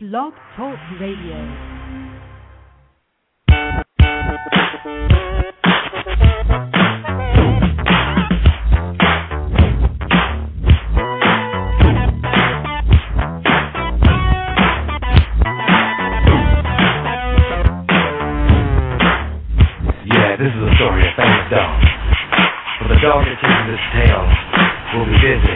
Blog Talk Radio. This is a story of famous dog. For the dog that tells this tale will be busy.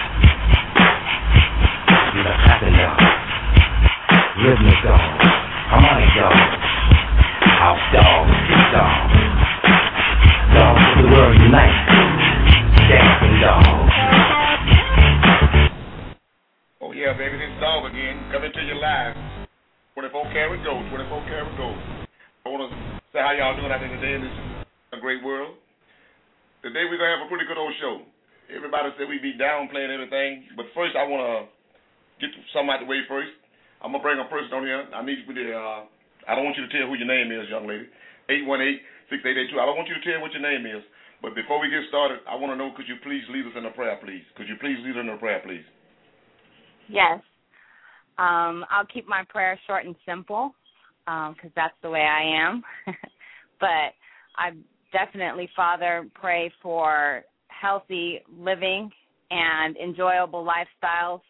You're the happy dog, rhythmic dog, harmonic dog, house dog, street dog, dogs of the world unite, dancing dog. Oh yeah, baby, this dog again, coming to you live. 24 karat gold, 24 karat gold. I want to say how y'all doing out there today in this great world. Today we're going to have a pretty good old show. Everybody said we'd be downplaying everything, but first I want to get something out the way first. I'm going to bring a person on here. I need you to, I don't want you to tell who your name is, young lady. 818-6882. I don't want you to tell what your name is, but before we get started, I want to know, could you please lead us in a prayer, please? Could you please lead us in a prayer, please? Yes. I'll keep my prayer short and simple, because that's the way I am. But I definitely, Father, pray for healthy living and enjoyable lifestyles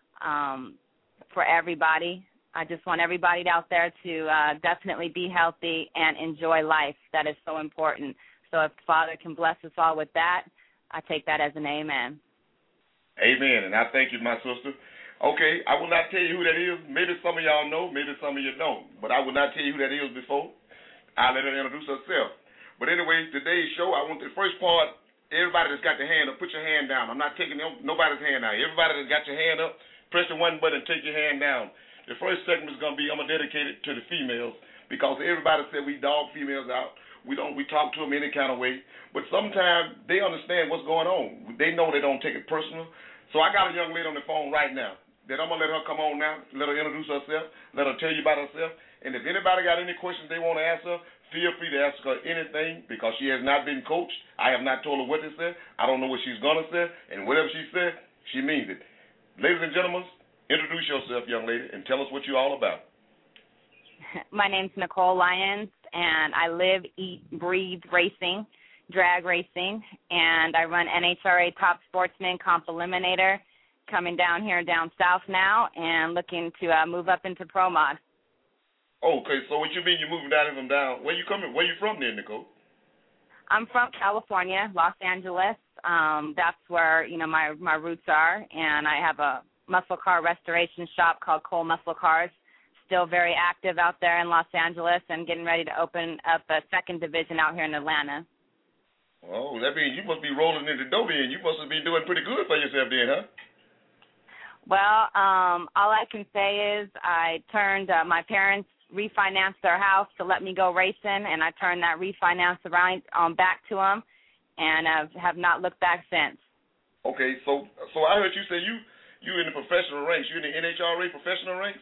for everybody. I just want everybody out there to definitely be healthy and enjoy life. That is so important. So if Father can bless us all with that, I take that as an amen. Amen, and I thank you, my sister. Okay, I will not tell you who that is. Maybe some of y'all know, maybe some of you don't. But I will not tell you who that is before. I'll let her introduce herself. But anyway, today's show, I want the first part, everybody that's got their hand up, put your hand down. I'm not taking nobody's hand out. Everybody that's got your hand up, press the one button and take your hand down. The first segment is going to be, I'm going to dedicate it to the females, because everybody said we dog females out. We talk to them any kind of way. But sometimes they understand what's going on. They know they don't take it personal. So I got a young lady on the phone right now that I'm going to let her come on now, let her introduce herself, let her tell you about herself. And if anybody got any questions they want to ask her, feel free to ask her anything, because she has not been coached. I have not told her what to say. I don't know what she's going to say. And whatever she said, she means it. Ladies and gentlemen, introduce yourself, young lady, and tell us what you're all about. My name's Nicole Lyons, and I live, eat, breathe racing, drag racing, and I run NHRA Top Sportsman Comp Eliminator, coming down here down south now and looking to move up into Pro Mod. Okay, so what you mean you're moving down from down? Where you coming? Where you from then, Nicole? I'm from California, Los Angeles. That's where, my roots are, and I have a muscle car restoration shop called Cole Muscle Cars. Still very active out there in Los Angeles and getting ready to open up a second division out here in Atlanta. Oh, that means you must be rolling in the dough then. You must have been doing pretty good for yourself then, huh? Well, all I can say is I turned, my parents refinanced their house to let me go racing, and I turned that refinance around back to them, and have not looked back since. Okay, so I heard you say you in the professional ranks. You in the NHRA professional ranks?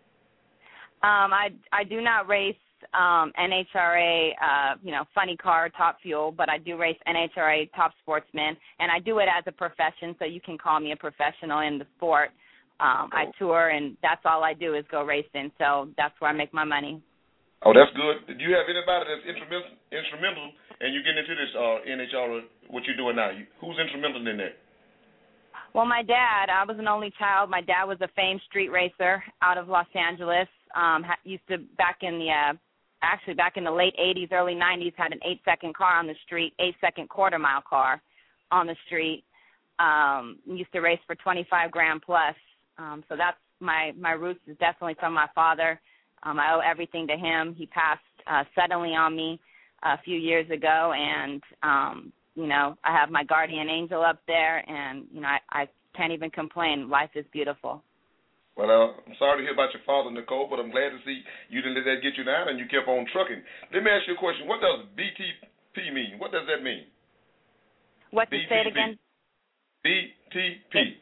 I do not race NHRA, funny car, Top Fuel, but I do race NHRA Top Sportsman, and I do it as a profession, so you can call me a professional in the sport. I tour, and that's all I do is go racing, so that's where I make my money. Oh, that's good. Do you have anybody that's instrumental and you getting into this NHRA, what you're doing now? Who's instrumental in that? Well, my dad, I was an only child. My dad was a famed street racer out of Los Angeles. Used to, back in the late 80s, early 90s, had an 8-second car on the street, 8-second quarter-mile car on the street. Used to race for 25 grand plus. So that's my roots is definitely from my father. I owe everything to him. He passed suddenly on me a few years ago, and, I have my guardian angel up there, and, I can't even complain. Life is beautiful. Well, I'm sorry to hear about your father, Nicole, but I'm glad to see you didn't let that get you down and you kept on trucking. Let me ask you a question. What does BTP mean? What does that mean? What did you say it again? BTP.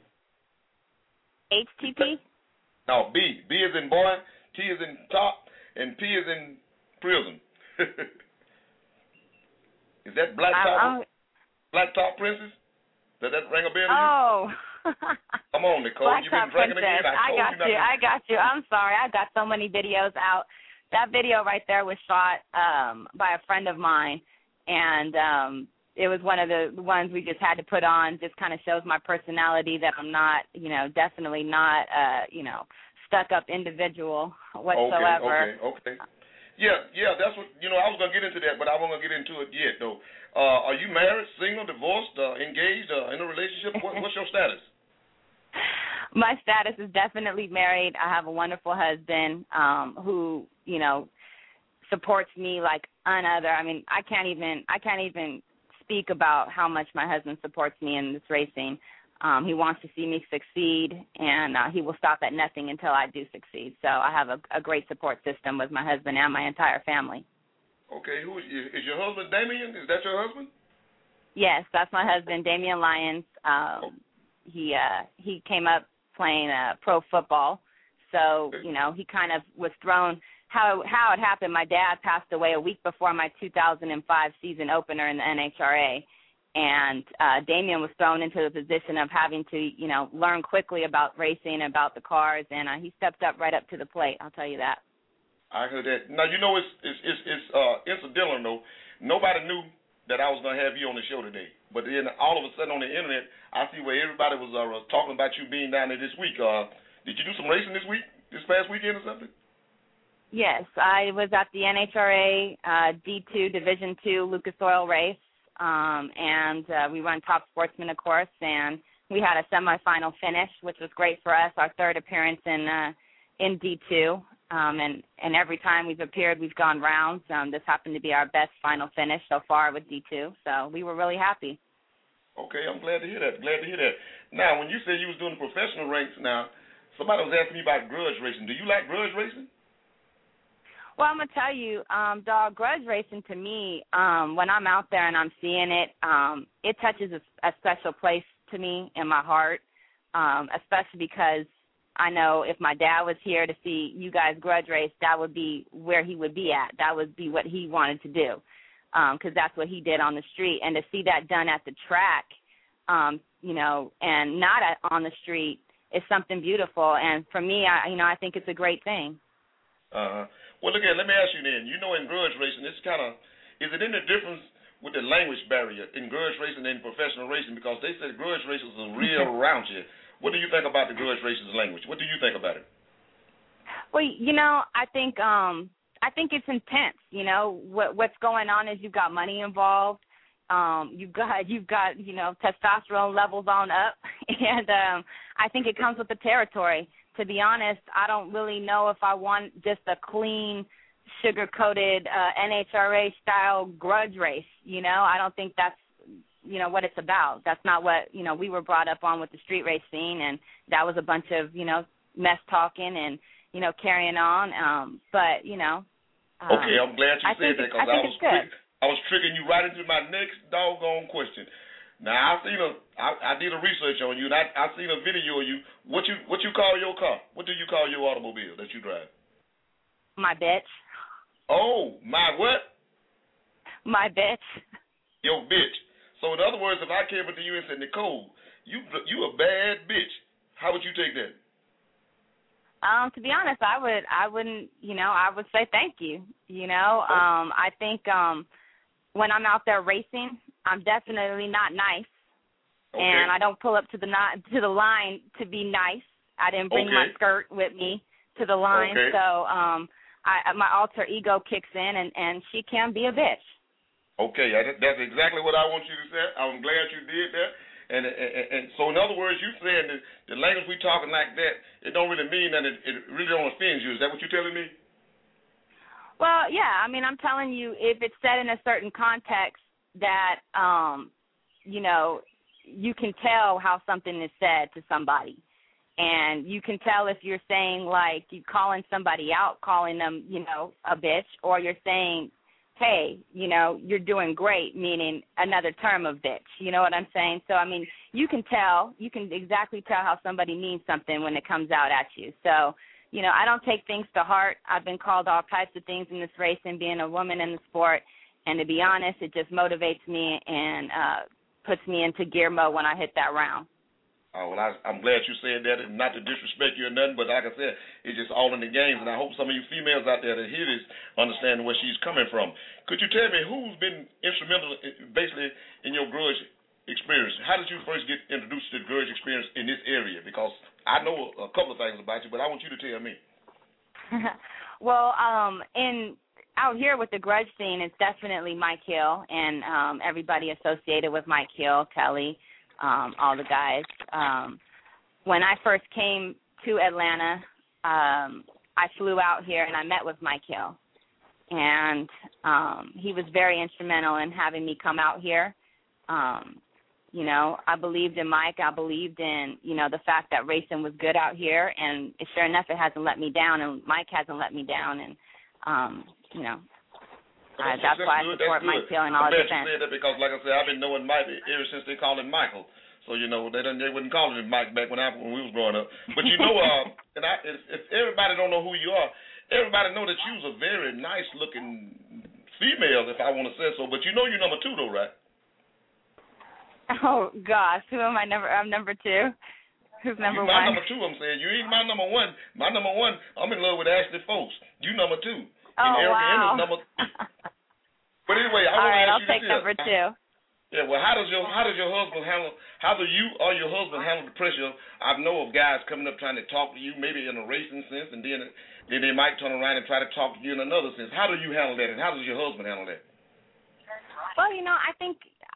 HTP? No, B. B is in boy, T is in top, and P is in prison. Is that Black Top Princess? Does that ring a bell to you? Oh, Come on, Nicole. Black You've been Top drinking Princess. again. I got you. I'm sorry. I got so many videos out. That video right there was shot by a friend of mine, and it was one of the ones we just had to put on. Just kind of shows my personality, that I'm not, definitely not, stuck-up individual whatsoever. Okay. Yeah, that's what, I was going to get into that, but I won't get into it yet, though. Are you married, single, divorced, engaged, in a relationship? What's your status? My status is definitely married. I have a wonderful husband who, supports me like another. I mean, I can't even speak about how much my husband supports me in this racing. He wants to see me succeed, and he will stop at nothing until I do succeed. So I have a great support system with my husband and my entire family. Okay, who is your husband, Damian? Is that your husband? Yes, that's my husband, Damian Lyons. He came up playing pro football, so he kind of was thrown. How it happened? My dad passed away a week before my 2005 season opener in the NHRA. And Damian was thrown into the position of having to, learn quickly about racing, about the cars, and he stepped up right up to the plate. I'll tell you that. I heard that. Now it's incidental though. Nobody knew that I was gonna have you on the show today, but then all of a sudden on the internet, I see where everybody was talking about you being down there this week. Did you do some racing this past weekend or something? Yes, I was at the NHRA D2 Division II Lucas Oil race. And we run Top Sportsman, of course, and we had a semifinal finish, which was great for us, our third appearance in D2. And every time we've appeared, we've gone rounds. This happened to be our best final finish so far with D2, so we were really happy. Okay, I'm glad to hear that. Now, when you said you was doing the professional ranks, now, somebody was asking me about grudge racing. Do you like grudge racing? Well, I'm going to tell you, dog, grudge racing to me, when I'm out there and I'm seeing it, it touches a special place to me in my heart, especially because I know if my dad was here to see you guys grudge race, that would be where he would be at. That would be what he wanted to do, because that's what he did on the street. And to see that done at the track, and not on the street is something beautiful. And for me, I think it's a great thing. Well, look let me ask you then. In grudge racing, is it any difference with the language barrier in grudge racing and professional racing? Because they said grudge racers are real raunchy. What do you think about the grudge racers' language? What do you think about it? Well, I think it's intense. What's going on is you've got money involved. You've got testosterone levels on up, and I think it comes with the territory. To be honest, I don't really know if I want just a clean, sugar-coated NHRA-style grudge race. I don't think that's, what it's about. That's not what, we were brought up on with the street race scene, and that was a bunch of, mess talking and, carrying on. But, okay, I'm glad you said that because I was tricking you right into my next doggone question. Now I did a research on you, and I seen a video of you. What you call your car? What do you call your automobile that you drive? My bitch. Oh, my what? My bitch. Your bitch. So in other words, if I came up to you and said, Nicole, you a bad bitch, how would you take that? To be honest, I wouldn't. I would say thank you. I think when I'm out there racing, I'm definitely not nice, and I don't pull up to the line to be nice. I didn't bring my skirt with me to the line, so my alter ego kicks in, and she can be a bitch. Okay, that's exactly what I want you to say. I'm glad you did that. And so, in other words, you saying that the language we talking like that, it don't really mean that it really don't offend you. Is that what you're telling me? Well, yeah. I mean, I'm telling you, if it's said in a certain context, that, you can tell how something is said to somebody. And you can tell if you're saying, like, you calling somebody out, calling them, a bitch, or you're saying, hey, you're doing great, meaning another term of bitch. You know what I'm saying? So, I mean, you can exactly tell how somebody means something when it comes out at you. So, I don't take things to heart. I've been called all types of things in this race and being a woman in the sport. And to be honest, it just motivates me and puts me into gear mode when I hit that round. Oh, well, I'm glad you said that, and not to disrespect you or nothing, but like I said, it's just all in the games, and I hope some of you females out there that hear this understand where she's coming from. Could you tell me who's been instrumental, basically, in your grudge experience? How did you first get introduced to the grudge experience in this area? Because I know a couple of things about you, but I want you to tell me. Well, out here with the grudge scene, it's definitely Mike Hill and everybody associated with Mike Hill, Kelly, all the guys. When I first came to Atlanta, I flew out here and I met with Mike Hill. And he was very instrumental in having me come out here. You know, I believed in Mike. I believed in, you know, the fact that racing was good out here. And sure enough, it hasn't let me down, and Mike hasn't let me down. And, you know, that's why I support Mike Hill and all his events. You said that because, like I said, I've been knowing Mike ever since they called him Michael. So, you know, they wouldn't call him Mike back when we was growing up. But, you know, if everybody don't know who you are, everybody know that you was a very nice-looking female, if I want to say so. But you know you're number 2, though, right? Oh, gosh. Who am I? I'm number 2? Who's number 1? My number 2, I'm saying. You ain't my number 1. My number 1, I'm in love with Ashley Folks. You number 2. Oh, wow. Number... But anyway, I want to ask I'll you take number 2. Yeah, well, how do you or your husband handle the pressure? I know of guys coming up trying to talk to you, maybe in a racing sense, and then they might turn around and try to talk to you in another sense. How do you handle that, and how does your husband handle that? Well, you know, I think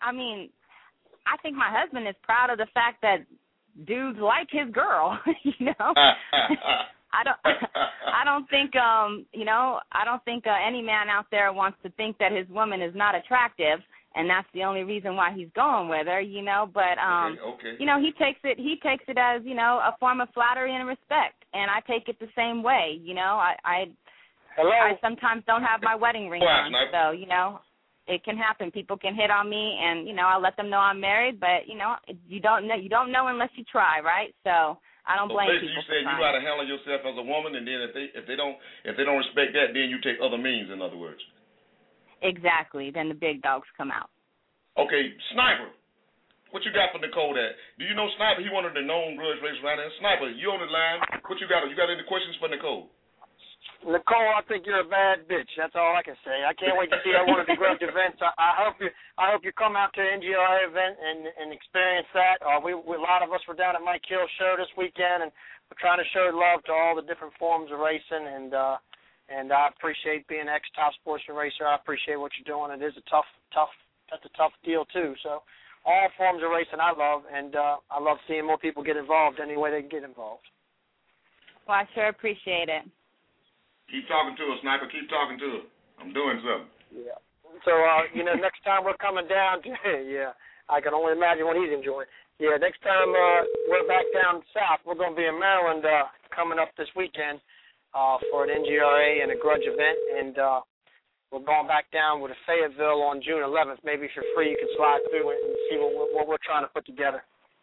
my husband is proud of the fact that dudes like his girl, you know. I don't think any man out there wants to think that his woman is not attractive, and that's the only reason why he's going with her, you know. But okay. you know, he takes it as, you know, a form of flattery and respect, and I take it the same way, you know. I sometimes don't have my wedding ring on, so, you know, it can happen. People can hit on me, and, you know, I'll let them know I'm married, but, you know, you don't know unless you try, right? So I don't blame people. You said you got to handle yourself as a woman, and then if they don't respect that, then you take other means. In other words. Exactly. Then the big dogs come out. Okay, Sniper. What you got for Nicole? That do you know Sniper? He one of the known grudge racers right there. Sniper, you on the line? What you got? You got any questions for Nicole? Nicole, I think you're a bad bitch. That's all I can say. I can't wait to see her one of the grudge events. I hope you come out to the NGRA event and experience that. A lot of us were down at Mike Hill's show this weekend, and we're trying to show love to all the different forms of racing. And I appreciate being ex-top sportsman racer. I appreciate what you're doing. It is a tough deal too. So all forms of racing I love, and I love seeing more people get involved any way they can get involved. Well, I sure appreciate it. Keep talking to us, Sniper. Keep talking to us. I'm doing something. Yeah. So, you know, next time we're coming down, yeah, I can only imagine what he's enjoying. Yeah, next time we're back down south, we're going to be in Maryland coming up this weekend for an NGRA and a grudge event, and we're going back down with a Fayetteville on June 11th. Maybe if you're free, you can slide through it and see what we're trying to put together.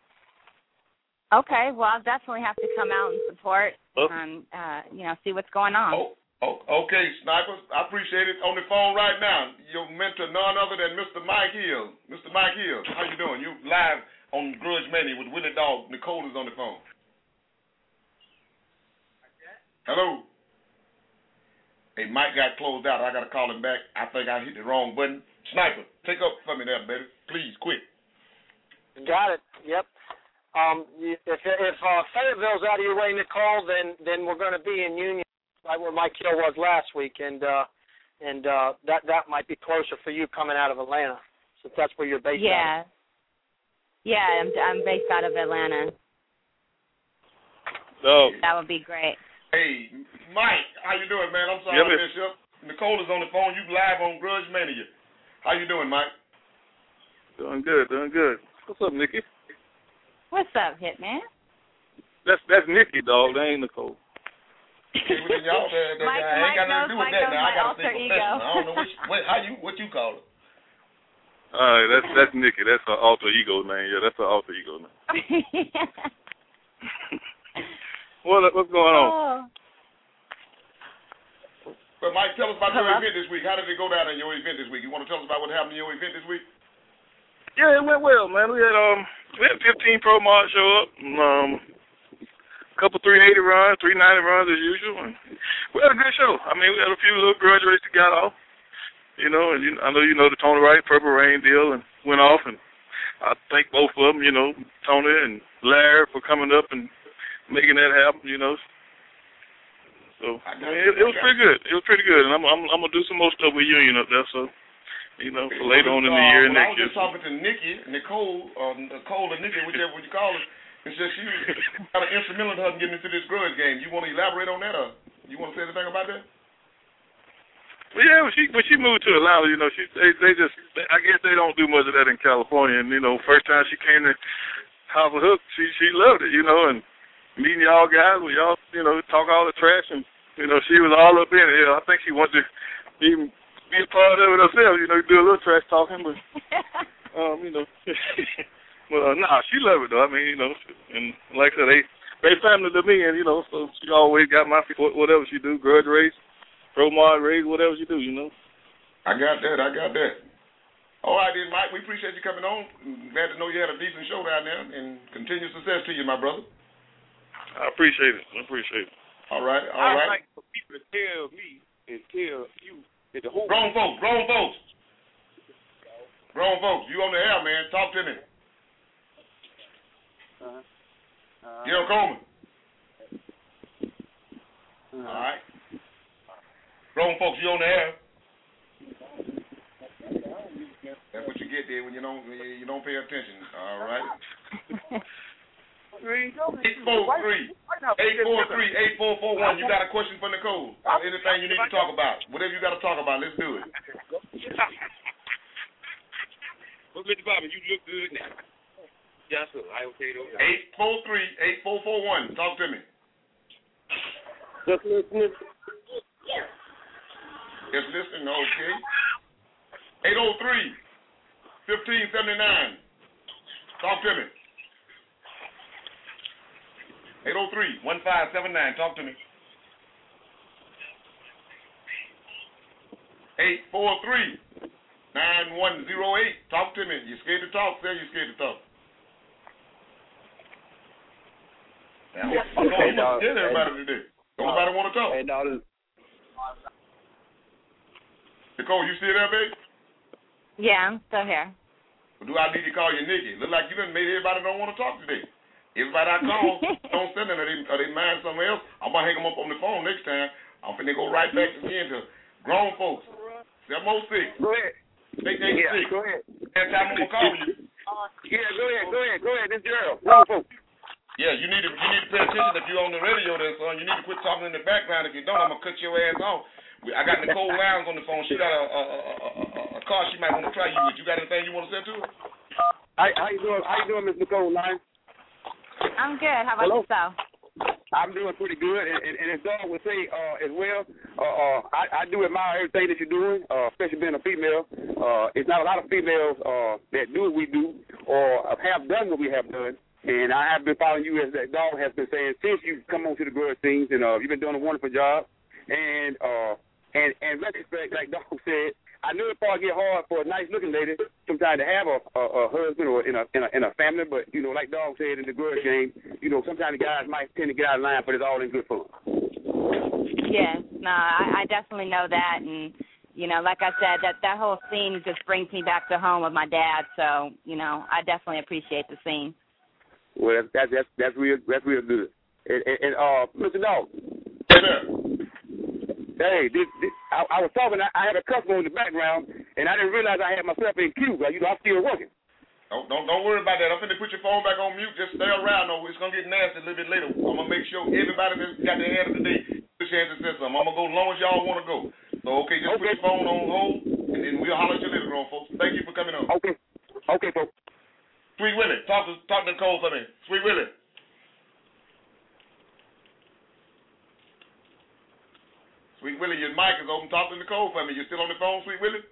Okay, well, I'll definitely have to come out and support and, you know, see what's going on. Okay, Sniper, I appreciate it. On the phone right now, your mentor, none other than Mr. Mike Hill. Mr. Mike Hill, how you doing? You live on Grudge Mania with Willie Dog. Nicole is on the phone. Hello. Hey, Mike got closed out. I got to call him back. I think I hit the wrong button. Sniper, take up for me there, baby. Please, quick. Got it. Yep. If Fayetteville's out of your way, Nicole, then we're going to be in Union, like where Mike Hill was last week, and that might be closer for you coming out of Atlanta, since that's where you're based. Yeah. Out of. Yeah, I'm based out of Atlanta. Oh. That would be great. Hey, Mike, how you doing, man? I'm sorry I missed you. Nicole is on the phone. You live on Grudge Mania. How you doing, Mike? Doing good. What's up, Nikki? What's up, Hitman? That's Nikki, dog. That ain't Nicole. Y'all, Mike ain't got nothing to do with that. Now I got to alter stay ego. professional. I don't know what you call it. All right, that's Nikki. That's her alter ego name. Yeah, that's her alter ego name. What's going on? Well, Mike, tell us about your event this week. How did it go down in your event this week? You want to tell us about what happened in your event this week? Yeah, it went well, man. We had We had 15 Pro Mod show up. A couple 380 runs, 390 runs as usual. And we had a good show. I mean, we had a few little grudge races that got off. You know, and I know you know the Tony Wright Purple Rain deal and went off, and I thank both of them, you know, Tony and Larry for coming up and making that happen, you know. So I mean, it was pretty good. It was pretty good, and I'm gonna do some more stuff with Union up there, so you know, for later on in the year and next year. I was just talking to Nicole or Nikki, whichever one you call it, and said she was kind of instrumental in her getting into this grudge game. You want to elaborate on that, or you want to say anything about that? Well, yeah, when she moved to Atlanta, you know, I guess they don't do much of that in California. And you know, first time she came to House of Hook, she loved it, you know, and meeting y'all guys, where y'all, you know, talk all the trash, and you know, she was all up in it. I think she wanted to even be a part of it herself, you know, do a little trash talking, but you know, well, nah, she loved it though. I mean, you know, and like I said, they family to me, and you know, so she always got my whatever she do, grudge race, Pro Mod race, whatever you do, you know. I got that. All right, then, Mike, we appreciate you coming on. Glad to know you had a decent show down there, and continued success to you, my brother. I appreciate it. All right. I'd like for people to tell me and tell you that the whole... Grown folks. You on the air, man. Talk to me. Gil Coleman. All right. Grown folks, you on the air. That's what you get there when you don't pay attention. All right. 843-8441. You got a question for Nicole? Anything you need to talk about? Whatever you got to talk about, let's do it. Well, Mr. Bobby, you look good now. Yes, sir. I okay though. 843-8441. Talk to me. Just listening. Just listening, okay. 803-1579. Talk to me. 803-1579. Talk to me. 843-9108. Talk to me. You scared to talk? Say you scared to talk. I'm scared everybody today. Don't nobody want to talk. Hey, no, Nicole, you still there, babe? Yeah, I'm still here. Or do I need to call you Nikki? Look like you done made everybody don't want to talk today. Everybody I call don't send them, or they mind something else. I'm going to hang them up on the phone next time. I'm finna go right back again to grown folks. 706. Go ahead. 886. Go ahead. Next time I'm going to call you. Yeah, go ahead. This girl. Grown folks. Yeah, you need to pay attention if you're on the radio there, son. You need to quit talking in the background. If you don't, I'm going to cut your ass off. I got Nicole Lowndes on the phone. She got a car she might want to try you with. You got anything you want to say to her? How you doing, Miss Nicole Lowndes? I'm good. How about yourself? I'm doing pretty good, and as Doug would say as well, I do admire everything that you're doing, especially being a female. It's not a lot of females that do what we do or have done what we have done. And I have been following you, as that Dog has been saying, since you've come on to the grudge scenes, and you've been doing a wonderful job. And in retrospect, like Dog said, I knew it probably get hard for a nice-looking lady sometimes to have a husband or in a family, but you know, like Dog said in the grudge game, you know, sometimes the guys might tend to get out of line, but it's all in good fun. Yes, no, I definitely know that, and you know, like I said, that whole scene just brings me back to home with my dad. So you know, I definitely appreciate the scene. Well, that's real good. And Mr. Dog. Yes, sir. Hey, I was talking. I had a customer in the background, and I didn't realize I had myself in queue. You know, I'm still working. Don't worry about that. I'm finna put your phone back on mute. Just stay around, though. It's gonna get nasty a little bit later. I'm gonna make sure everybody that's got their hand of the day gets a chance to say something. I'm gonna go as long as y'all want to go. So okay, just put your phone on hold, and then we'll holler at you later, grown folks. Thank you for coming on. Okay, folks. Sweet Willie, talk to Nicole for me. Sweet Willie. Sweet Willie, your mic is open. Talk to Nicole for me. You still on the phone, Sweet Willie?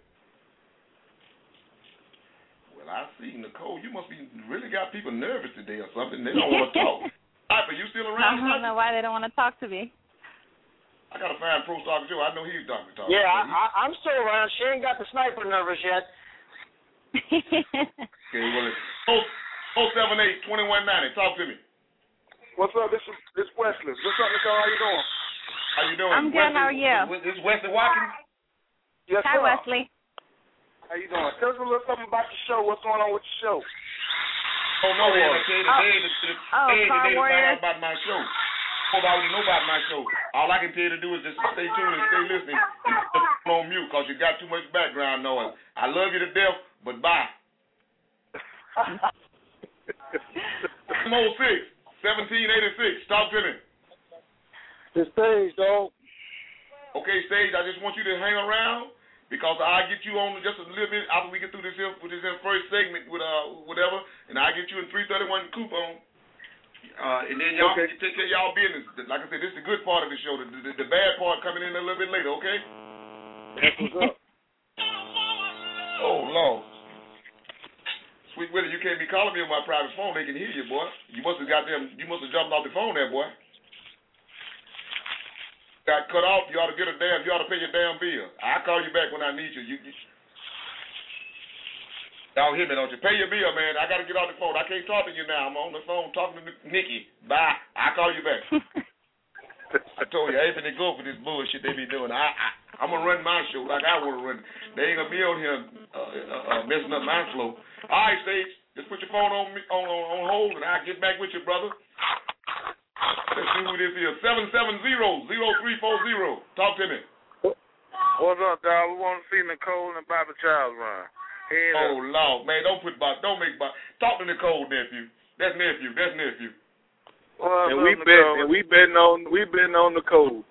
Well, I see, Nicole, you must be really got people nervous today or something. They don't want to talk. Piper, you still around? I don't know why they don't want to talk to me. I got to find Pro Soccer Joe. I know he's talking. Yeah, I'm still around. She ain't got the sniper nervous yet. Okay, well, 478-2190. Talk to me. What's up? This Wesley. What's up, Nicole? How you doing? How you doing? I'm good. How are you? This is Wesley Watkins. Yes, Hi, sir. Wesley. How you doing? Tell us a little something about your show. What's going on with your show? Oh, no, man. I tell you today Car to find Warriors. out about my show. I already know about my show. All I can tell you to do is just stay tuned and stay listening and put on mute because you got too much background noise. I love you to death, but bye. 606-1786. Talk to me. The stage, dog. Okay, Stage, I just want you to hang around because I'll get you on just a little bit after we get through this here, with this here first segment with whatever, and I'll get you in 331 coupon. And then y'all can take care of y'all business. Like I said, this is the good part of the show. The bad part coming in a little bit later, okay? That's what's up. Oh, Lord. Sweet Willie, you can't be calling me on my private phone. They can hear you, boy. You must have jumped off the phone there, boy. Got cut off. You ought to pay your damn bill. I'll call you back when I need you. Y'all hear me, don't you? Pay your bill, man. I got to get off the phone. I can't talk to you now. I'm on the phone talking to Nikki. Bye. I'll call you back. I told you, I ain't finna go for this bullshit they be doing. I'm going to run my show like I want to run it. They ain't going to be on here messing up my flow. All right, Stage. Just put your phone on hold, and I'll get back with you, brother. Let's see who this is. 770-0340. Talk to me. What's up, dog? We want to see Nicole and Bobby Charles run. Oh, Lord, man, don't make Bob. Talk to Nicole, nephew. That's nephew. Well, and we've been on Nicole.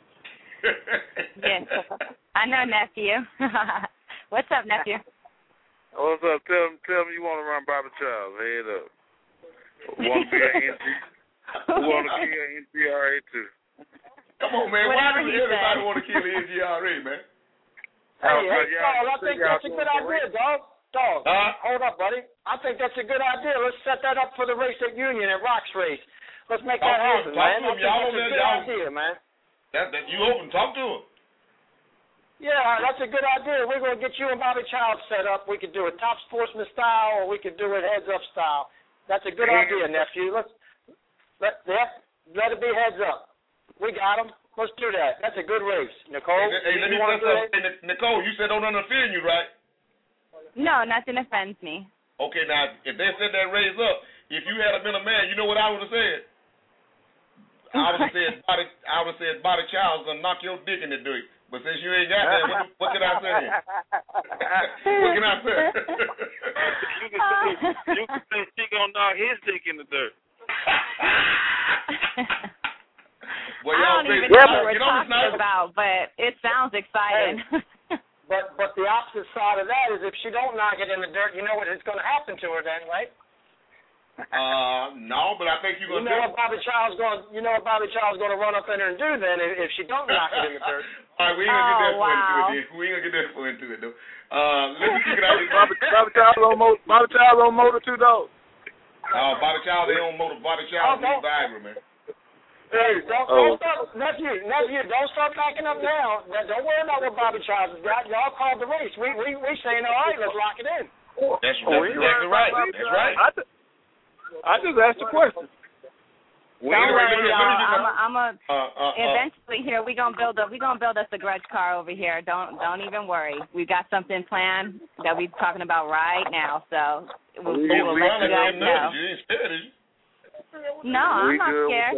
Yes. I know, nephew. What's up, nephew? What's up? Tell him you want to run Bobby Charles. Head up. Want to be an NC? We want to kill NGRA too. Come on, man. Why does everybody want to kill the NGRA, man? Hey, Dog, I think that's a good idea, dog. Hold up, buddy. I think that's a good idea. Let's set that up for the race at Union at Rock's race. Let's make that happen, man. I think that's a good idea, man. You open. Talk to him. Yeah, that's a good idea. We're going to get you and Bobby Child set up. We could do it top sportsman style, or we could do it heads up style. That's a good idea, nephew. Let it be heads up. We got him. Let's do that. That's a good race. Nicole, hey, let me say something. Nicole, you said don't offend you, right? No, nothing offends me. Okay, now, if they set that raise up, if you had been a man, you know what I would have said? I would have said Bobby Child's going to knock your dick in the dirt. But since you ain't got that, what can I say? What can I say? You can say she going to knock his dick in the dirt. Well, I don't even know what we're talking about, but it sounds exciting. Hey, but the opposite side of that is if she don't knock it in the dirt, you know what is going to happen to her then, right? No, but I think you're going to do it. What Bobby Child's going to run up in her and do then if she don't knock it in the dirt. All right, we ain't going to get that far into it, then. We ain't going to get that far into it, though. Let me figure out this. Bobby Child's on motor too, though. Bobby Child, they on motor. Bobby Child is Viagra, man. Hey, don't start, nephew, don't start backing up now. Don't worry about what Bobby Charles has got. Y'all called the race. We saying, all right, let's lock it in. That's exactly right. That's right. I just asked a question. Don't worry, y'all. Eventually here we gonna build us a grudge car over here. Don't even worry. We got something planned that we're talking about right now. So we'll let you guys know. You ain't scared, is you? No, I'm not scared.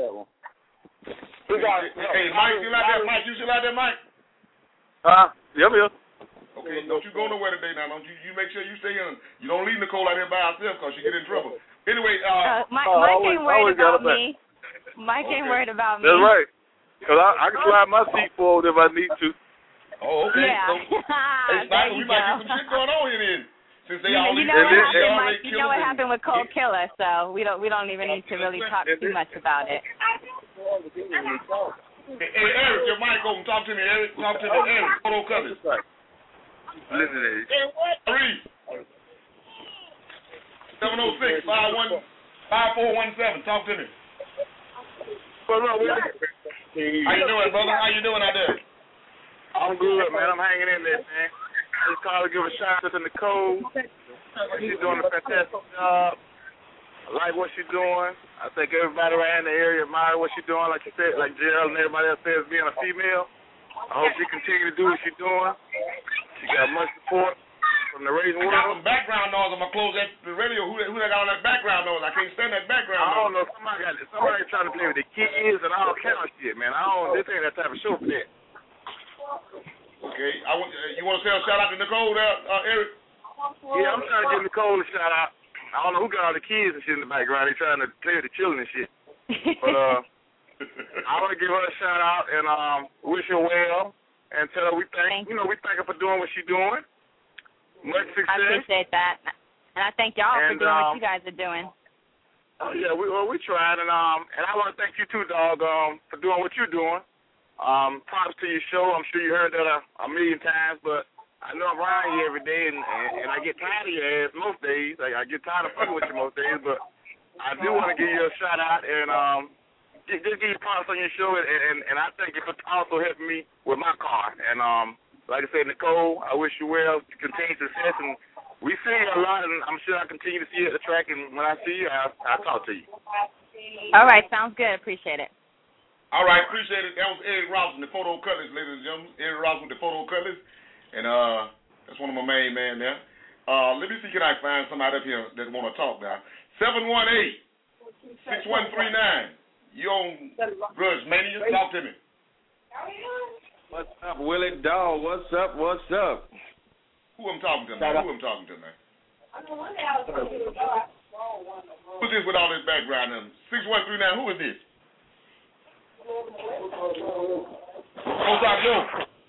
Hey, Mike, you like that, Mike? You still like that, Mike? Yep. Okay, don't you go nowhere today now. Don't you make sure you stay in. You don't leave Nicole out here by herself because she get in trouble. Anyway, Mike ain't worried about me. Mike ain't worried about me. That's right. Because I can slide my seat forward if I need to. Oh, okay. Yeah. So, hey, Sniper, we might get some shit going on here then. Since they all you know what happened with Cold Killer, so we don't even need to really talk too much about it. Hey, Eric, your mic open. Talk to me, Eric. Eric. Photo covers. Listen to this. 706-5417. Talk to me. What's up, Willie? How you doing, brother? How you doing out there? I'm good, man. I'm hanging in there, man. Just call to give a shout out to Nicole. She's doing a fantastic job. I like what she's doing. I think everybody around the area admire what she's doing, like you said, like Gerald and everybody else says, being a female. I hope she continue to do what she's doing. She got much support from the racing I world. got some background noise. I'm going to close the radio. Who that got all that background noise? I can't stand that background noise. I don't know. Somebody trying to play with the kids and all kind of shit, man. This ain't that type of show for that. Okay. You want to say a shout out to Nicole there, Eric? Yeah, I'm trying to give Nicole a shout out. I don't know who got all the kids and shit in the background. They trying to play with the children and shit. But I want to give her a shout out and wish her well and tell her we thank her for doing what she's doing. Much success. I appreciate that, and I thank y'all for doing what you guys are doing. Oh yeah, we tried, and I want to thank you too, dog, for doing what you're doing. Props to your show. I'm sure you heard that a million times, but I know I'm around you every day, and I get tired of your ass most days. I get tired of fucking with you most days, but I do want to give you a shout out and just give you props on your show, and I thank you for also helping me with my car. And like I said, Nicole, I wish you well, continued success, and we see you a lot, and I'm sure I'll continue to see you at the track, and when I see you, I'll talk to you. All right, sounds good. Appreciate it. All right, appreciate it. That was Eddie Ross from the Photo Cutlers, ladies and gentlemen. Eddie Ross with the Photo Cutlers. And that's one of my main men there. Let me see, can I find somebody up here that want to talk now? 718-6139. You on Grudge Mania? Talk to me. What's up, Willie Dog? What's up? What's up? Who I'm talking to, man? Who's this with all this background? 6139, who is this? Pro Stop Joe.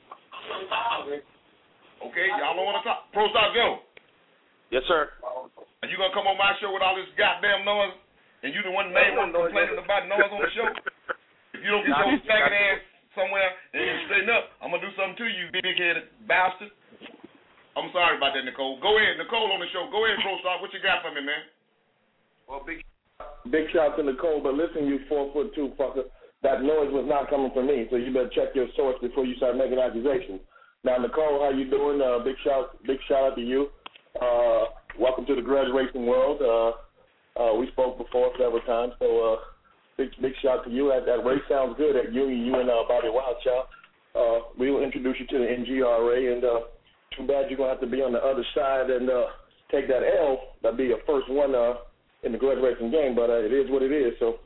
Okay, y'all don't want to talk. Pro Stop Joe. Yes, sir. Are you going to come on my show with all this goddamn noise? And you the one main one complaining about noise on the show? If you don't get your faggot ass somewhere and you straighten up, I'm going to do something to you, big-headed bastard. I'm sorry about that, Nicole. Go ahead. Nicole on the show. Go ahead, Pro Stop. What you got for me, man? Well, big shout to Nicole, but listen, you 4'2" fucker. That noise was not coming from me, so you better check your source before you start making accusations. Now, Nicole, how you doing? Big shout out to you. Welcome to the grudge racing world. We spoke before several times, so big shout to you. That race sounds good at you and Bobby Wildchild. We will introduce you to the NGRA, and too bad you're going to have to be on the other side and take that L. That'd be your first one in the grudge racing game, but it is what it is, so.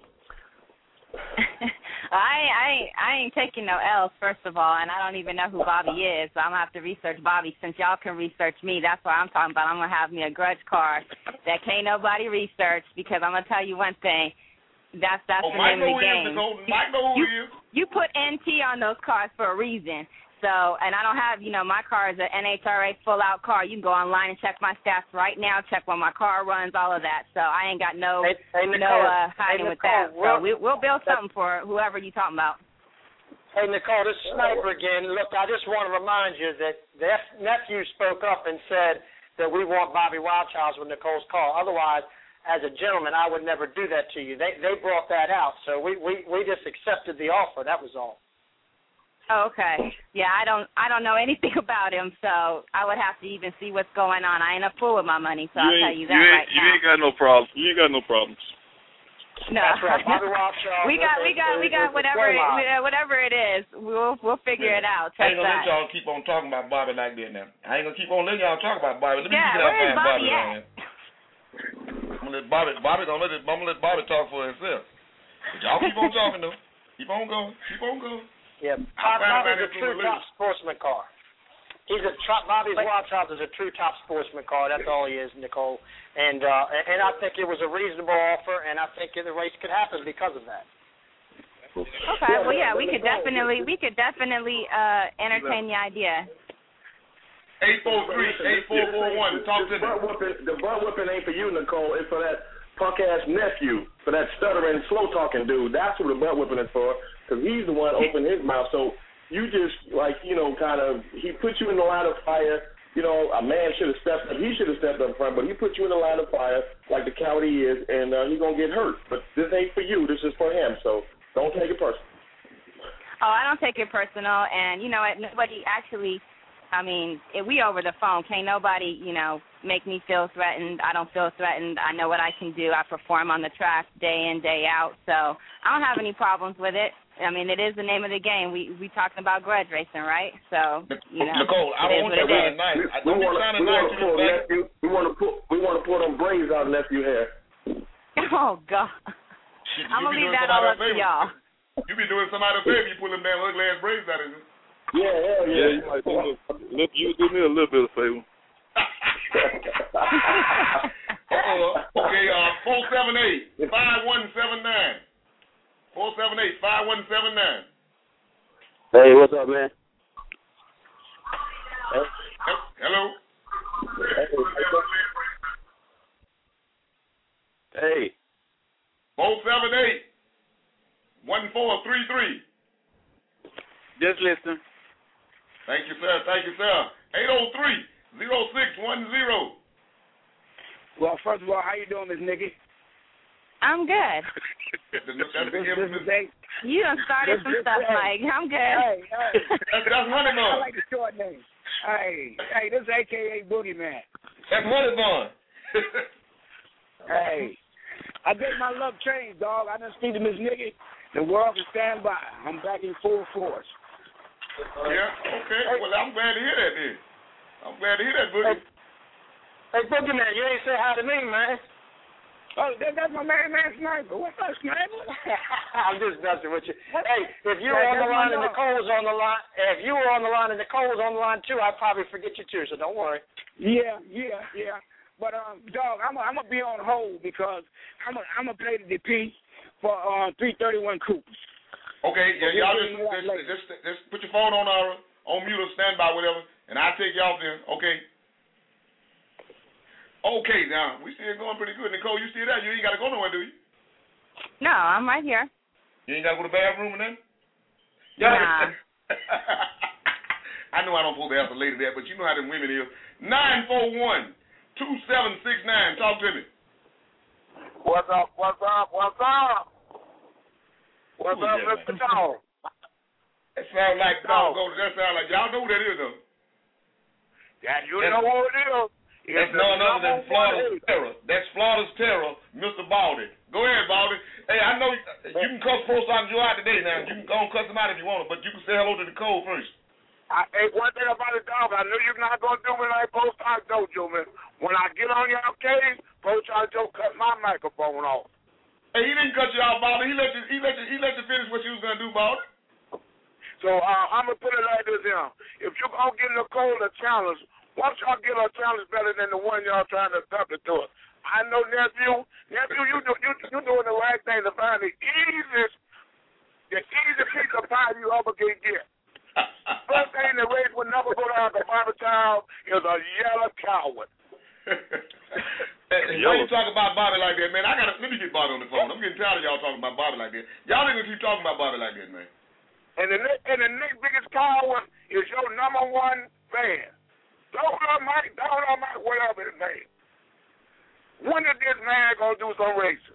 I ain't taking no L's, first of all, and I don't even know who Bobby is, so I'm going to have to research Bobby. Since y'all can research me, that's what I'm talking about. I'm going to have me a grudge card that can't nobody research, because I'm going to tell you one thing. That's the name of the game. Mike know who he is. You put NT on those cards for a reason. So, and I don't have, my car is an NHRA full-out car. You can go online and check my stats right now, check when my car runs, all of that. So I ain't got no hiding with that. So we'll build something for whoever you talking about. Hey, Nicole, this is Sniper again. Look, I just want to remind you that the nephew spoke up and said that we want Bobby Wildchild with Nicole's car. Otherwise, as a gentleman, I would never do that to you. They brought that out, so we just accepted the offer. That was all. Oh, okay. Yeah, I don't know anything about him, so I would have to even see what's going on. I ain't a fool with my money, so I'll tell you that right now. You ain't got no problems. You ain't got no problems. No. That's right. Bobby Wildchild. we got whatever it is. We'll figure it out. I ain't gonna let y'all keep on talking about Bobby like that now. I ain't gonna keep on letting y'all talk about Bobby. Let me get out and Bobby at? I'm gonna let Bobby talk for himself. But y'all keep on talking though. Keep on going. Yeah, Bobby's a true top sportsman car. Bobby's Wildchild is a true top sportsman car. That's all he is, Nicole. And I think it was a reasonable offer, and I think the race could happen because of that. Okay. Well, yeah, we could definitely entertain the idea. 843-8441. Talk to me. The butt whipping ain't for you, Nicole. It's for that punk ass nephew, for that stuttering, slow talking dude. That's who the butt whipping is for. Because he's the one opened his mouth. So you just, he put you in the line of fire. A man should have stepped up. He should have stepped up front, but he put you in the line of fire like the coward he is, and he's going to get hurt. But this ain't for you. This is for him. So don't take it personal. Oh, I don't take it personal. And you know what? Nobody actually I mean, we over the phone. Can't nobody, make me feel threatened. I don't feel threatened. I know what I can do. I perform on the track day in, day out. So I don't have any problems with it. I mean, it is the name of the game. We talking about grudge racing, right? So, Nicole, I don't want you to sound nice. We want to pull them braids out of nephew hair. Oh, God. I'm going to leave that all up to y'all. You be doing somebody a favor, you pull them damn ugly ass braids out of it. Yeah, hell yeah. You might you do me a little bit of favor. Okay, 478-5179. 478-5179. Hey, what's up, man? Hello. Hey. 478-1433. Just listen. Thank you, sir. 803-0610. Well, first of all, how you doing, Miss Nikki? I'm good. You done started some stuff, Mike. I'm good. Hey. That's Money Bun. I like the short name. Hey, this is AKA Boogeyman. That's Money Bun. Hey, I think my luck changed, dog. I done speak to Miss Nikki. The world can stand by. I'm back in full force. Yeah, okay. Well, I'm glad to hear that, then. I'm glad to hear that, Boogie. Hey, Boogeyman, you ain't say hi to me, man. Oh, that's my man Sniper. What's up, Sniper? I'm just messing with you. Hey, if you were on the line and Nicole's on the line, too, I'd probably forget you too. So don't worry. Yeah. But dog, I'm gonna be on hold because I'm gonna play the DP for 331 Coopers. Okay, yeah, y'all just put your phone on mute or standby, whatever, and I'll take y'all then. Okay, now we still going pretty good. Nicole, you still there? You ain't got to go nowhere, do you? No, I'm right here. You ain't got to go to the bathroom and then? Nah. I know I don't supposed to ask a lady that, but you know how them women is. 941-2769. Talk to me. What's up, Mr. Dog? That sounds like dog. That sounds like y'all know who that is, though. Yeah, you know who it is. That's none other than Florida's Terror. That's Florida's Terror, Mr. Baldy. Go ahead, Baldy. Hey, I know you can cuss Pro Sergeant Joe out today now. You can go and cuss him out if you want to, but you can say hello to Nicole first. Hey, one thing about it, dog, I know you're not going to do me like Pro Sergeant Joe, man. When I get on your case, Pro Sergeant Joe cut my microphone off. Hey, he didn't cut you off, Baldy. He let you finish what you was going to do, Baldy. So I'm going to put it like this here. If you're going to get Nicole a challenge, once y'all get a challenge better than the one y'all trying to establish to us. I know, nephew, you doing the right thing to find the easiest piece of pie you ever can get. First thing the race would never go down to Bobby Child is a yellow coward. Why you talking about Bobby like that, man? Let me get Bobby on the phone. I'm getting tired of y'all talking about Bobby like that. Y'all ain't gonna keep talking about Bobby like that, man. And the next biggest coward is your number one fan. Donald Mike, whatever his name. When is this man gonna do some racing?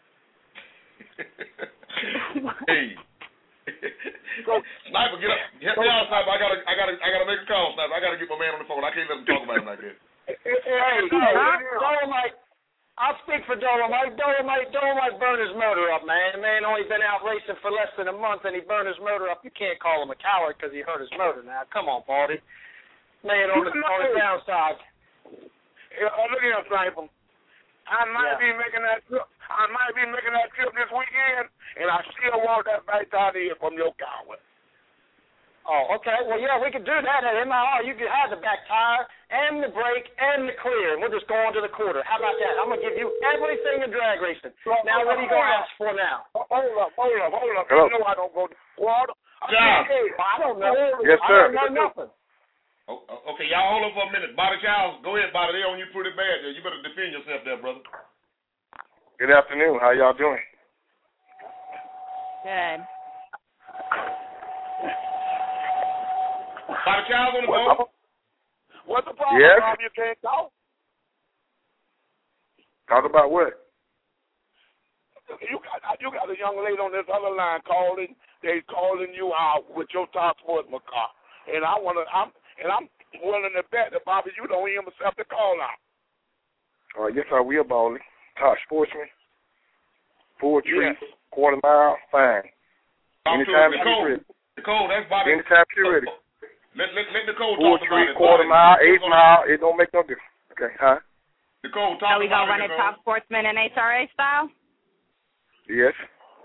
Hey. Sniper, get up. Help me out, Sniper. I gotta make a call, Sniper. I gotta get my man on the phone. I can't let him talk about him like that. Hey, Dolomite. I'll speak for Dolomite. Dolomite burned his motor up, man. The man only been out racing for less than a month, and he burned his motor up. You can't call him a coward because he hurt his motor. Now, come on, Baldy. Man on the downside. Look at him, Sniper. I might be making that trip. This weekend, and I still want that back out here from your coward. Oh, okay. Well, yeah, we could do that at MIR. You could have the back tire and the brake and the clear, and we'll just go on to the quarter. How about that? I'm going to give you everything in drag racing. Now, what are you going to ask for now? Hold up. You know I don't go to water. I don't know. Yes, sir. I don't know nothing. Okay, y'all hold on for a minute. Bobby Childs, go ahead, Bobby. They on you pretty bad there. You better defend yourself there, brother. Good afternoon. How y'all doing? Good. Bobby Childs on the phone? What's the problem, Yes? Bob? You can't talk? Talk about what? You got a young lady on this other line calling. They calling you out with your top sportsman car, and I'm willing to bet that Bobby, you don't even accept the call out. All right, yes, I will, Baldy. Top sportsman, full treat, Yes. quarter mile, fine. Anytime she's ready. Nicole, that's Bobby. Anytime she's ready. Let Nicole Full talk about treat, it. quarter mile, 8 mile, it don't make no difference. Okay, huh? Nicole, So talk we about gonna run it, it Nicole. top sportsman and HRA style? Yes.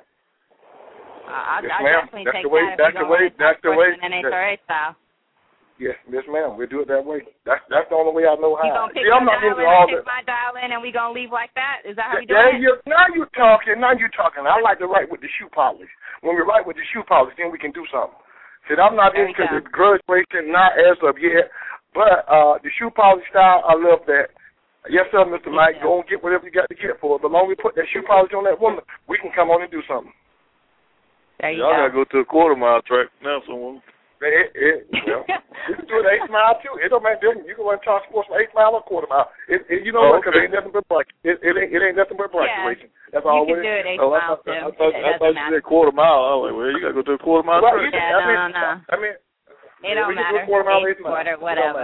I'll Yes, ma'am. definitely That's take the way. that if That's we the gonna way. run it That's top the way. sportsman and HRA style. Yes, ma'am. We'll do it that way. That's the only way I know how. You gonna pick See, I'm your not dial into in, all I pick that. my dial in, and we gonna leave like that? Is that how we do Yeah, it? now you talking. I like to write with the shoe polish. When we write with the shoe polish, then we can do something. See, I'm not There into you the grudge racing, not as of yet. But the shoe polish style, I love that. Yes, sir, Mr. Mike. Go and get whatever you got to get for it. The longer we put that shoe polish on that woman, we can come on and do something. There you Y'all gotta go to a quarter mile track now, someone. Well, you can do it 8 mile too. It don't make difference. You can run top sports for 8 mile or quarter mile. You know what? Because it ain't nothing but bracket. It ain't nothing but bracket racing. That's all. You can do it 8 miles too. I thought you said quarter mile. I was like, well, you gotta go to a quarter mile track. No. I mean, it don't we can matter. do a quarter mile, 8 quarter, mile. whatever.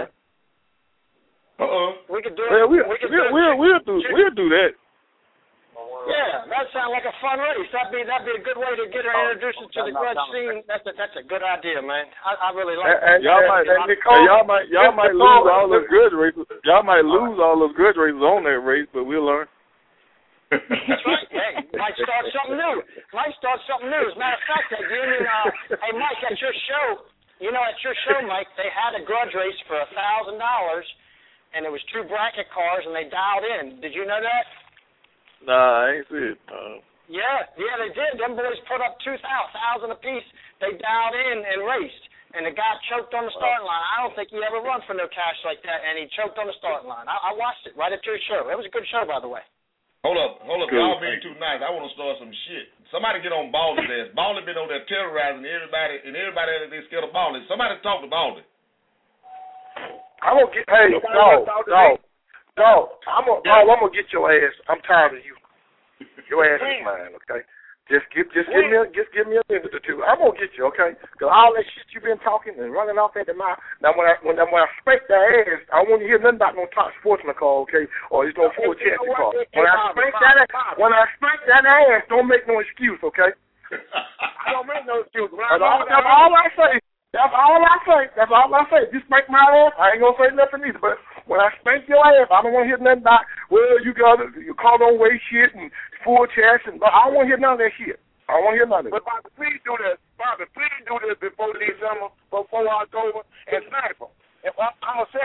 We could do it. Well, we'll do that. Yeah, that sounds like a fun race. That'd be a good way to get her introduced to the grudge scene. That's a good idea, man. I really like it. Y'all might lose all those grudge races. Y'all might lose all those grudge races on that race, but we'll learn. That's right. Hey, might start something new. As a matter of fact, hey Mike, at your show, Mike, they had a grudge race for $1,000, and it was 2 bracket cars, and they dialed in. Did you know that? Nah, I ain't see it. Yeah, they did. Them boys put up $2,000 apiece. They dialed in and raced, and the guy choked on the starting line. I don't think he ever run for no cash like that, and he choked on the starting line. I watched it right at your show. It was a good show, by the way. Hold up. Good. Y'all being too nice. I want to start some shit. Somebody get on Baldy's ass. Baldy been over there terrorizing everybody, and everybody that they scared of Baldy. Somebody talk to Baldy. I'm gonna get. Hey, dog. I'm gonna get your ass. I'm tired of you. Your ass is mine, okay? Just give me a minute or two. I'm gonna get you, okay? Cause all that shit you been talking and running off at the mouth. Now when I spank that ass, I don't want to hear nothing about no top sportsman call, okay? Or it's no full chance call. When I spank that ass, don't make no excuse, okay? I don't make no excuse. That's all I say. That's all I say. If you spank my ass, I ain't gonna say nothing either. But when I spank your ass, I don't want to hear nothing about, well, you call on weight shit and full chest, and I don't want to hear none of that shit. I don't want to hear none of it. But Bobby, please do this. Before December, before October, and sniper. If I'm gonna set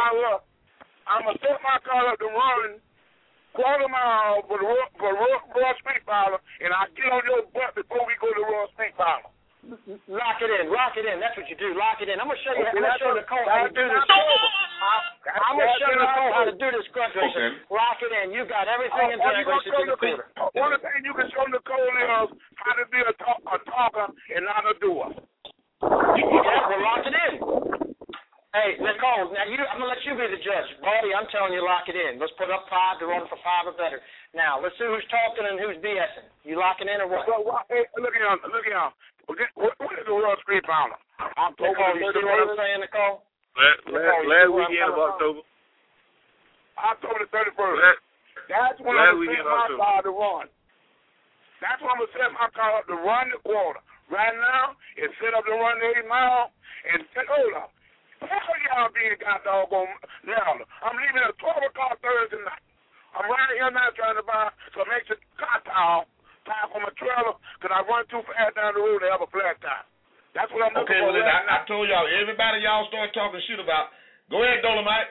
my car up to run quarter mile for Royal Street Fowler, and I get on your butt before we go to Royal Street Fowler. Lock it in. That's what you do. Lock it in. I'm gonna show you. I'm gonna show Nicole how to do this. I'm gonna show Nicole how to do this grudge racing. Lock it in. You got everything in drag racing to the quarter. One of the things you can show Nicole is how to be a talker and not a doer. Yeah, well, lock it in. Hey, Nicole, now I'm gonna let you be the judge. Baldy, I'm telling you, lock it in. Let's put up 5 to run for 5 or better. Now, let's see who's talking and who's BSing. You locking in or what? Hey, look at him. What is the World Street Fowler? Nicole, you see what I'm saying, Nicole? Last weekend of October. October the 31st. That's when I'm going to set my car to run. That's when I'm going to set my car up to run the quarter. Right now, it's set up to run the 8 mile. And hold up. Hell y'all being got doggone now. I'm leaving at 12 o'clock Thursday night. I'm right here now trying to buy some extra car tile for my trailer because I run too fast down the road to have a flat tire. That's what I'm looking for. Okay, well, I told y'all, everybody y'all start talking shit about. Go ahead, Dolomite.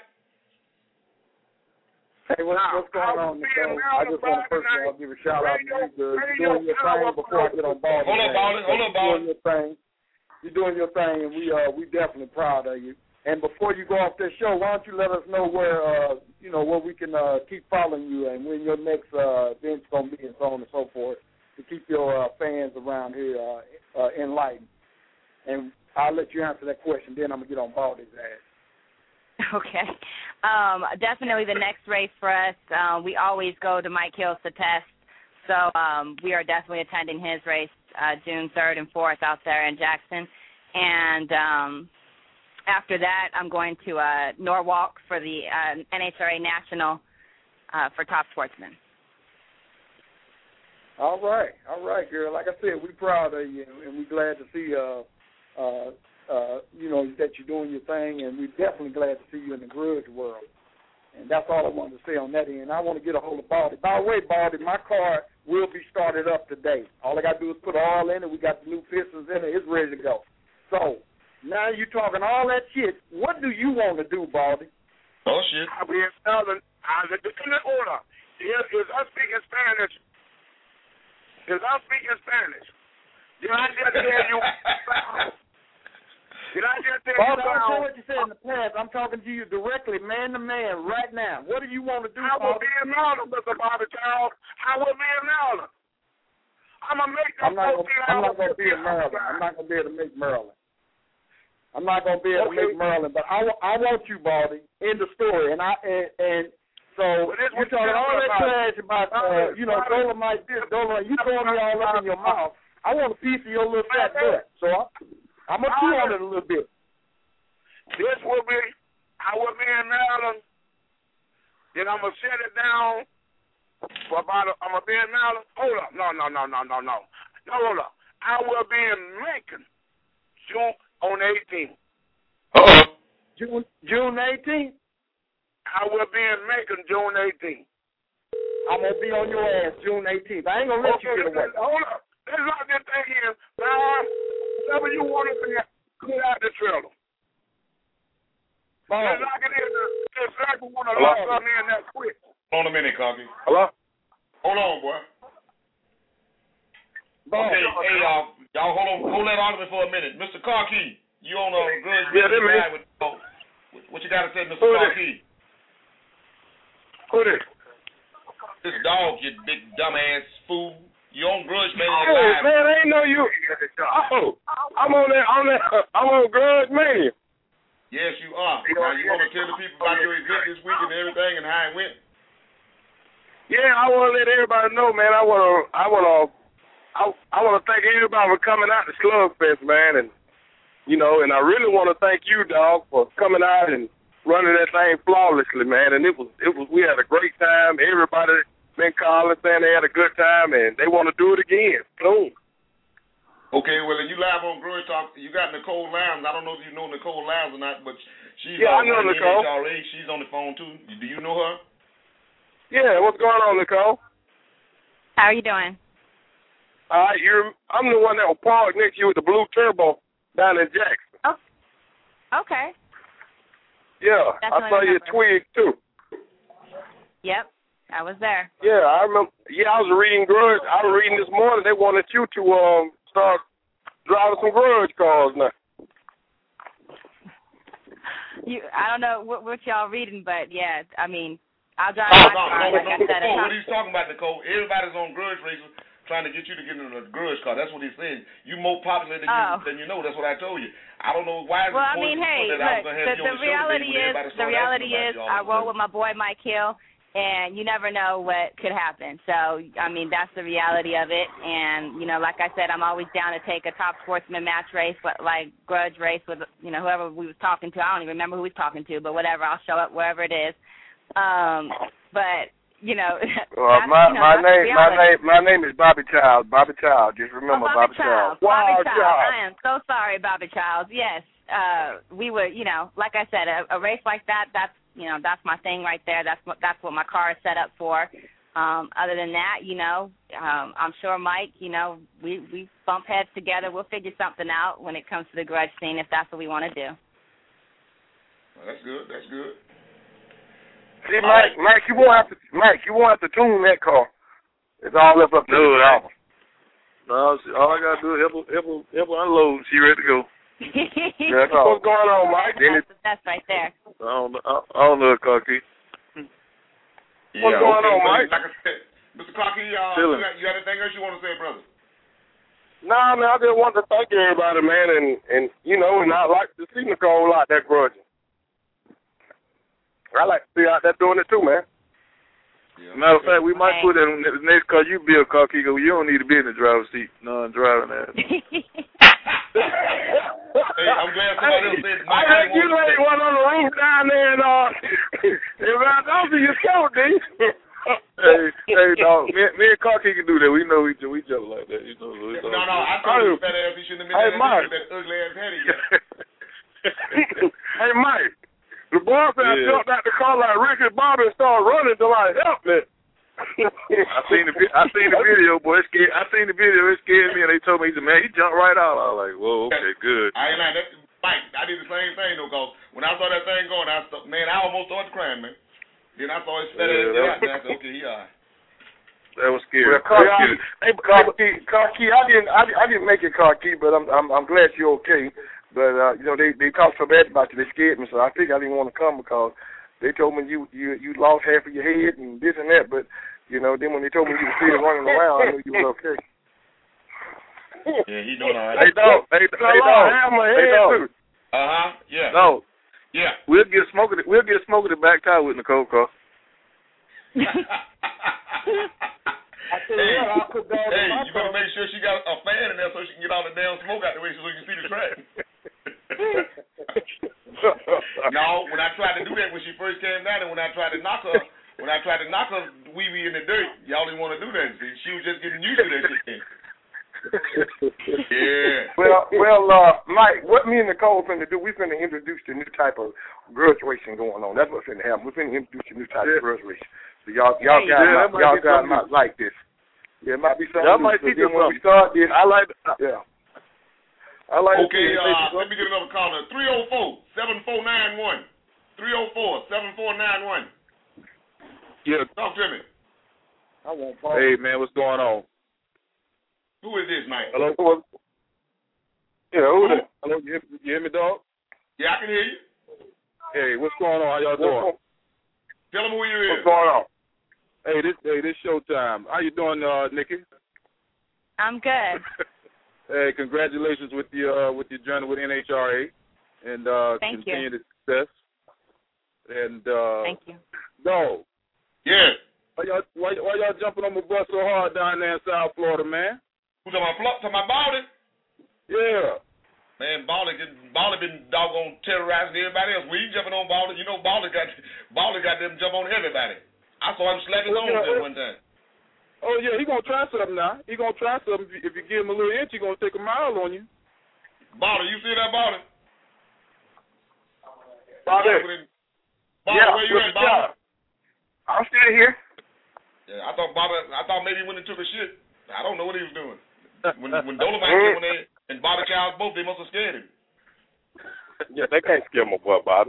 Hey, what's going on, Nicole? I just want to first of all give a shout out to you. You're doing your thing before I get on Baldy. Hold up, Baldy. You're doing your thing, and we definitely proud of you. And before you go off this show, why don't you let us know where where we can keep following you and when your next event's gonna be and so on and so forth to keep your fans around here enlightened. And I'll let you answer that question. Then I'm gonna get on Baldy's ass. Okay. Definitely the next race for us. We always go to Mike Hills to test. So we are definitely attending his race June 3rd and 4th out there in Jackson. And after that, I'm going to Norwalk for the NHRA National for Top Sportsman. All right, girl. Like I said, we're proud of you, and we're glad to see, that you're doing your thing, and we're definitely glad to see you in the grudge world. And that's all I wanted to say on that end. I want to get a hold of Baldy. By the way, Baldy, my car will be started up today. All I got to do is put oil in it. We got the new pistons in it. It's ready to go. So now you're talking all that shit. What do you want to do, Baldy? Oh, shit. I'll be in order. Is I speaking Spanish? Did I just tell you? Did I just tell you? Baldy, I don't know what you said in the past. I'm talking to you directly, man to man, right now. What do you want to do, I will be in Maryland, Mr. Bobby Charles. I will be in Maryland. I'm going to make I'm not going to be in Maryland. I'm not going to be able to make Maryland. I'm not going to be able to make Maryland, but I want you, Baldy, in the story. And so you're talking all that trash about, Dolomite this, Dolomite. You throwing me all up in your mouth. I want a piece of your little fat butt. So I'm going to chew on it a little bit. I will be in Maryland. Then I'm going to shut it down for I'm going to be in Maryland. Hold up. No. Hold up. I will be in Macon on the 18th. June 18th? I will be in Macon June 18th. I'm going to be on your ass June 18th. I ain't going to let you get away. Hold up. Let's lock this thing in. Now, whatever you want to say, clear out the trailer. Let's lock it in. This circle want to lock something in that quick. Hold on a minute, Cocky. Hello? Hold on, boy. Okay, hey, y'all hold that on me for a minute. Mr. Cocky, you on a grudge? Yeah, with what you got to say, Mr. Cocky? Who this? This dog, you big dumbass fool. You on grudge man? Oh man, I ain't know you. Oh, I'm on that. I'm on grudge man. Yes, you are. Now you want to tell the people about your event this week and everything and how it went? Yeah, I want to let everybody know, man. I want to thank everybody for coming out to Slugfest, man, and and I really want to thank you, dog, for coming out and running that thing flawlessly, man. And we had a great time. Everybody been calling saying they had a good time and they want to do it again. Boom. Okay, well, and you live on Grudge Talk. You got Nicole Lowndes. I don't know if you know Nicole Lowndes or not, but she's I know Nicole. NHRA. She's on the phone too. Do you know her? Yeah, what's going on, Nicole? How are you doing? I'm the one that was parked next to you with the blue turbo down in Jackson. Oh, okay. Yeah, I saw your twig too. Yep, I was there. Yeah, I remember. Yeah, I was reading Grudge. I was reading this morning. They wanted you to start driving some Grudge cars now. I don't know what y'all reading, but yeah, I mean, I'll drive my car. Like I said, what are you talking about, Nicole? Everybody's on Grudge races trying to get you to get in a Grudge car. That's what he's saying. You more popular than you know. That's what I told you. I don't know why. Well, I mean, hey, look, the reality is, I roll with my boy Mike Hill, and you never know what could happen. So, I mean, that's the reality of it. And, like I said, I'm always down to take a top sportsman match race, like Grudge race with, whoever we was talking to. I don't even remember who we was talking to, but whatever. I'll show up wherever it is. But, my name is Bobby Childs. Bobby Childs. Just remember Bobby Childs. Bobby Childs. I am so sorry, Bobby Childs. Yes. We were, like I said, a race like that, that's my thing right there. That's what my car is set up for. Other than that, I'm sure Mike, we bump heads together. We'll figure something out when it comes to the grudge scene if that's what we want to do. Well, that's good. That's good. See, Mike, you won't have to tune that car. It's all up to the album. No, all I gotta do is help her unload. She ready to go. That's all. What's going on, Mike? That's right there. I don't know, Cocky. What's going on, Mike? Like I said, Mr. Cocky, you got anything else you want to say, brother? No, man, I just want to thank everybody, man, and I like to see Nicole out there grudging. I like to see out there doing it too, man. Yeah, matter of fact, we might put it in the next car you build, Cocky, because you don't need to be in the driver's seat. No, I'm driving that. Hey, I'm glad somebody else said Mike. I you laid one on the roof down there and don't be yourself, D. Hey, dog. Me and Cocky can do that. We know we joke like that. You know. No, I told you fat ass he shouldn't have been that ugly ass head again. Hey, Mike. The boyfriend jumped out the car like Ricky Bobby and started running to like help me. I seen the video, boy. I seen the video. It scared me, and they told me, he said, man, he jumped right out. I was like, whoa, okay, good. Mike, I did the same thing though, cause when I saw that thing going, I almost started crying, man. Then I saw his fat ass out, and I said, okay, he all right. That was scary. Well, Carkey, I didn't make it Carkey, but I'm glad you're okay. But they talked so bad about you, they scared me, so I think I didn't want to come because they told me you lost half of your head and this and that. But then when they told me you were still running around, I knew you were okay. Yeah, he doing all right. Hey dog. Yeah. No. Yeah. We'll get smoking the back tire with Nicole car. Hey, you better make sure she got a fan in there so she can get all the damn smoke out the way so you can see the track. No, when I tried to do that when she first came down and when I tried to knock her wee-wee in the dirt, y'all didn't want to do that. She was just getting used to that shit. Yeah. Well, Mike, what me and Nicole finna do, we finna introduce the new type of grudge racing going on. That's what's finna happen. We're finna introduce the new type of grudge racing. So y'all guys might like this. Yeah, it might be something. Y'all might teach us when something. we start this, I like. Yeah. I like. Okay, let me get another caller. 304-7491. 304-7491. Yeah. Talk to me. I won't. Hey man, what's going on? Who is this, Mike? Hello. Yeah, who is it? Hello, you hear me, dog? Yeah, I can hear you. Hey, what's going on? How y'all doing? Tell them who you is. What's going on? Hey, this showtime. How you doing, Nikki? I'm good. Hey, congratulations with your journey with NHRA and continued success. And thank you. No. Yeah. Why y'all jumping on my bus so hard down there in South Florida, man? Who's on my Baldy? Yeah. Man, Baldy been doggone terrorizing everybody else. We jumping on Baldy. You know Baldy got them jump on everybody. I saw him slacking on there one time. Oh yeah, he gonna try something now. He gonna try something. If you give him a little inch, he gonna take a mile on you. Baldy, you see that Baldy? Baldy, where you at, Baldy? I'm still here. Yeah, I thought maybe he went and took a shit. I don't know what he was doing. When Dolomite came in there and Bobby Childs both, they must have scared him. Yeah, they can't scare my boy Bobby.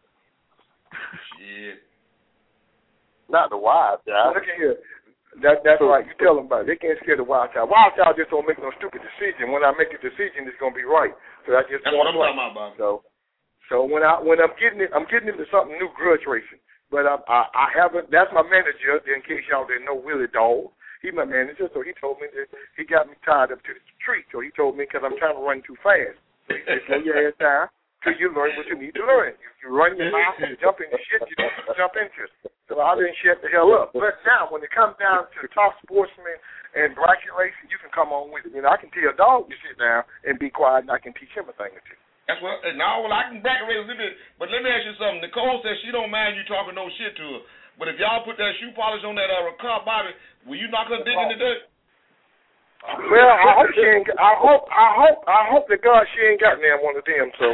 Shit. Not the wild child. Look at here. That's right. You tell them about it. They can't scare the wild child. Wild child just don't make no stupid decision. When I make a decision, it's gonna be right. So that's what I'm talking about, Bobby. So when I'm getting into something new, grudge racing. But I haven't. That's my manager. In case y'all didn't know, Willie Dole. He's my manager. So he told me that he got me tied up to the tree. So he told me because I'm trying to run too fast. So he said, slow your ass down till you learn what you need to learn. You run your mouth and jump into shit you don't jump into. So I didn't shut the hell up. But now when it comes down to top sportsmen and bracket racing, you can come on with it. I can tell a dog to sit down and be quiet, and I can teach him a thing or two. That's what. No, I can bracket race a little bit. But let me ask you something. Nicole says she don't mind you talking no shit to her. But if y'all put that shoe polish on that car Bobby, will you knock her dick in the dirt? Well, I hope she ain't. I hope to God she ain't got near one of them. So,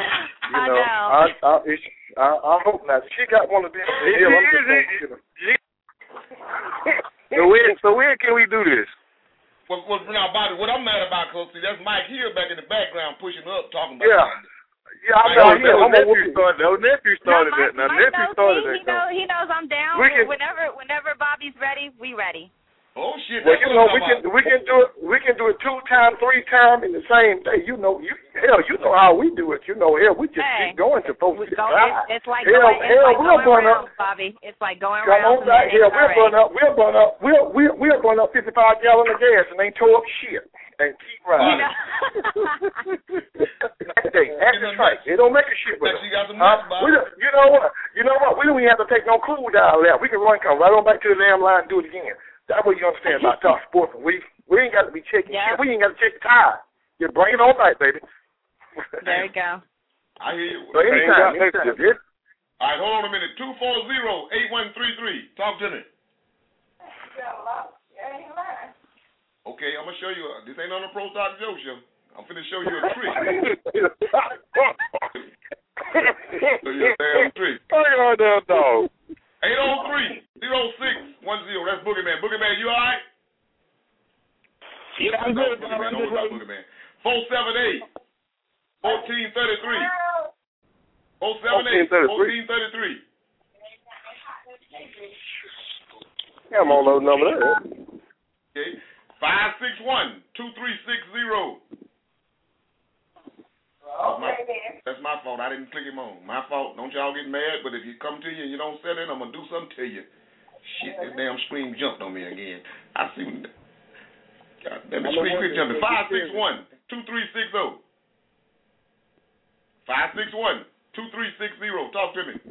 I hope not. She got one of them. So when can we do this? Well, now, Bobby, what I'm mad about, cause see, that's Mike Hill back in the background pushing up, talking about. Yeah. Yeah, I know. Nephew started that. Now, nephew started that. He knows I'm down. Whenever Bobby's ready, we ready. Oh shit! Well, we can do it. We can do it 2 times, 3 times in the same day. You know how we do it. We just keep going to folks. It's like going around, Bobby. It's like going around. We'll burn up 55 gallons of gas and ain't tore up shit and keep riding. That's right. It don't make a shit with us. You know what? We don't even have to take no cool down there. We can come right on back to the damn line and do it again. That's what you understand about top sports. We ain't got to be checking shit. We ain't got to check the tire. You bring it all night, baby. There you go. I hear you. So anytime. All right, hold on a minute. 240-8133. Talk to me. Okay, I'm going to show you. This ain't on the Pro Stock Joe show. I'm finna show you a trick. Show you a damn trick. Oh, you're a damn dog. 803-0610. That's Boogeyman. Boogeyman, you all right? Yeah, I'm good. Boogeyman, don't worry about Boogeyman. 478-1433. 478-1433. Yeah, I'm on those numbers there. Okay. 561-2360. That's my fault. I didn't click him on. My fault. Don't y'all get mad, but if you come to you and you don't sell it, I'm going to do something to you. Shit, this damn screen jumped on me again. I see. God damn it, screen quit jumping. 561-2360. 561-2360. Talk to me.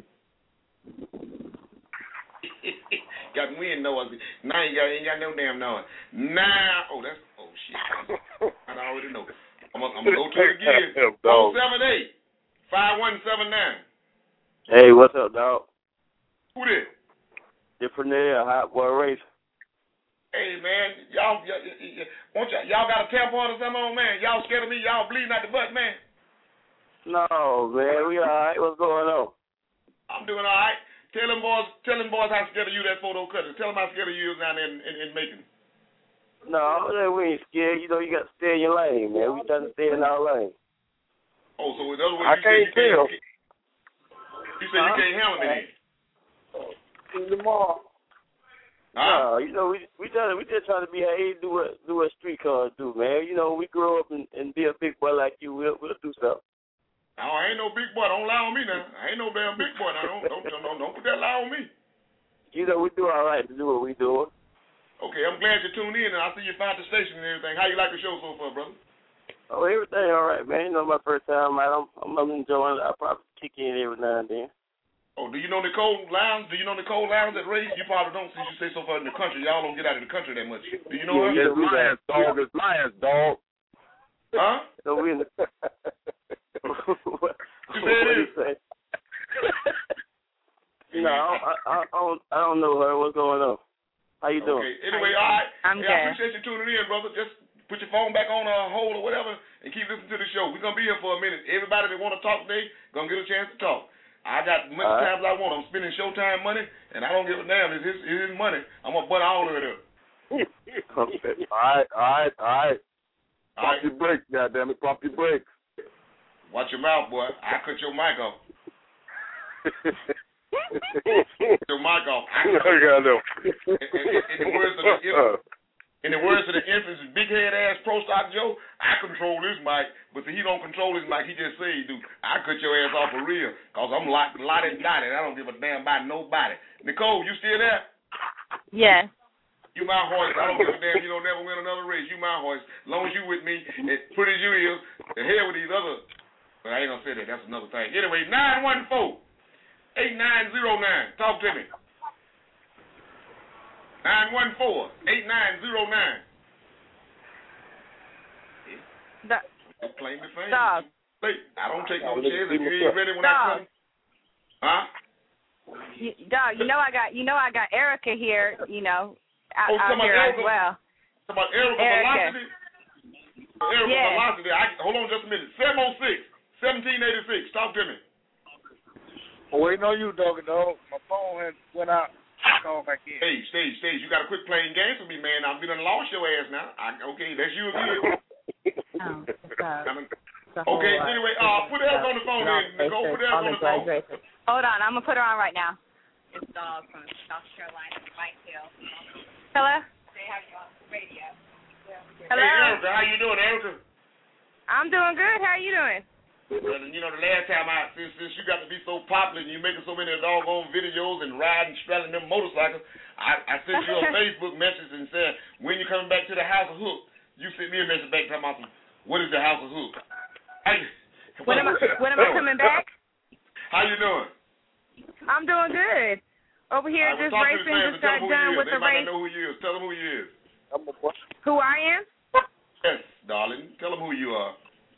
Got wind noise. Now you ain't got no damn noise. Now, shit. I already know. I'm gonna go to it again. 478-5179. Hey, what's up, dog? Who this? Different there, Hot Boy Race. Hey man, y'all got a tampon or something on, man? Y'all scared of me? Y'all bleeding out the butt, man? No, man, we all right. What's going on? I'm doing all right. Tell them boys how scared of you that photo cutter. Tell them how scared of you is down there in Macon. No, we ain't scared. You know, you got to stay in your lane, man. We trying to stay in our lane. Oh, so in other words, you say you can't handle me then? See you tomorrow. No, you know, we just trying to be able to do what street cars do, man. You know, we grow up and be a big boy like you. We'll do something. No, I ain't no big boy. Don't lie on me now. I ain't no damn big boy now. Don't put that lie on me. You know, we do all right to do what we doing. Okay, I'm glad you tuned in, and I see you found the station and everything. How you like the show so far, brother? Oh, everything all right, man. You know, my first time out, I'm enjoying it. I probably kick in every now and then. Oh, do you know Nicole Lowndes? Do you know Nicole Lowndes at Race? You probably don't, since you stay so far in the country. Y'all don't get out of the country that much. Do you know her? It's Lions, dog. It's Lions, dog. Huh? So we in the... You say it is? No, I don't know her. What's going on? How you doing? Okay. Anyway, all right. I'm good. I appreciate you tuning in, brother. Just put your phone back on hold or whatever and keep listening to the show. We're going to be here for a minute. Everybody that want to talk today going to get a chance to talk. I got many times I want. I'm spending Showtime money, and I don't give a damn. It's his money. I'm going to butt all of it up. Okay. All right. Pump your brakes, goddammit. Pump your brakes. Watch your mouth, boy. I cut your mic off. Your mic off. In the words of the infamous big head ass Pro Stock Joe, I control this mic, but he don't control his mic. He just say he do. I cut your ass off for real, cause I'm lotted and dotted. I don't give a damn about nobody. Nicole, you still there? Yeah. You my horse. I don't give a damn. You don't never win another race. You my horse. As long as you with me, as pretty as you is, the hell with these other. But I ain't gonna say that. That's another thing. Anyway, 914-8909. Talk to me. 914-8909. Don't claim the fame. Stop. I don't take no chance if you ain't ready when I come. Huh? Dog, you know I got Erica here, out here as well. About Erica Velocity? Erica Velocity. Hold on just a minute. 706-1786. Talk to me. I'm waiting on you, dog. My phone went out. Call back in. Hey, Stage. You got to quit playing games with me, man. I'm gonna lost your ass now. Okay, that's you again. Okay, anyway, put Eric on the phone then. Go put Eric on the phone. Hold on, I'm gonna put her on right now. It's Dog from South Carolina, White Hill. Hello? They have you on the radio. Hello? Hey, Erica, how you doing, Erica? I'm doing good. How are you doing? Well, the last time since you got to be so popular and you making so many doggone videos and riding, straddling them motorcycles, I sent you a Facebook message and said, when you coming back to the House of Hook, you sent me a message back talking about, what is the House of Hook? When am I coming back? How you doing? I'm doing good. Over here just racing, just got done with the race. They might not know who you is. Tell them who you is. Who I am? Yes, darling. Tell them who you are.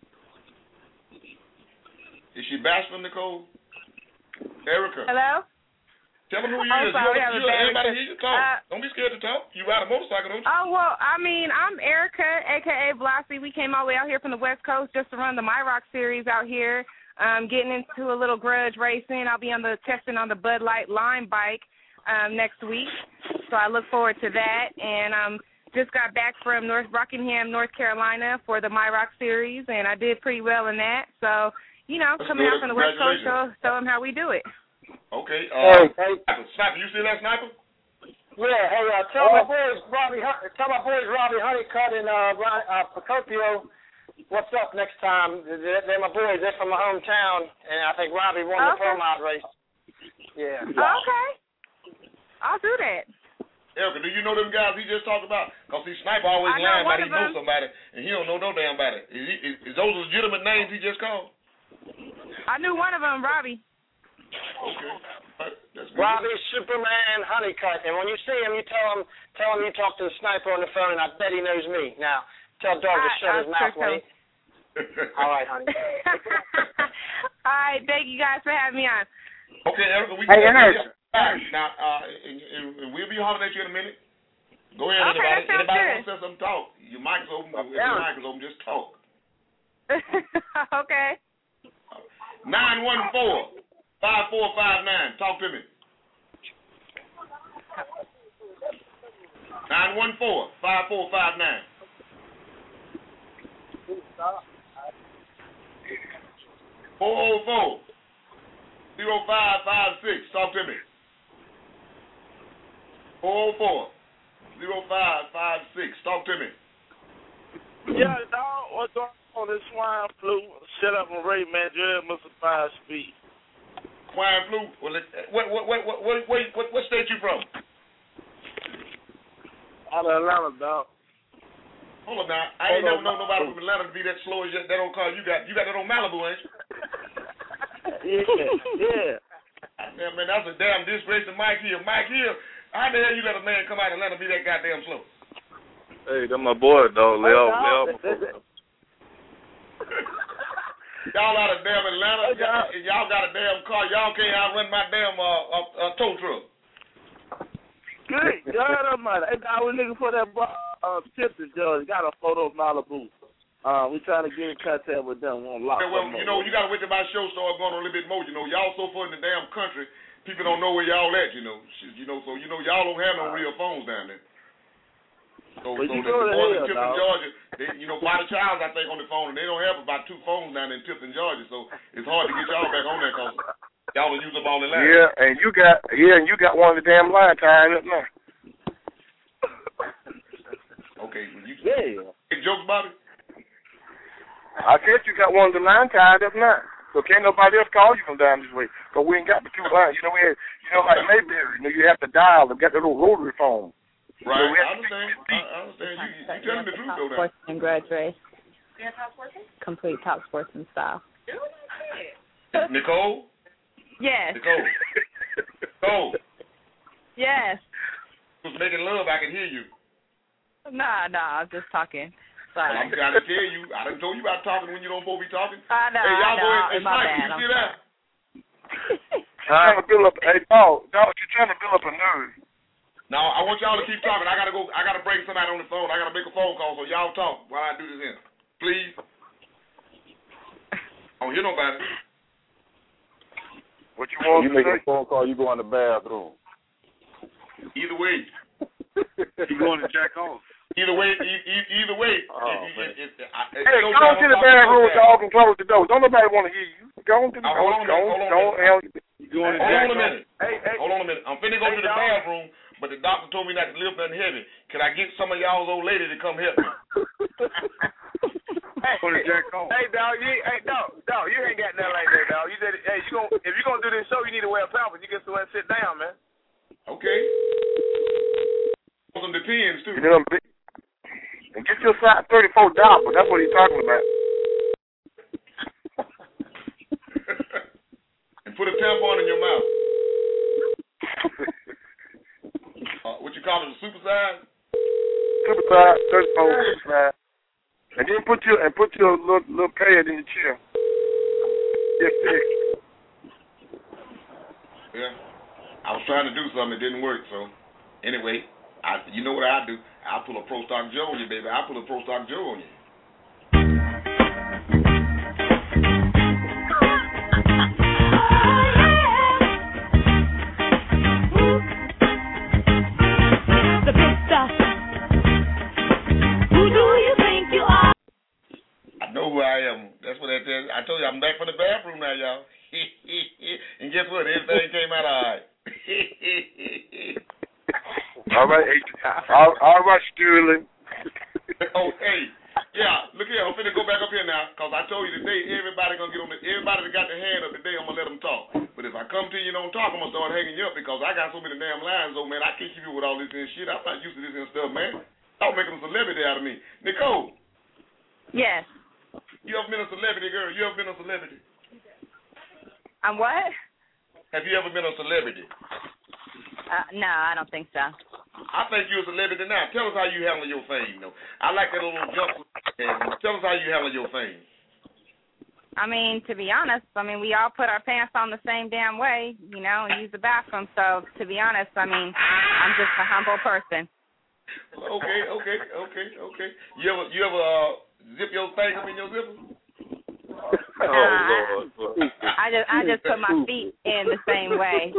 Is she bashful, Nicole? Erica. Hello? Tell them who you is. Sorry, Everybody hear you talk. Don't be scared to talk. You ride a motorcycle, don't you? Oh, well, I mean, I'm Erica, a.k.a. Blasi. We came all the way out here from the West Coast just to run the MyRock series out here, getting into a little grudge racing. I'll be on the testing on the Bud Light Lime bike next week, so I look forward to that. And just got back from North Rockingham, North Carolina for the MyRock series, and I did pretty well in that. So, you know, coming out from the West Coast, show them how we do it. Okay. Sniper, you see that, Sniper? Yeah. Hey, tell my boys Robbie Honeycutt and Procopio what's up next time. They're my boys. They're from my hometown, and I think Robbie won the pro mod race. Yeah. Okay. I'll do that. Erica, do you know them guys he just talked about? Because see, Sniper always lying about he knows somebody, and he don't know no damn about it. Is those legitimate names he just called? I knew one of them, Robbie. Okay. Robbie Superman Honeycutt, and when you see him, you tell him you talk to the Sniper on the phone, and I bet he knows me. Now, tell Doug to shut his mouth when he... All right, honey. All right, thank you guys for having me on. Okay, Erica, we can now, we'll be hollering at you in a minute. Go ahead, okay, anybody want to say something, talk. Your mic's open. If your mic is open, just talk. Okay. 914-5459. Talk to me. 914-5459. 404-0556. Talk to me. 404-0556. Talk to me. Yeah, dog. What's going on? This swine flu. Shut up and Ray, man. You're Mr. 5 Speed. Swine flu. Well, what state you from? Out of Atlanta, dog. Hold on now. I ain't never known nobody from Atlanta to be that slow as that old car you got. You got that on Malibu, ain't you? Yeah. Damn, man, that's a damn disgrace to Mike Hill. Mike Hill, how the hell you let a man come out of Atlanta and be that goddamn slow? Hey, that's my boy, dog. Lay off. Y'all out of damn Atlanta. Y'all got a damn car. Y'all can't outrun my damn tow truck. Good God Almighty. Hey, I was looking for that Tipton Judge. Got a photo of Malibu. We trying to get in contact with them. Well, you know, you got to wait till my show starts going on a little bit more. You know, y'all so far in the damn country, people don't know where y'all at. You know, so y'all don't have no real phones down there. So the boys in Tipton, Georgia, they, by the Childs, I think, on the phone, and they don't have about 2 phones down in Tipton, Georgia. So it's hard to get y'all back on there because y'all will use up all the line. Yeah, and you got one of the damn line tied up now. Okay, make jokes about it. I said you got one of the line tied up now. So can't nobody else call you from down this way. But we ain't got the 2 lines. Like Mayberry, you have to dial and get the little rotary phone. Right, I understand. You telling the truth, though, now. Sports and grudge race. Complete top sportsman style. Nicole? Yes. Nicole? Yes. Was making love, I can hear you. Nah, I'm just talking. Sorry. I'm trying to tell you. I done told you about talking when you don't supposed to be talking. I know. Hey, y'all go ahead. It's my bad. You see that? Trying to build up. Hey, dog, you're trying to build up a nerve. Now, I want y'all to keep talking. I got to bring somebody on the phone. I got to make a phone call, so y'all talk while I do this here. Please. I don't hear nobody. What you want you make a phone call, you go in the bathroom. Either way. You going to jack off. Either way. Hey, go to the bathroom so y'all can close the door. Don't nobody want to hear you. Go on to the Hold on a minute. Hold on a minute. I'm finna go to the bathroom, but the doctor told me not to lift nothing heavy. Can I get some of y'all's old lady to come help me? Hey, dog, you ain't got nothing like that, dog. You said, hey, if you're gonna do this show, you need to wear a pampers. You get somewhere and sit down, man. Okay. Some depends too. And get your size $34. That's what he's talking about. And put a tampon in your mouth. What you call it, a super size? Super size, 34 size. And then put your little pad in the chair. Yeah. I was trying to do something, it didn't work, so anyway, you know what I do? I'll pull a Pro Stock Joe on you, baby. I'll pull a Pro Stock Joe on you. The big stuff. Who do you think you are? I know who I am. That's what that says. I told you I'm back from the bathroom now, y'all. And guess what? Everything came out all right. All right, Sterling. Oh, hey. Yeah, look here. I'm finna go back up here now, because I told you today everybody gonna get on everybody that got their hand up today, I'm gonna let them talk. But if I come to you and don't talk, I'm gonna start hanging you up, because I got so many damn lines, man. I can't keep you with all this and shit. I'm not used to this and stuff, man. Y'all making a celebrity out of me. Nicole. Yes. You ever been a celebrity, girl? You ever been a celebrity? I'm what? Have you ever been a celebrity? No, I don't think so. I think you're a celebrity now. Tell us how you handle your fame, though. I like that little jump. Tell us how you handle your fame. I mean, to be honest, we all put our pants on the same damn way, and use the bathroom. So, to be honest, I'm just a humble person. Okay. You ever zip your thing up in your zipper? Oh, Lord. I just put my feet in the same way.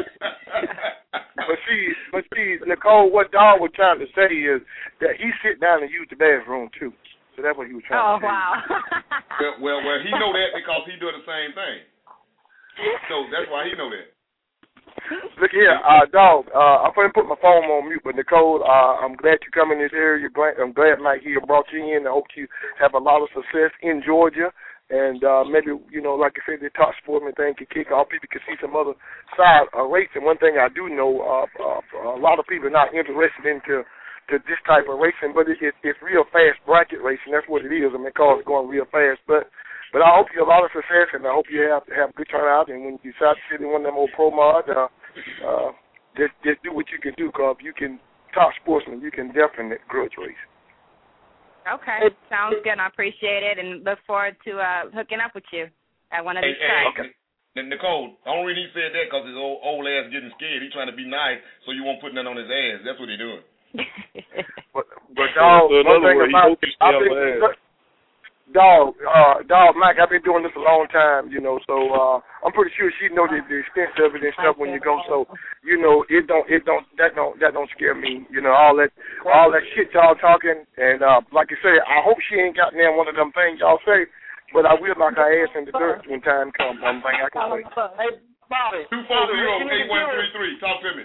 But see, Nicole, what Dawg was trying to say is that he sit down and use the bathroom too. So that's what he was trying to say. Oh, wow. well, he know that because he do the same thing. So that's why he know that. Look here, Dawg. I'm going to put my phone on mute, but Nicole, I'm glad you come in this area. I'm glad Mike here brought you in. I hope you have a lot of success in Georgia. And maybe, like I said, the top sportsman thing can kick off. People can see some other side of racing. One thing I do know, a lot of people are not interested into this type of racing, but it's real fast bracket racing. That's what it is. Cars going real fast. But I hope you have a lot of success, and I hope you have good turnout. And when you decide to sit in one of them old pro mods, just do what you can do, because you can top sportsman, you can definitely grudge race. Okay, sounds good. I appreciate it, and look forward to hooking up with you at one of these tracks. Okay. Nicole, the only reason he said that because his old ass getting scared. He's trying to be nice, so you won't put nothing on his ass. That's what he's doing. but Dawg, one thing about Dawg, Mike, I've been doing this a long time, so I'm pretty sure she knows the extent of it and stuff when you go. So, that don't scare me. All that shit y'all talking, and like you say, I hope she ain't got near one of them things y'all say, but I will knock her ass in the dirt when time comes. One thing I can say. Hey, Bobby. 240-8133. Talk to me.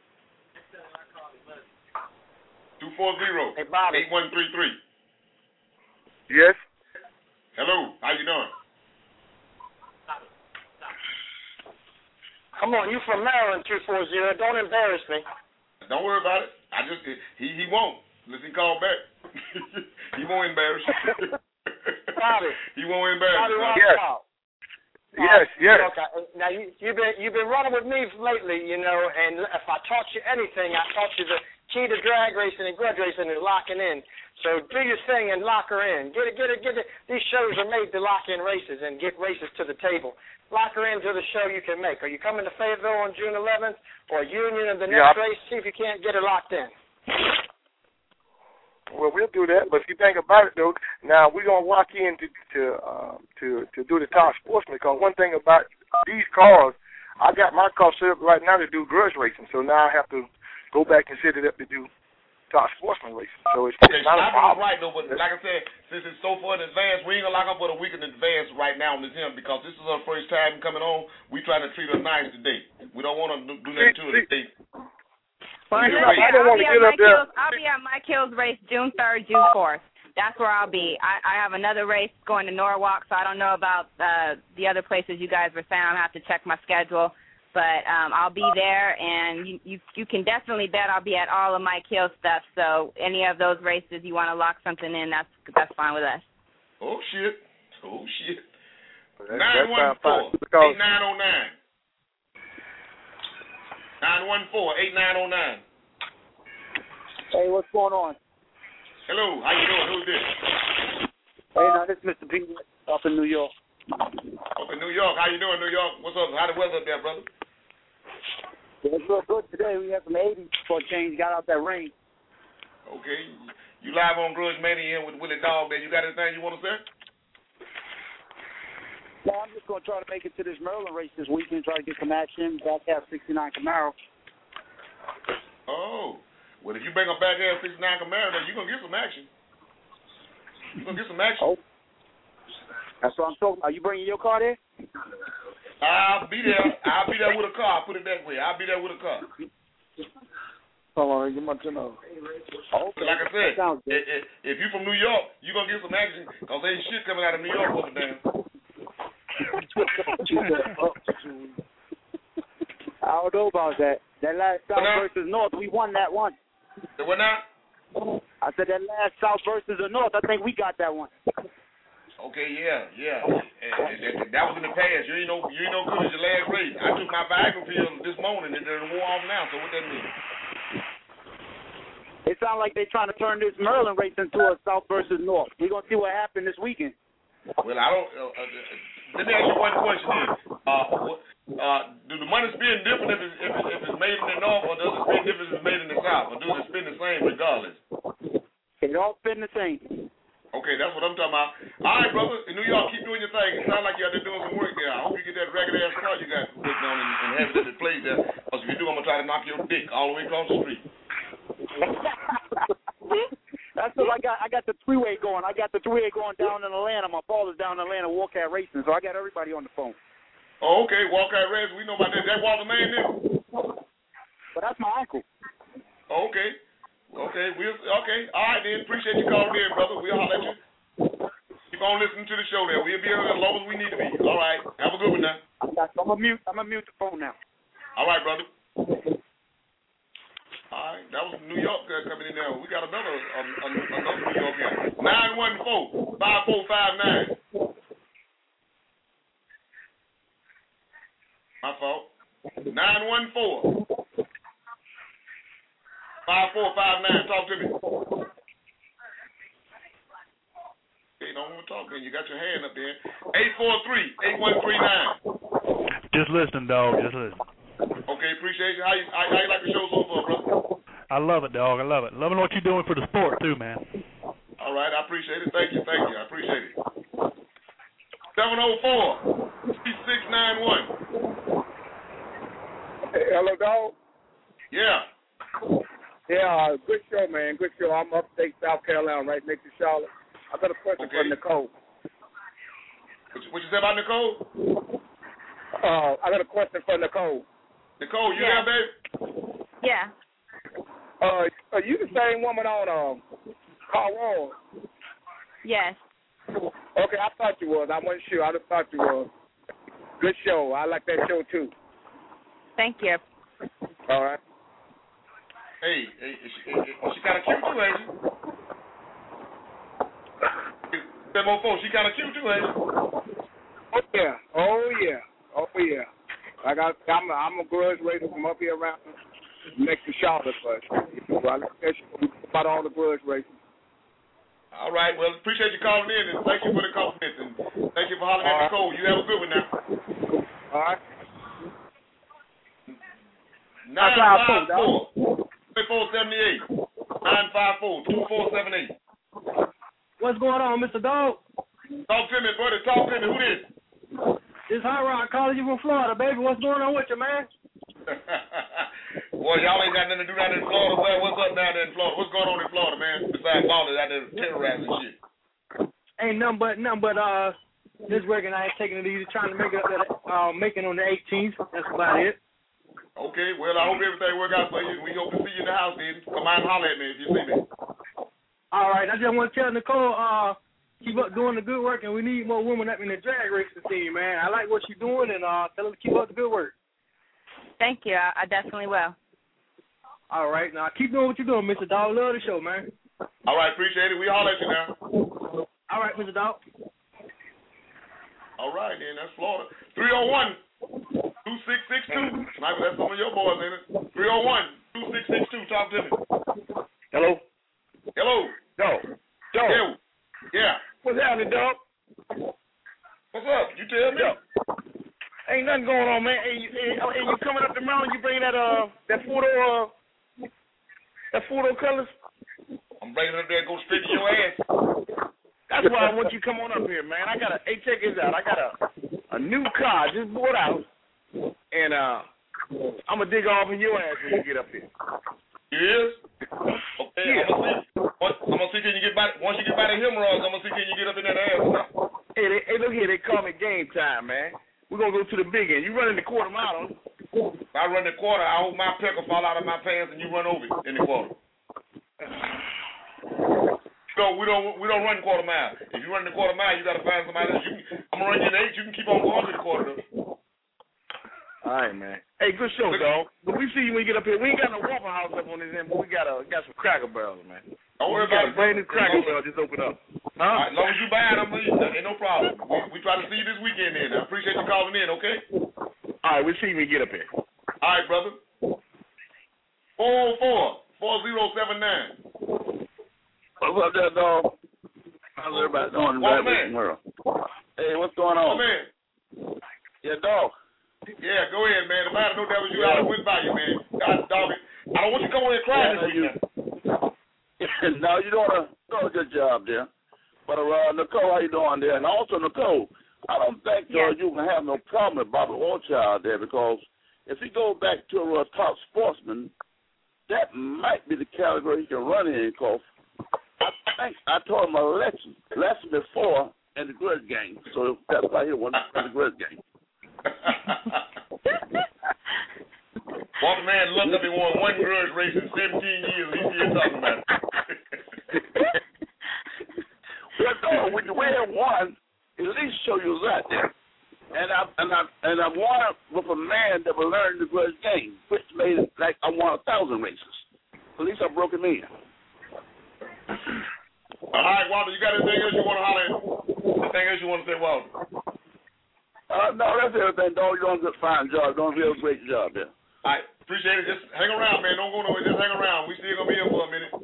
240-8133. Yes. Hello, how you doing? Come on, you from Maryland, 240. Don't embarrass me. Don't worry about it. He won't. Listen, call back. He won't embarrass you. Bobby. He won't embarrass you. Yes. Okay. Now you've been running with me lately, and if I taught you anything, I taught you the key to drag racing and grudge racing is locking in. So do your thing and lock her in. Get it. These shows are made to lock in races and get races to the table. Lock her into the show you can make. Are you coming to Fayetteville on June 11th or Union in the next race? See if you can't get her locked in. Well, we'll do that. But if you think about it, though, now we're gonna walk in to do the top sportsman. Because one thing about these cars, I got my car set up right now to do grudge racing. So now I have to go back and set it up to do top sportsman racing. So it's not a problem. Right, though, but like I said, since it's so far in advance, we ain't gonna lock up but a week in advance right now on this him, because this is our first time coming on. We trying to treat her nice today. We don't want to do nothing to her today. Well, I'll be at Mike Hill's race June 3rd, June 4th. That's where I'll be. I have another race going to Norwalk, so I don't know about the other places you guys were saying. I'll have to check my schedule. But I'll be there, and you can definitely bet I'll be at all of Mike Hill's stuff. So any of those races you want to lock something in, that's fine with us. Oh, shit. 914-8909. 914-8909. Hey, what's going on? Hello, how you doing? Who's this? Hey, now this is Mr. P up in New York. Up in New York. How you doing, New York? What's up? How the weather up there, brother? Yeah, it's real good today. We had some 80s for a change. Got out that rain. Okay. You live on Grudge Mania with Willie Dog there. You got anything you want to say? No, I'm just going to try to make it to this Maryland race this weekend, try to get some action. Back half 69 Camaro. Oh. Well, if you bring a back half 69 Camaro, then you're going to get some action. You're going to get some action. Oh. That's what I'm talking about. Are you bringing your car there? I'll be there. I'll be there with a car. I'll put it that way. I'll be there with a car. Hold on, give my $10. Okay. Like I said, if you're from New York, you're going to get some action because ain't shit coming out of New York over there. I don't know about that. That last South versus North, we won that one. The what now? I said that last South versus the North, I think we got that one. Okay, yeah. And that was in the past. You ain't no good as your last race. I took my Viagra pills this morning and they're wore off now. So what that mean? It sounds like they're trying to turn this Maryland race into a South versus North. We're gonna see what happens this weekend. Well, I don't. Let me ask you one question. Do the money spend different if it's made in the North, or does it spend different if it's made in the South, or does it spend the same regardless? It all spend the same. Okay, that's what I'm talking about. All right, brother. In New York, keep doing your thing. It sounds like you're out there doing some work there. I hope you get that ragged ass car you got working on and have it at the place there. Because if you do, I'm gonna try to knock your dick all the way across the street. That's because I got the three-way going. I got the three-way going down in Atlanta. My father's down in Atlanta, Walcat Racing, so I got everybody on the phone. Oh, okay, Walcat Racing. We know about that. That Walter Man then? But that's my uncle. Oh, okay. Okay. All right, then. Appreciate you calling in, brother. We'll holler at you. Keep on listening to the show there. We'll be here as long as we need to be. All right. Have a good one now. I'm gonna mute the phone now. All right, brother. All right, that was New York coming in there. We got another New York here. 914-5459. My fault. 914-5459. Talk to me. Hey, don't want to talk, man. You got your hand up there. 843-8139. Just listen, dog. Just listen. Okay, appreciate you. How you like the show so far, brother? I love it, dog. I love it. Loving what you're doing for the sport, too, man. All right, I appreciate it. Thank you. I appreciate it. 704-3691. Hey, hello, dog. Yeah. Yeah, good show, man. Good show. I'm upstate South Carolina, right next to Charlotte. I got a question for Nicole. What you said about Nicole? I got a question for Nicole. Nicole, you there, babe? Yeah. Are you the same woman on Car Wars? Yes. Okay, I thought you was. I wasn't sure. I just thought you was. Good show. I like that show too. Thank you. All right. Hey, she kind of cute too, ain't she? That mofo, she kind of cute too, ain't she? Oh yeah. I'm a grudge racer from up here around next to Charlotte, but so I like that show about all the grudge racing. All right. Well, appreciate you calling in, and thank you for the compliment, and thank you for hollering at Nicole. You have a good one now. All right. 954-2478. What's going on, Mr. Dog? Talk to me, buddy. Talk to me. Who this? This Hot Rod calling you from Florida, baby. What's going on with you, man? Boy, y'all ain't got nothing to do down in Florida. Well, what's up down there in Florida? What's going on in Florida, man? Besides ballers out there terrorizing shit. Ain't nothing but this working. I ain't taking it easy, trying to make it on the 18th. That's about it. Okay, well, I hope everything work out for you. We hope to see you in the house, then. Come out and holler at me if you see me. All right, I just want to tell Nicole, keep up doing the good work, and we need more women up in the drag racing team, man. I like what you're doing, and tell her to keep up the good work. Thank you. I definitely will. All right, now keep doing what you're doing, Mr. Dog. Love the show, man. All right, appreciate it. We holler at you now. All right, Mr. Dog. All right, then. That's Florida. 301-2662. Michael, that's some of your boys, ain't it? 301-2662. Talk to me. Hello. Dog. Yeah. What's happening, dog? What's up? You tell me. Ain't nothing going on, man. Hey, you coming up the mountain? You bringing that photo colors? I'm bringing it up there and go straight to your ass. That's why I want you to come on up here, man. Hey, check this out. I got a new car just bought out, and I'm gonna dig off in your ass when you get up here. You is? Okay. Yeah. I'm gonna see can you get by. Once you get by the hemorrhoids, I'm gonna see can you get up in that ass. Hey, look here. They call me game time, man. We're gonna go to the big end. You running the quarter mile, don't you? If I run the quarter, I hope my pecker fall out of my pants and you run over it in the quarter. No, we don't run quarter mile. If you run the quarter mile, you gotta find somebody else. I'm gonna run you in 8. You can keep on going to the quarter. All right, man. Hey, good show, dog. But we see you when you get up here. We ain't got no Waffle House up on this end, but we got some Cracker Barrels, man. Don't worry about it. Brand new Cracker Barrel just opened up. Huh? All right, as long as you buy it, ain't no problem. We try to see you this weekend then. I appreciate you calling in, okay? All right, we'll see you when you get up here. All right, brother. 404-4079. What's up there, dog? How's everybody doing in the world? Hey, what's going on? Man. Yeah, dog. Yeah, go ahead, man. If I had known that was you, I would have went by you, man. God, dog it. I don't want you to come over here crying this weekend. No, you're doing a good job there. But, Nicole, how you doing there? And also, Nicole, I don't think you can have no problem with Bobby Orchard there because if he goes back to a top sportsman, that might be the category he can run in because I think I told him a lesson before in the grudge game. So that's why he won the grudge game. Walter Man looked up and won one grudge race in 17 years. He's here talking about it. Well, no, when you win one, at least show you that there. And I won with a man that will learn the grudge game, which made it like I won 1,000 races. At least I broke him in. All right, Walter, you got anything else you want to holler at? Anything else you want to say, Walter? No, that's everything, dog. You're doing a good, fine job. Doing a real great job there. All right, appreciate it. Just hang around, man. Don't go nowhere. Just hang around. We still going to be here for a minute.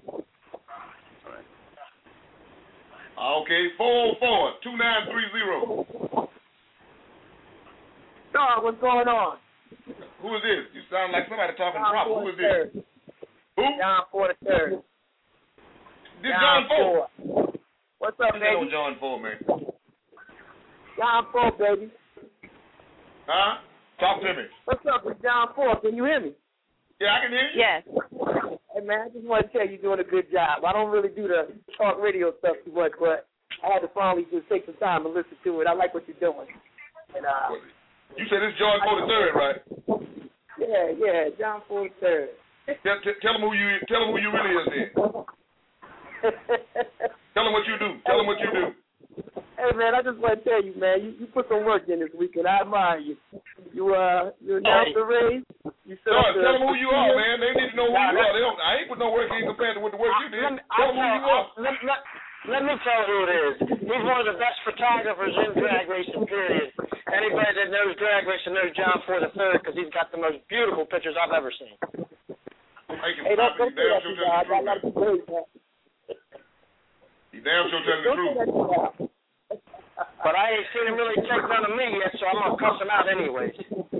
All right. Okay, 404-2930. Dog, what's going on? Who is this? You sound like somebody talking proper. Who is this? Who? John Ford III. This John Ford. What's up, baby? Hello, John Ford, man. John Ford, baby. Huh? Talk to me. What's up with John Ford? Can you hear me? Yeah, I can hear you. Yes. Hey, man, I just want to tell you you're doing a good job. I don't really do the talk radio stuff too much, but I had to finally just take some time and listen to it. I like what you're doing. And, you said this John Ford III, right? Yeah, John Ford III. Tell him who you really is then. Tell him what you do. Tell him what you do. Hey, man, I just want to tell you, man, you put some work in this weekend. I admire you. You announced the race. Tell them who you are, man. They need to know who you are. I ain't put no work in compared to what the work you did. Tell them who you are. Let me tell you who it is. He's one of the best photographers in drag racing, period. Anybody that knows drag racing knows John Ford III because he's got the most beautiful pictures I've ever seen. Hey, don't say that to God. I love you great, man. He damn sure telling the truth. But I ain't seen him really take none of me yet, so I'm going to cuss him out anyways.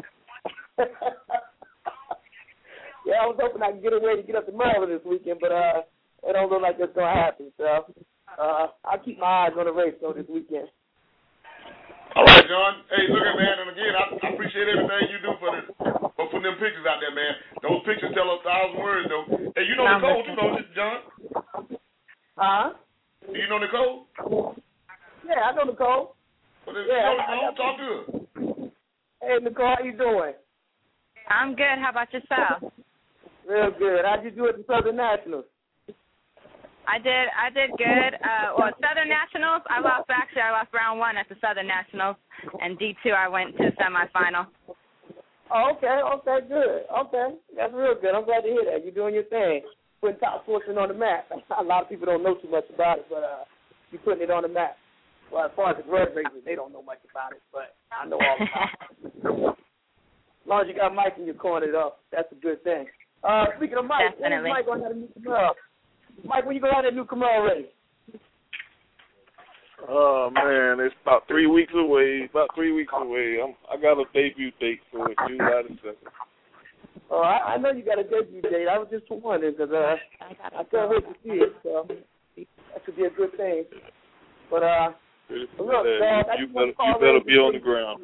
Yeah, I was hoping I could get away to get up to Maryland this weekend, but it don't look like that's going to happen. So I'll keep my eyes on the race, though, this weekend. All right, John. Hey, look at man, and again, I appreciate everything you do for putting them pictures out there, man. Those pictures tell 1,000 words, though. Hey, you know Nicole too, don't you, John? Huh? Do you know Nicole? Yeah, I know Nicole. Well, Nicole, talk to her. Hey, Nicole, how you doing? I'm good. How about yourself? Real good. How'd you do at the Southern Nationals? I did good. Southern Nationals, I lost round 1 at the Southern Nationals, and D2 I went to the semifinal. Oh, okay, good. Okay, that's real good. I'm glad to hear that. You're doing your thing, putting top sportsman on the map. A lot of people don't know too much about it, but you're putting it on the map. Well, as far as the grudge races, they don't know much about it, but I know all about it. As long as you got Mike in your corner, though, that's a good thing. Speaking of Mike, Mike, I got to meet him up. Mike, when you go out that new Camaro race? Oh man, it's about 3 weeks away. I got a debut date for it, July the 2nd. Oh, I know you got a debut date. I was just wondering because I can't wait to see it. So that could be a good thing. But look, dog, you better be on the ground.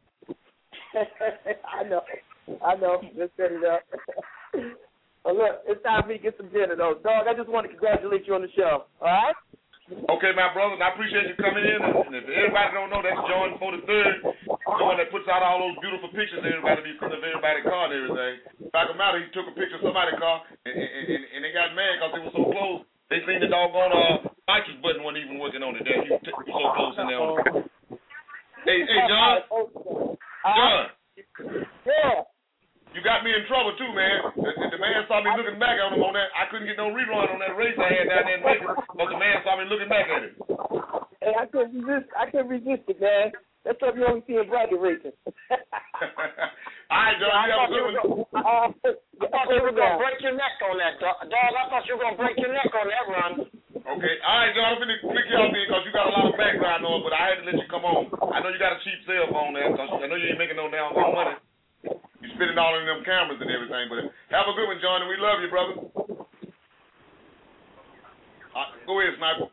I know. Let's set it up. Well, look, it's time for me to get some dinner, though. Dog, I just want to congratulate you on the show. All right? Okay, my brother, and I appreciate you coming in. And if everybody don't know, that's Jordan 43rd, the one that puts out all those beautiful pictures of everybody in front of everybody's car and everything. Back him out, he took a picture of somebody's car, and they got mad because it was so close. They seen the doggone nitrous button wasn't even working on it. There, he was so close in there. Hey, John. John. Yeah. You got me in trouble too, man. The man saw me looking back at him on that. I couldn't get no rerun on that race I had down there in Vegas, but the man saw me looking back at it. Hey, I couldn't resist it, man. That's something you only see in bracket racing. All right, John, you have a good one. I thought you were going to break your neck on that, dog. I thought you were going to break your neck on that run. Okay. All right, John, I'm going to click you out there because you got a lot of background noise, but I had to let you come on. I know you got a cheap cell phone there because I know you ain't making no damn money. You spending all in them cameras and everything, but have a good one, John, and we love you, brother. Go ahead, Sniper.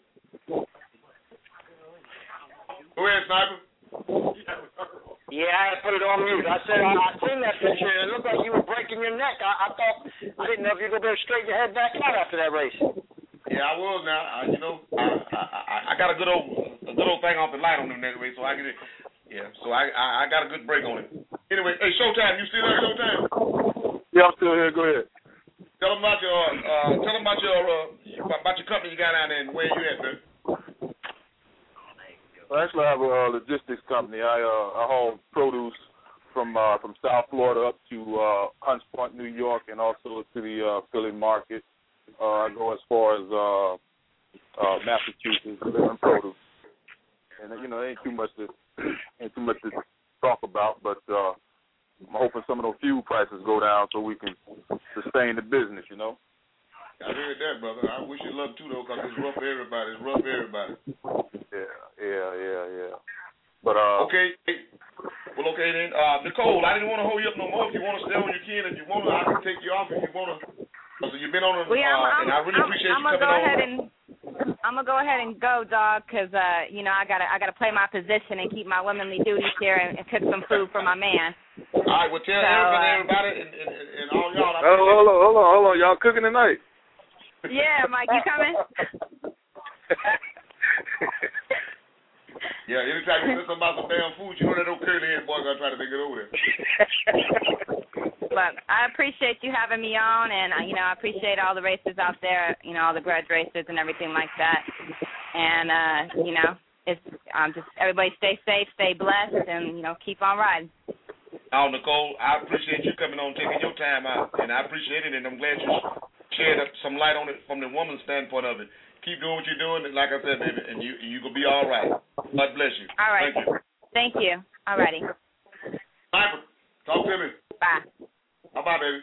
Go ahead, Sniper. Yeah, I put it on mute. I said I seen that picture, and it looked like you were breaking your neck. I thought, I didn't know if you were going to be able to straighten your head back out after that race. Yeah, I was now. I got a good old thing off the light on them that way, so I get it. Yeah, so I got a good break on it. Anyway, hey, Showtime, you still there, Showtime? Yeah, I'm still here. Go ahead. Tell them about your company you got out there and where you at, man. Well, actually, I have a logistics company. I haul produce from South Florida up to Hunts Point, New York, and also to the Philly market. I go as far as Massachusetts, delivering produce. And ain't too much to talk about, but I'm hoping some of those fuel prices go down so we can sustain the business, I heard that, brother. I wish you luck too, though, because it's rough for everybody. Yeah. But okay. Well, okay then. Nicole, I didn't want to hold you up no more. If you want to stay on your kin, if you want to, I can take you off if you want to. So you've been on, and I really appreciate you coming on. I'm gonna go ahead and go, dog, because I gotta play my position and keep my womanly duties here and cook some food for my man. All right, well tell everybody and all y'all. Hold on, y'all cooking tonight? Yeah, Mike, you coming? Yeah, anytime you say something about some damn food, you know that old curly head boy gonna try to take it over there. But I appreciate you having me on, and I appreciate all the racers out there, all the grudge racers and everything like that. And it's just everybody stay safe, stay blessed, and keep on riding. Oh, Nicole, I appreciate you coming on, taking your time out, and I appreciate it, and I'm glad you shared some light on it from the woman's standpoint of it. Keep doing what you're doing, and like I said, baby, and you gonna be all right. God bless you. All right. Thank you. Thank you. All righty. Sniper, talk to me. Bye. Bye, baby.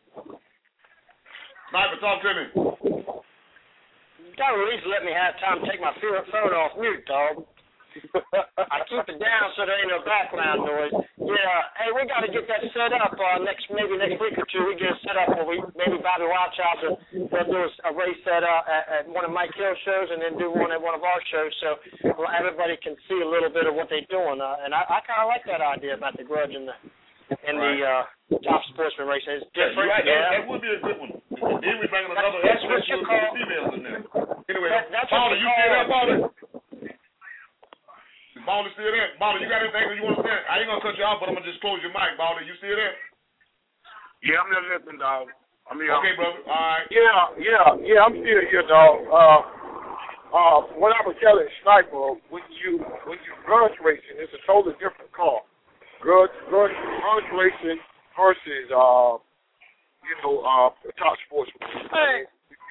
Sniper, talk to me. You gotta at least let me have time to take my phone off mute, dog. I keep it down so there ain't no background noise. Yeah, hey, we got to get that set up next week or two. We get it set up where maybe Bobby Wildchild will do a race at one of Mike Hill's shows and then do one at one of our shows so everybody can see a little bit of what they're doing. And I kind of like that idea about the grudge and the top sportsman racing. It's different. Right. Yeah. That would be a good one. Then we bring another females in there. Anyway, Baldy, you see that, Baldy? Baldy still there? Baldy, you got anything that you want to say? I ain't going to cut you off, but I'm going to just close your mic, Baldy. You still there? Yeah, I'm just listening, dog. Okay, brother. All right. Yeah, I'm still here, dog. When I was telling Sniper, when you grudge racing, it's a totally different car. Grudge racing versus, top sportsman. Hey,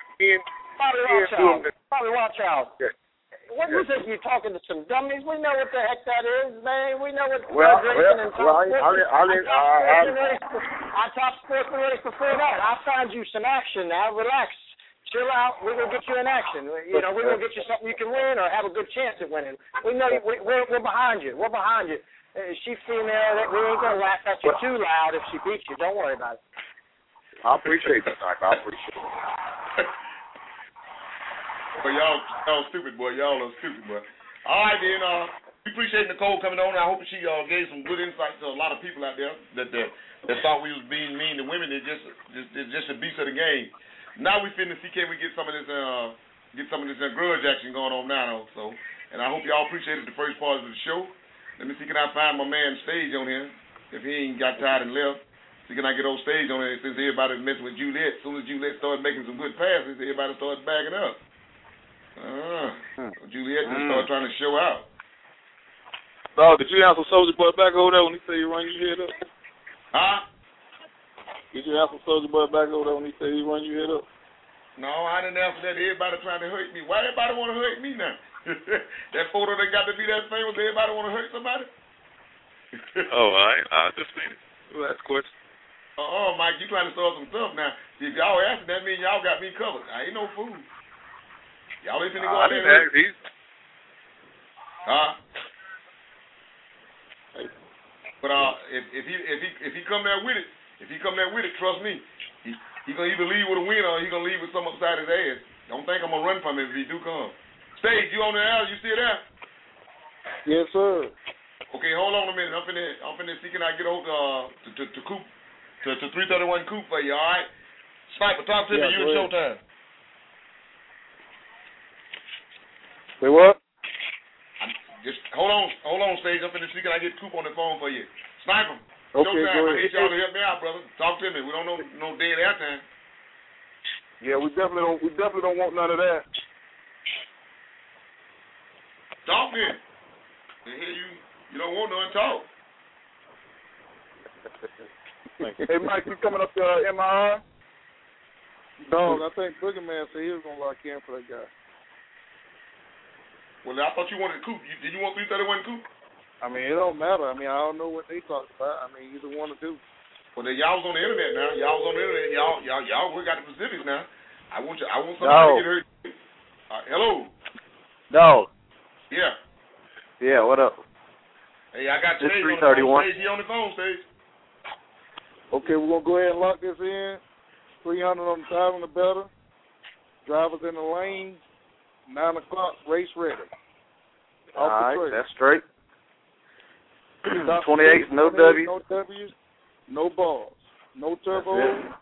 Bobby Wildchild. Yeah. What do you think? You're talking to some dummies? We know what the heck that is, man. We know what grudge racing and top sportsman. Top sportsman race before that. I found you some action now. Relax. Chill out. We're gonna get you in action. You know, we're gonna get you something you can win or have a good chance at winning. We know we're behind you. We're behind you. She's female. We ain't gonna laugh at you too loud if she beats you. Don't worry about it. I appreciate that, Doc. I appreciate it. But y'all stupid, boy. Y'all are stupid, boy. All right, then. We appreciate Nicole coming on. I hope she gave some good insight to a lot of people out there that thought we was being mean to women. It's just a beast of the game. Now we finna see can we get some of this grudge action going on now, though. So, and I hope y'all appreciated the first part of the show. Let me see can I find my man Stage on here if he ain't got tired and left. See can I get old Stage on here since everybody's messing with Juliet. As soon as Juliet started making some good passes, everybody started backing up. Juliet just started trying to show out. Dog, did you answer Soulja Boy back over there when he said he run your head up? Huh? Did you answer Soulja Boy back over there when he said he run your head up? No, I didn't answer that. Everybody trying to hurt me. Why everybody want to hurt me now? That photo that got to be that famous, everybody want to hurt somebody? Oh, all right. I just mean last question. Mike, you trying to start some stuff now. See, if y'all asking, that means y'all got me covered. I ain't no fool. Y'all ain't finna go out there. But if he come there with it, trust me, he gonna either leave with a win or he gonna leave with something upside his ass. Don't think I'm gonna run from him if he do come. Stage, you on the air? You still there? Yes, sir. Okay, hold on a minute. I'm finna see can I get over to Coop to 331 Coop for you. All right, Sniper, talk to me. You in Showtime. Say what? Just hold on, Stage. I'm finna see can I get Coop on the phone for you. Sniper, okay, Showtime. I need y'all to help me out, brother. Talk to me. We don't know no dead air time. Yeah, we definitely don't want none of that. Talk then. You don't want none. Talk. Hey, Mike, you coming up to MIR? Dog, I think Boogeyman said he was gonna lock in for that guy. Well, I thought you wanted Coop. Did you want 331 Coop? I mean, it don't matter. I mean, I don't know what they talked about. I mean, either one or two. Well, then y'all was on the internet now. Y'all work out the Pacifics now. I want somebody to get hurt. Hello. Dog. Yeah. Yeah, what up? Hey, I got Stage on the phone. Stage, he on the phone, Stage. Okay, we're gonna go ahead and lock this in. 300 on the side on the better. Drivers in the lane. 9 o'clock. Race ready. All right, that's straight. 28, no W's. No W's. No balls. No turbo.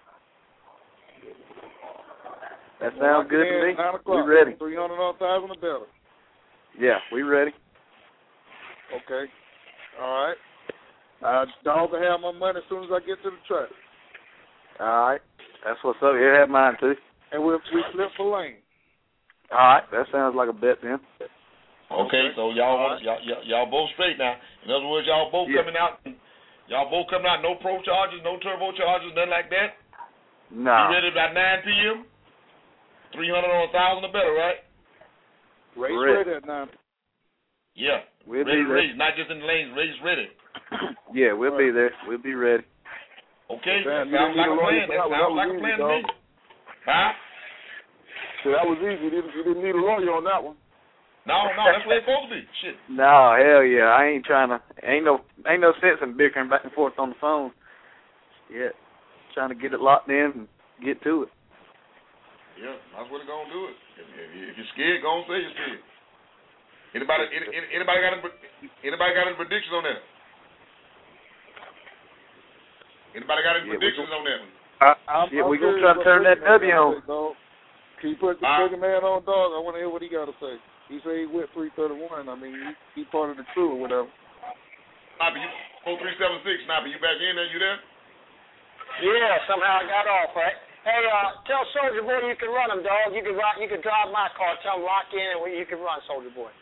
That sounds good to me. 9 o'clock. We ready. 300 on side on the better. Yeah, we ready. Okay. All right. Dog will have my money as soon as I get to the track. All right. That's what's up. You have mine, too. And we flip for lane. All right. That sounds like a bet, then. Okay, so y'all both straight now. In other words, y'all both coming out. Y'all both coming out. No pro charges, no turbo charges, nothing like that. No. You ready about 9 p.m.? 300 on 1,000 or better, right? Race ready at 9. Yeah. We'll ready be to race, not just in the lanes. Race ready. Yeah, we'll be there. We'll be ready. Okay. That sounds like a plan. That sounds like a plan to me. Huh? So that was easy. You didn't need a lawyer on that one. No, that's where it's supposed to be. Shit. No, hell yeah. I ain't trying to. Ain't no sense in bickering back and forth on the phone. Yeah, trying to get it locked in and get to it. Yeah, that's what it's gonna do it. If you're scared, go on say you're scared. Anybody got any predictions on that? Anybody got any predictions on that? We're gonna try to turn that W on. Can you put the Boogeyman on, dog? I want to hear what he got to say. He said he went 331. I mean, he part of the crew or whatever. Sniper, you 4376. Sniper, you back in there? You there? Yeah, somehow I got off, right? Hey, tell Soulja Boy you can run him, dog. You can drive my car. Tell him lock in and you can run, Soulja Boy.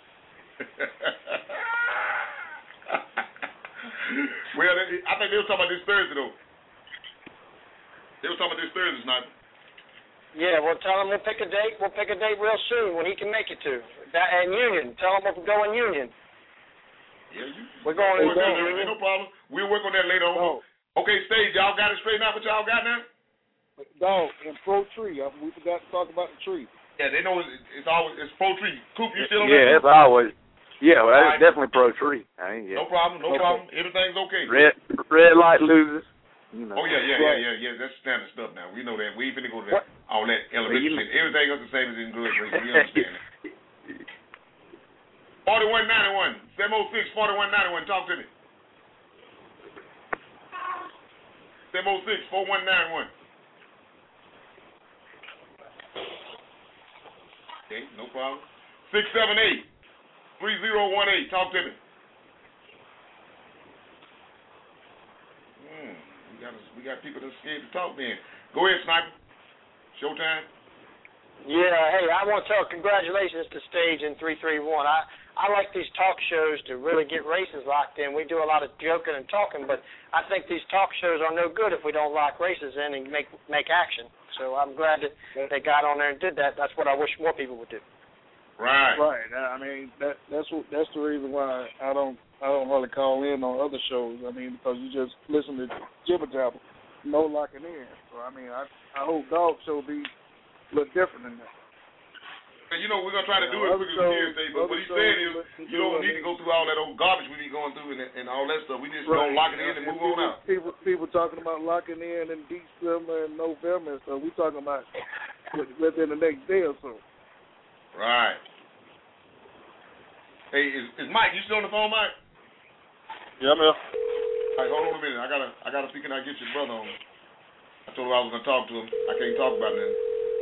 Well, I think they were talking about this Thursday, though. They were talking about this Thursday, Sniper. Yeah, well, tell him we'll pick a date. We'll pick a date real soon when he can make it to. And Union. Tell him we'll go in Union. Yeah, we're going in Union. No problem. We'll work on that later on. Okay, Stage, y'all got it straightened out what y'all got now? dog, in Pro Tree. We forgot to talk about the tree. Yeah, they know it's Pro Tree. Coop, you still on that? Yeah, it's always. Yeah, well, that's definitely Pro Tree. No problem. Everything's okay. Red light loses. You know. Oh yeah. That's standard stuff now. We know that. We ain't finna go to that, all that elementary shit. Everything else the same as in grudge racing. We understand that. 4191, 706 4191. Talk to me. 706 4191. Okay, no problem. 678 3018. Talk to me. We got people that's scared to talk then. Go ahead, Sniper. Showtime. Yeah, hey, I want to tell congratulations to Stage and 331. I like these talk shows to really get races locked in. We do a lot of joking and talking, but I think these talk shows are no good if we don't lock races in and make action. So I'm glad that they got on there and did that. That's what I wish more people would do. Right. I mean, that's the reason why I don't really call in on other shows. I mean, because you just listen to jibber jabber, no locking in. So I mean, I hope Dog Show be a little different than that. You know, we're gonna try to do it quickly as today, but what he's saying is you don't need to go through all that old garbage we be going through and all that stuff. We just gonna lock it in and move on out. People talking about locking in December and November, so we talking about within the next day or so. Right. Hey, is Mike? You still on the phone, Mike? Yeah, I'm here. All right, hold on a minute. I gotta see, can I get your brother on? I told him I was gonna talk to him. I can't talk about nothing.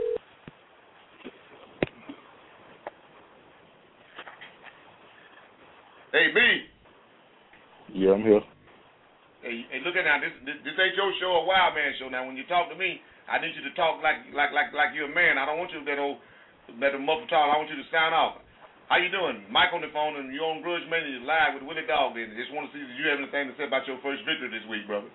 Hey, B. Yeah, I'm here. Hey, look at now. This ain't your show, a Wild Man show. Now, when you talk to me, I need you to talk like you're a man. I don't want you that muffled talk. I want you to sound off. How you doing? Mike on the phone, and you're on Grudge Man. You're live with Willie Dog. And just want to see if you have anything to say about your first victory this week, brother.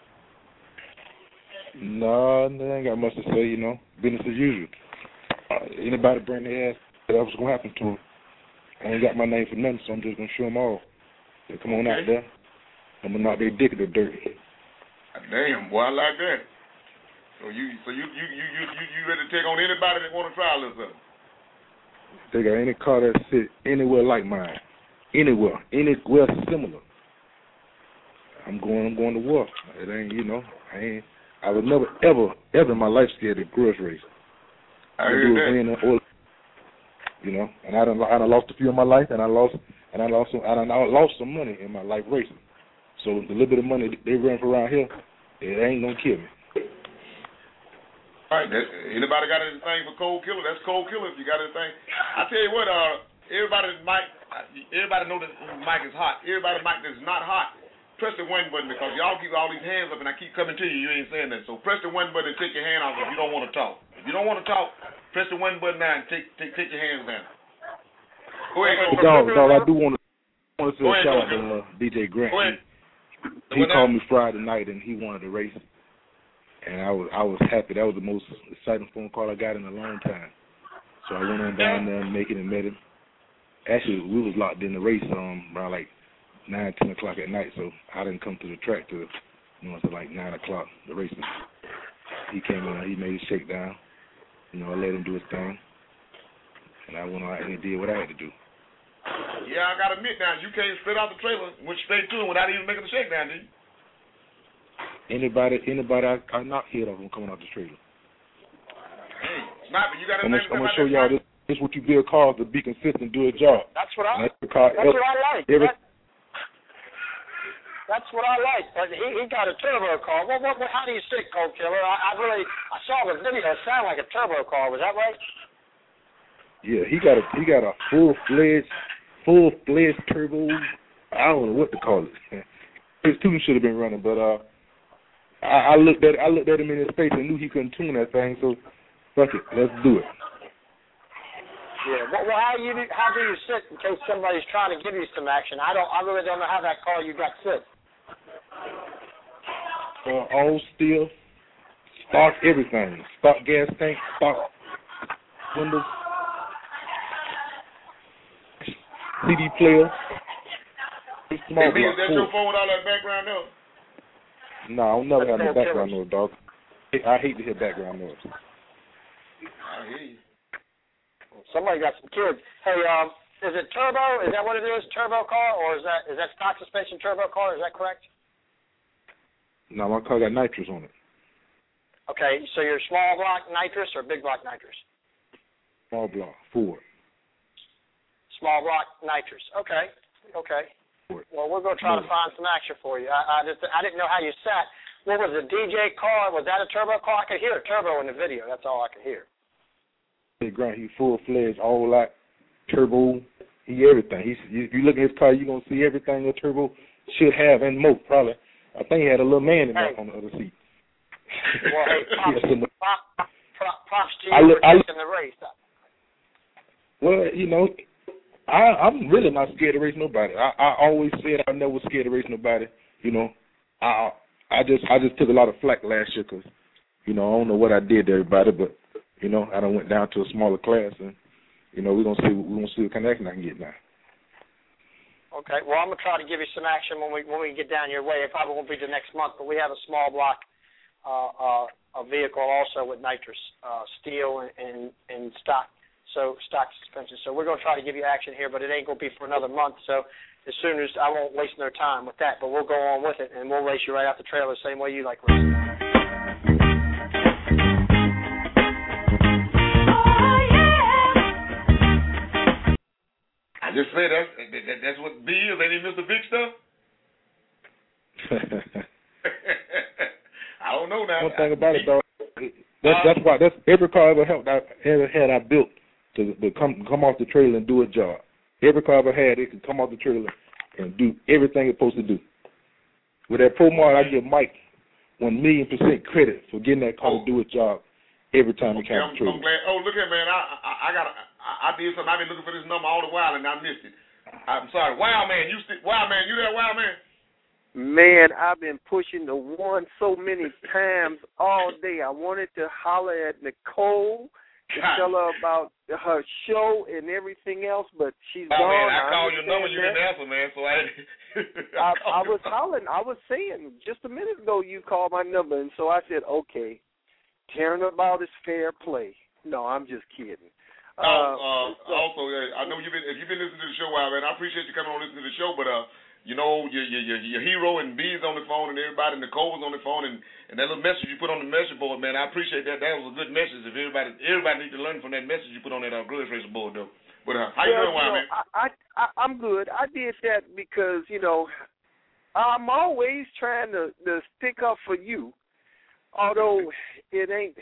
No, I ain't got much to say. You know, business as usual. Anybody bring their ass, that was gonna happen to them. I ain't got my name for nothing, so I'm just gonna show them all. So come on out there. I'm gonna knock their dick in the dirt. Damn, boy, I like that. So you ready to take on anybody that want to try a little something? They got any car that sit anywhere like mine, anywhere similar. I'm going to war. It ain't, you know, I was never ever in my life scared of grudge race. I heard that. You know, and I done lost a few in my life, and I lost some money in my life racing. So the little bit of money they run for around here, it ain't gonna kill me. All right, anybody got anything for Cold Killer? That's Cold Killer. If you got anything, I tell you what, everybody know that Mike is hot. Everybody Mike that's not hot, press the one button, because y'all keep all these hands up and I keep coming to you. You ain't saying that. So press the one button and take your hand off if you don't want to talk. If you don't want to talk, press the one button now and take your hands down. Go ahead. Dog, I do want to say a shout out to DJ Grant. He called me Friday night and he wanted to race, and I was happy. That was the most exciting phone call I got in a long time. So I went on down there and met him. Actually, we was locked in the race around like 9, 10 o'clock at night, so I didn't come to the track till until like 9 o'clock. The race. He came in, he made his shakedown. I let him do his thing, and I went out and did what I had to do. Yeah, I gotta admit now, you came straight out the trailer, went straight to him without even making the shakedown, did you? Anybody I knocked head off when coming out the trailer. Hey, Sniper, you got I'm gonna show y'all this. This is what you build cars to be consistent, do a job. That's what I like. That's what I like. He got a turbo car. How do you stick, Cold Killer? I saw the video. It sounded like a turbo car. Was that right? Yeah, he got a full-fledged turbo. I don't know what to call it. His tune should have been running, but I looked at him in his face and knew he couldn't tune that thing. So fuck it, let's do it. Yeah. Well, how do you sit in case somebody's trying to give you some action? I really don't know how that car you got sit. All steel, stock everything, stock gas tank, stock windows, CD player. Hey, is that your phone with all that background noise? No, I don't never have no background noise, dog. I hate to hear background noise. I hear you. Somebody got some kids. Hey, is it turbo? Is that what it is? Turbo car, or is that stock suspension turbo car? Is that correct? No, my car got nitrous on it. Okay, so you're small block nitrous or big block nitrous? Small block, Ford. Small block nitrous. Okay. Ford. Well, we're going to try to find some action for you. I didn't know how you sat. What was the DJ car? Was that a turbo car? I could hear a turbo in the video. That's all I could hear. He full-fledged, all out, turbo, he everything. If you look at his car, you're going to see everything a turbo should have and more, probably. I think he had a little man in there on the other seat. Well, hey, props to you for taking the race. Well, you know, I'm really not scared to race nobody. I always said I never was scared to race nobody. You know, I just took a lot of flack last year because, you know, I don't know what I did to everybody, but you know, I done went down to a smaller class, and you know, we're gonna see what kind of action I can get now. Okay, well, I'm gonna try to give you some action when we get down your way. It probably won't be the next month, but we have a small block a vehicle also with nitrous steel and stock suspension. So we're gonna try to give you action here, but it ain't gonna be for another month. So as soon as I won't waste no time with that, but we'll go on with it and we'll race you right out the trailer the same way you like racing. I just say that's what B is. Ain't he Mr. Big stuff? I don't know now. One thing about it, though, that's every car I ever had built to come off the trailer and do a job. Every car I ever had, it could come off the trailer and do everything it's supposed to do. With that Pro Mod, I give Mike 1,000,000% credit for getting that car to do a job every time it came off the trailer. I'm glad. Oh, look at man, I did something. I've been looking for this number all the while and I missed it. I'm sorry, Wild Man. You there, Wild Man? Man, I've been pushing the one so many times all day. I wanted to holler at Nicole to tell her about her show and everything else, but she's gone. Man, I called your number, you didn't answer, man. So I was hollering. I was saying just a minute ago you called my number, and so I said, okay, tearing about is fair play. No, I'm just kidding. Also, I know you've been listening to the show, Wild Man. I appreciate you coming on listening to the show, but you know, your hero and B's on the phone and everybody, Nicole was on the phone, and that little message you put on the message board, man, I appreciate that. That was a good message. If everybody needs to learn from that message you put on that Grudge Racer board, though. But how you doing, Wild Man? I'm good. I did that because, you know, I'm always trying to stick up for you, although it ain't.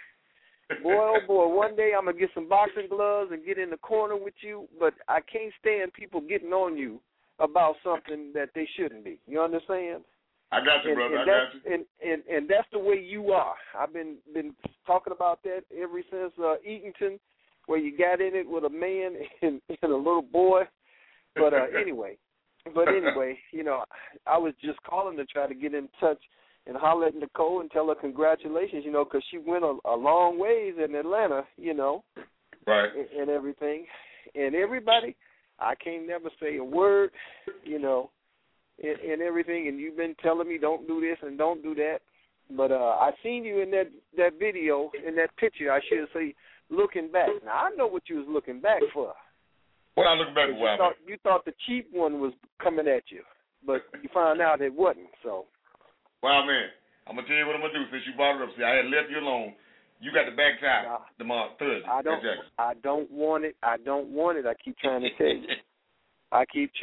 Boy, oh boy, one day I'm going to get some boxing gloves and get in the corner with you, but I can't stand people getting on you about something that they shouldn't be. You understand? I got you, brother. I got you. And that's the way you are. I've been talking about that ever since Eatonton, where you got in it with a man and a little boy. But anyway, you know, I was just calling to try to get in touch and holler at Nicole and tell her congratulations, you know, because she went a long ways in Atlanta, you know, right, and everything. And everybody, I can't never say a word, you know, and everything. And you've been telling me don't do this and don't do that. But I seen you in that video, in that picture, I should say, looking back. Now, I know what you was looking back for. What I look back for? You thought the cheap one was coming at you, but you found out it wasn't, so. Well, man, I'm going to tell you what I'm going to do since you brought it up. See, I had left you alone. You got the back tie tomorrow, Thursday. I don't want it. I keep trying to tell you. I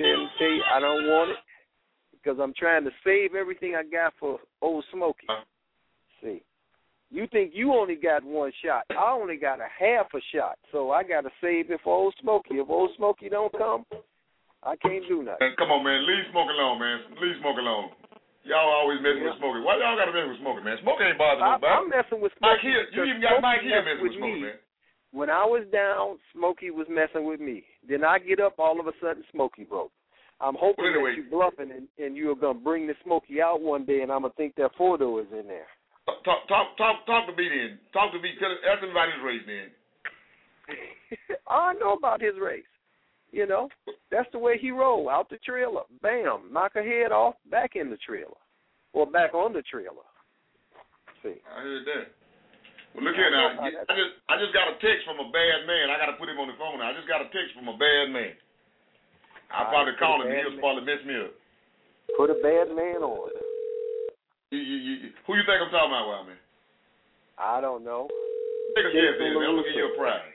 don't want it because I'm trying to save everything I got for Old Smoky. See, you think you only got one shot. I only got a half a shot, so I got to save it for Old Smoky. If Old Smoky don't come, I can't do nothing. Man, come on, man. Leave Smoke alone, man. Leave Smoke alone. Y'all always messing with Smokey. Why y'all got to mess with Smokey, man? Smokey ain't bothering nobody. I'm messing with Smokey. You even got Mike here messing with Smokey, man. When I was down, Smokey was messing with me. Then I get up, all of a sudden, Smokey broke. I'm hoping that you're bluffing and you're going to bring the Smokey out one day, and I'm going to think that photo is in there. Talk to me then. Talk to me. Ask him about his race then. I know about his race. You know, that's the way he rolled, out the trailer, bam, knock her head off, back in the trailer, or back on the trailer. say. I heard that. Well, look here now. I just got a text from a bad man. I got to put him on the phone now. I just got a text from a bad man. I'll probably call him. He'll probably mess me up. Put a bad man on. Who you think I'm talking about, Wild Man? I don't know. Take a guess, man. I'm looking at your pride.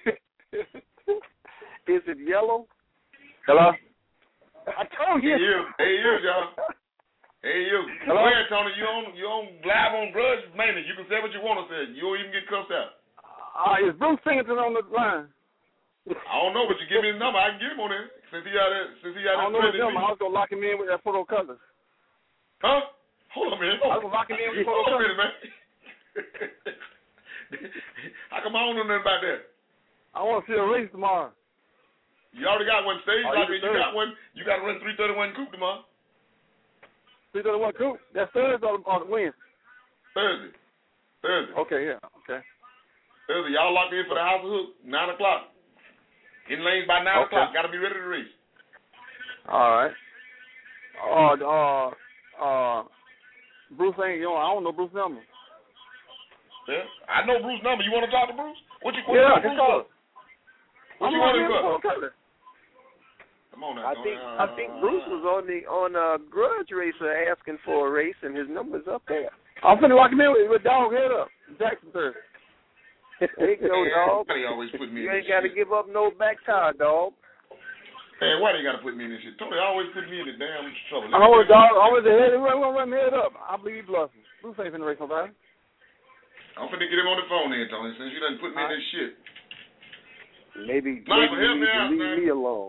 Is it yellow? Hello? I told you. Hey, you, y'all. Hey, you. Hello? Go ahead, Tony. You on live on Grudge Maintenance. You can say what you want to say. You won't even get cussed out. Is Bruce Singleton on the line? I don't know, but you give me his number. I can get him on there. Since he got I don't know his number. I was going to lock him in with that photo colors. Huh? Hold on a minute. I was going to lock him in with photo colors. Hold on a minute, man. How come I don't know nothing about that? I want to see a race tomorrow. You already got one stage. You got one. You got to run 331 coupe tomorrow. 331 coupe? That's Thursday or Wednesday? Thursday. Okay, yeah. Okay. Thursday. Y'all locked in for the House of Hook, 9 o'clock. In lanes by 9 o'clock. Got to be ready to race. All right. Bruce ain't, I don't know Bruce's number. Yeah, I know Bruce's number. You want to talk to Bruce? What you Bruce want to for? Come on now. I think Bruce was on Grudge Racer asking for a race, and his number's up there. I'm finna lock him in with Dog Head Up, Jackson Thursday. There you go, dog. Always put me you in ain't got to give up no back tire, dog. Man, why do you got to put me in this shit? Tony always put me in the damn trouble. I'm always the head. We're going to run head up. I believe he bluffing. Bruce ain't finna race nobody. I'm finna get him on the phone then, Tony, since you done put me in this shit. Maybe you help need me to out, leave man. me alone.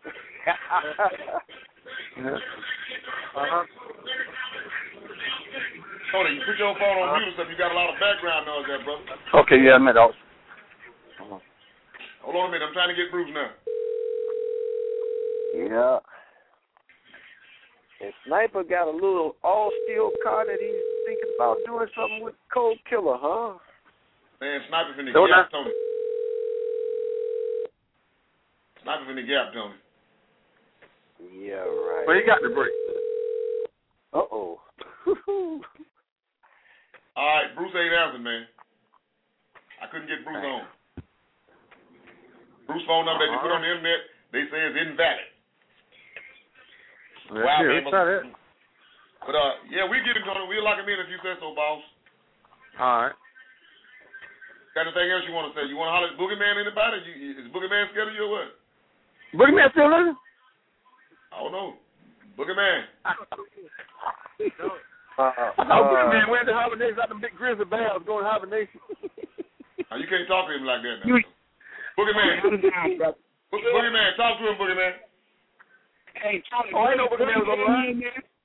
Tony, you put your phone on mute or something. You got a lot of background noise there, brother. Okay, yeah, man. Hold on a minute. I'm trying to get Bruce now. Yeah. And Sniper got a little all-steel car that he's thinking about doing something with Cold Killer, huh? Man, Sniper's in the gap, Tony. Sniper's in the gap, Tony. Yeah, right. Well, he got the break. Uh-oh. All right, Bruce ain't answering, man. I couldn't get Bruce on. Bruce's phone number that you put on the internet, they say is invalid. Wow, man. But, yeah, we get him, Tony. We'll lock him in if you say so, boss. All right. Got anything else you want to say? You want to holler at Boogeyman anybody? Is Boogeyman scared of you or what? Boogeyman still living? I don't know. Boogeyman. Boogeyman went to hibernation out the big grizzly bears going to hibernation. You can't talk to him like that now. Boogeyman. Boogeyman, talk to him, Boogeyman. Hey, Tony. I know Boogeyman was on the line.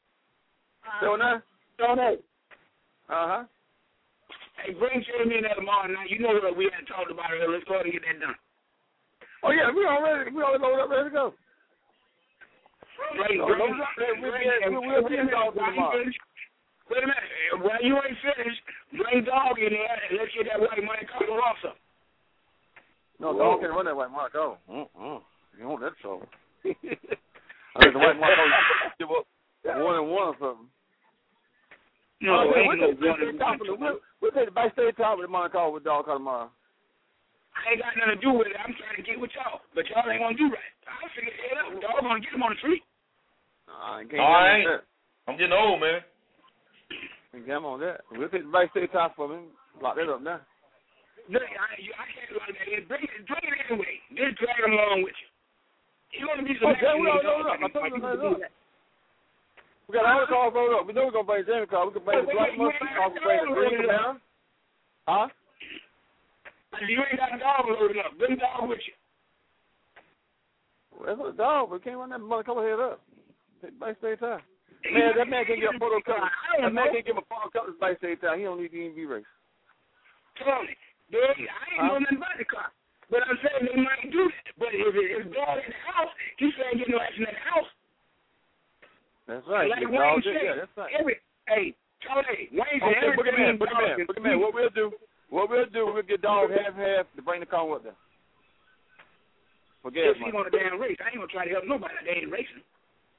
Tony. Uh-huh. Hey, bring Jamie in there tomorrow night. You know what we had talked about earlier. Let's go ahead and get that done. Oh, yeah, we already loaded up, ready to go. We'll be in dog tomorrow. Wait a minute. While you ain't finished, bring Dog in there and let's get that white money cover also. No, Dog can't run that white mark. Oh, you want that trouble. I think the white mark give up 1-1 or something. No, we'll take the backstage talk with the Monte Carlo with Dog tomorrow. I ain't got nothing to do with it. I'm trying to get with y'all, but y'all ain't gonna do right. I'll figure it out. Dog gonna get him on the tree. I ain't. I'm getting old, man. Get him on that. We'll take the backstage talk for him. Lock that up now. Look, I can't lock that in. Bring it anyway. Just drag him along with you. You're gonna be some. I told you to do that. We got all the cars rolled up. We know we're going to bring Jamie car. We can bring the Black Mustang. We can bring the Green Banana. Huh? You ain't got a dog loaded up. Bring the dog with you. Well, that's what a dog, but we can't run that mother color head up. Backstage time. Man, that man can get a photo color. That man can give a photo color backstage time. He don't need to even be raced. Tony, I ain't know nothing about the car. But I'm saying they might do that. But if it's dog in the house, he can't get no action in the house. That's right. Like Wayne said, that's right. Hey, Tony, Wayne said okay, everything. Boogeyman, what we'll do, we'll get Dog half to bring the car with them. Forget it. He want a damn race. I ain't gonna try to help nobody. They ain't racing.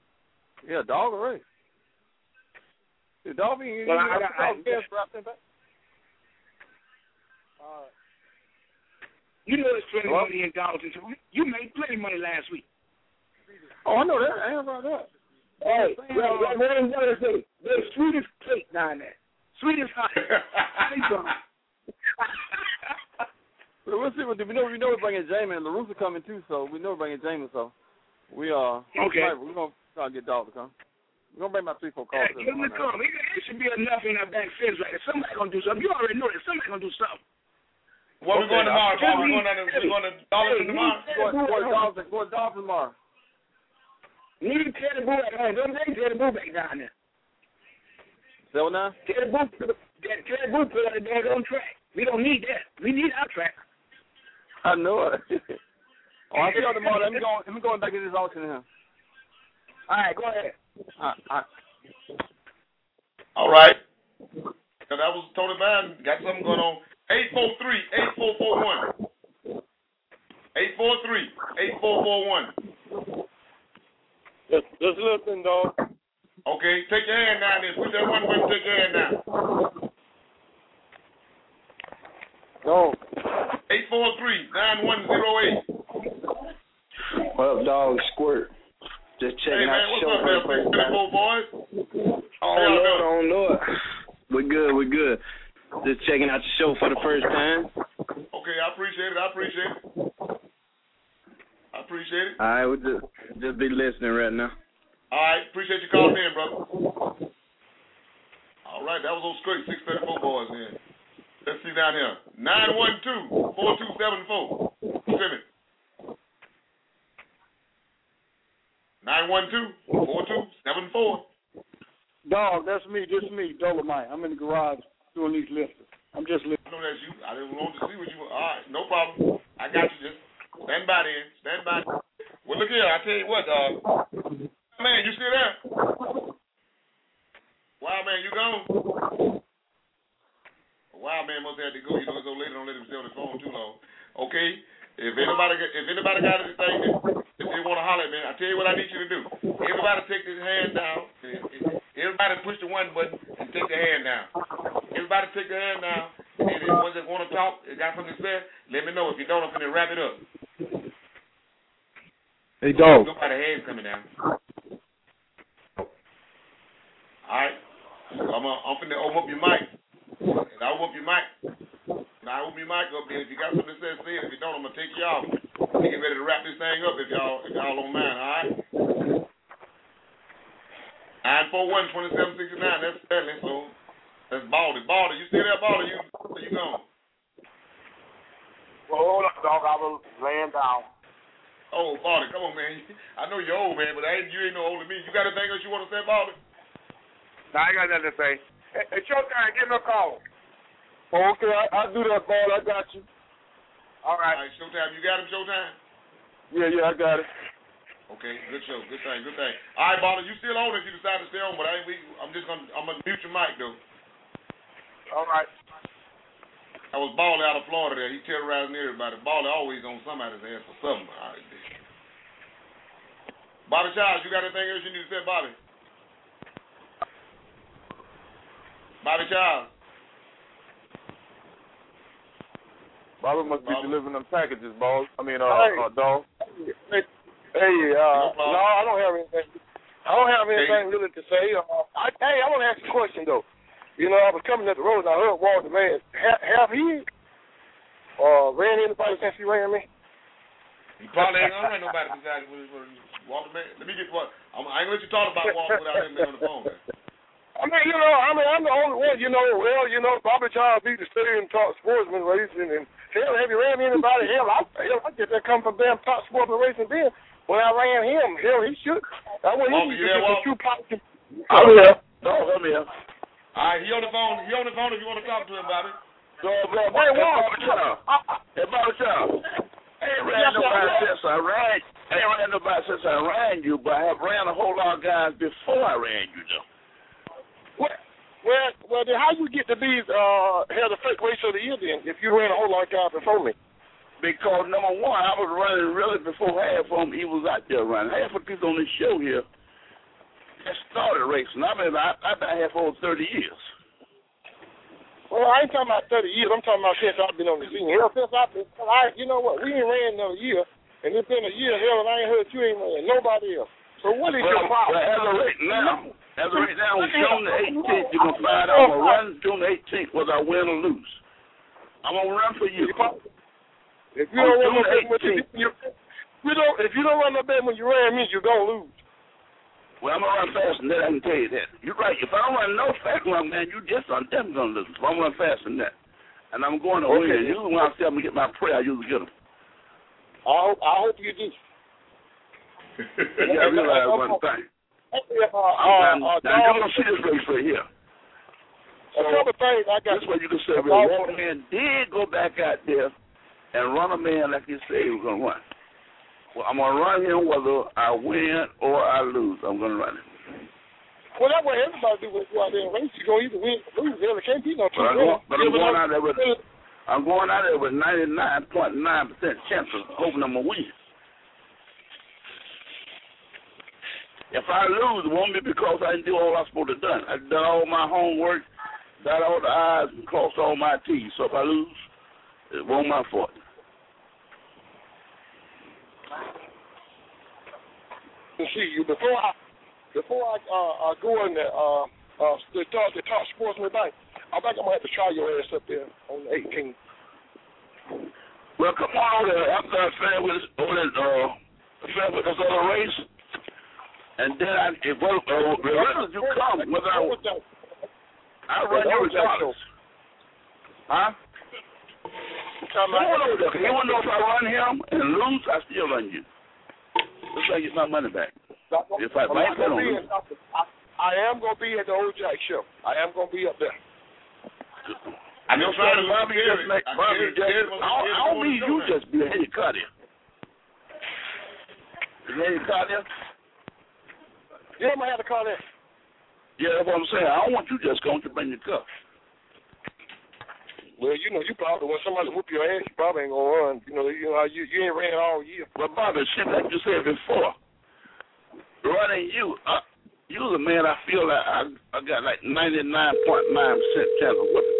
Yeah, Dog will race. The Dog ain't gas for out there. You know there's plenty of money in Dalton. You made plenty of money last week. Oh, I know that. I ain't about that. Hey, there's sweetest cake down there. Sweetest honey. We'll see. We know we're bringing Jamin. LaRussa coming too, so we know we're bringing Jamin. So we okay. We're gonna try to get Dog to come. We're gonna bring about 3-4 calls. Get him to come. It should be enough in our back fence right there. Somebody gonna do something. You already know that somebody gonna do something. What we going tomorrow? We're going to Dolphin tomorrow. Go to Dolphin tomorrow. Need Teddy Boo back down. Don't take Teddy Boo back down there. So now? Teddy Boo put on the daggone track. We don't need that. We need our track. I know it. I'll see you tomorrow. Let me go back to this auction here. All right, go ahead. All right. So that was Tony Biden. Got something going on. 843-8441. 843-8441. Just listen, dog. Okay, take your hand down there. Put that one way, take your hand down. Dog. 843-9108. What up, dog? Squirt. Just checking out the show for the first time. Boys? Oh, Lord, I don't know it. We're good. Just checking out the show for the first time. Okay, I appreciate it. All right, we'll just be listening right now. All right, appreciate you calling in, brother. All right, that was old straight 634 boys in. Let's see down here. 912-4274. Send it. 912-4274. Dog, that's me, just me, Dolomite. I'm in the garage doing these listings. I'm just listening. I know that's you. I didn't want to see what you were. All right, no problem. I got you. Just stand by then. Stand by. Well, look here. I tell you what, man, you still there? Wow, man, you gone? Wow, man must have to go. You know, this old lady don't let him stay on the phone too long. Okay, if anybody got anything that they want to holler at me, I tell you what I need you to do. Everybody take this hand down. Everybody push the one button and take the hand down. Everybody take the hand down. And the ones that want to talk, got something to say, let me know. If you don't, I'm going to wrap it up. Hey, dog. Nobody hands coming down. All right. I'm finna open up your mic. And I open up your mic. And I open your mic up there. If you got something to say, say it. If you don't, I'm gonna take you off. We get ready to wrap this thing up if y'all don't mind, all right? 941-2769. That's Sterling, so that's Baldy. Baldy, you still there, Baldy? Where you going? Well, hold up, dog. I was laying down. Oh, Baldy, come on, man. I know you're old, man, but you ain't no older than me. You got anything else you want to say, Baldy? No, I ain't got nothing to say. Hey, Showtime, give me a call. Okay, I'll do that, Ball. I got you. All right. Showtime. You got him, Showtime? Yeah, I got it. Okay, good show. Good thing. All right, Baldy, you still on if you decide to stay on, but I'm gonna mute your mic, though. All right. I was Baldy out of Florida there. He terrorizing everybody. Baldy always on somebody's ass for something. All right, Bobby Charles, you got anything else you need to say, Bobby? Bobby Charles. Bobby must be delivering them packages, boss. I mean, dog. Hey, no, I don't have anything. I don't have anything really to say. I want to ask you a question though. You know, I was coming up the road and I heard Walter man. Have he ran anybody since he ran me? He probably ain't gonna run nobody besides Walter man. Let me get what I ain't gonna let you talk about Walter without him on the phone. Man. I'm the only one. Bobby Charles beat the stadium top sportsman racing, and hell, have you ran anybody? I get that come from damn top sportsman racing then. When I ran him, hell, he should. I went in to get some true positive. I'm here. No, I'm here. All right, he on the phone. He on the phone if you want to talk to him, Bobby. Bobby Charles. I ain't ran nobody since I ran you, but I have ran a whole lot of guys before I ran you, though. Well, then how you get to be had the fake race of the year then if you ran a whole lot of guys before me? Because number one, I was running really before half of them he was out there running. Half of people on this show here that started racing. I've been here for over 30 years. Well, Well, I ain't talking about 30 years. I'm talking about since I've been on the scene. Hell, since I've been, you know what? We ain't ran another year, and it's been a year. Hell, and I ain't heard you ain't ran nobody else. So what is your problem? Well, as of right now, on June the 18th, you can find out I'm going to run June the 18th whether I win or lose. I'm going to run for you. If you don't run no bet if you don't run no bet when you ran, means you're going to lose. Well, I'm going to run fast than that, I can tell you that. You're right. If I don't run no fast run, man, you just I'm definitely going to lose. If I'm running faster than that. And I'm going to win. Usually when I say I'm going to get my prayer, I usually get them. I hope you do. You got to realize one thing. Now, you're going to see this race right here. A couple things I got. This way you can say, well, one man did go back out there and run a man like he said he was going to run. Well, I'm going to run him whether I win or I lose. I'm going to run him. Well, that's what everybody do when you go out there and race. You're going to either win or lose. There can't be no two winners. But I'm going out there with 99.9% chance of hoping I'm going to win. If I lose, it won't be because I didn't do all I'm supposed to have done. I've done all my homework, dotted all the I's, and crossed all my T's. So if I lose, it won't my fault. See you before I go in there to talk sports tonight. I think I'm gonna have to try your ass up there on the 18th. Well, come on over there after I finish with this other race, and then regardless you come, whether I run you regardless. Huh? You want to know if I run him and lose, I still run you. Just I get my money back. If I don't lose. I am going to be at the Old Jack show. I am going to be up there. I'm just trying to Bobby just make Bobby just. I don't mean you just be a head cut in. Is head cut in? Yeah, I'm going to have to call in. Yeah, that's what I'm saying. I don't want you just going to bring your cup. Well, you know, you probably, when somebody whoop your ass, you probably ain't going to run. You ain't ran all year. Well, Bobby, shit like you said before, running you, you're the man I feel like I got like 99.9% chance of whipping.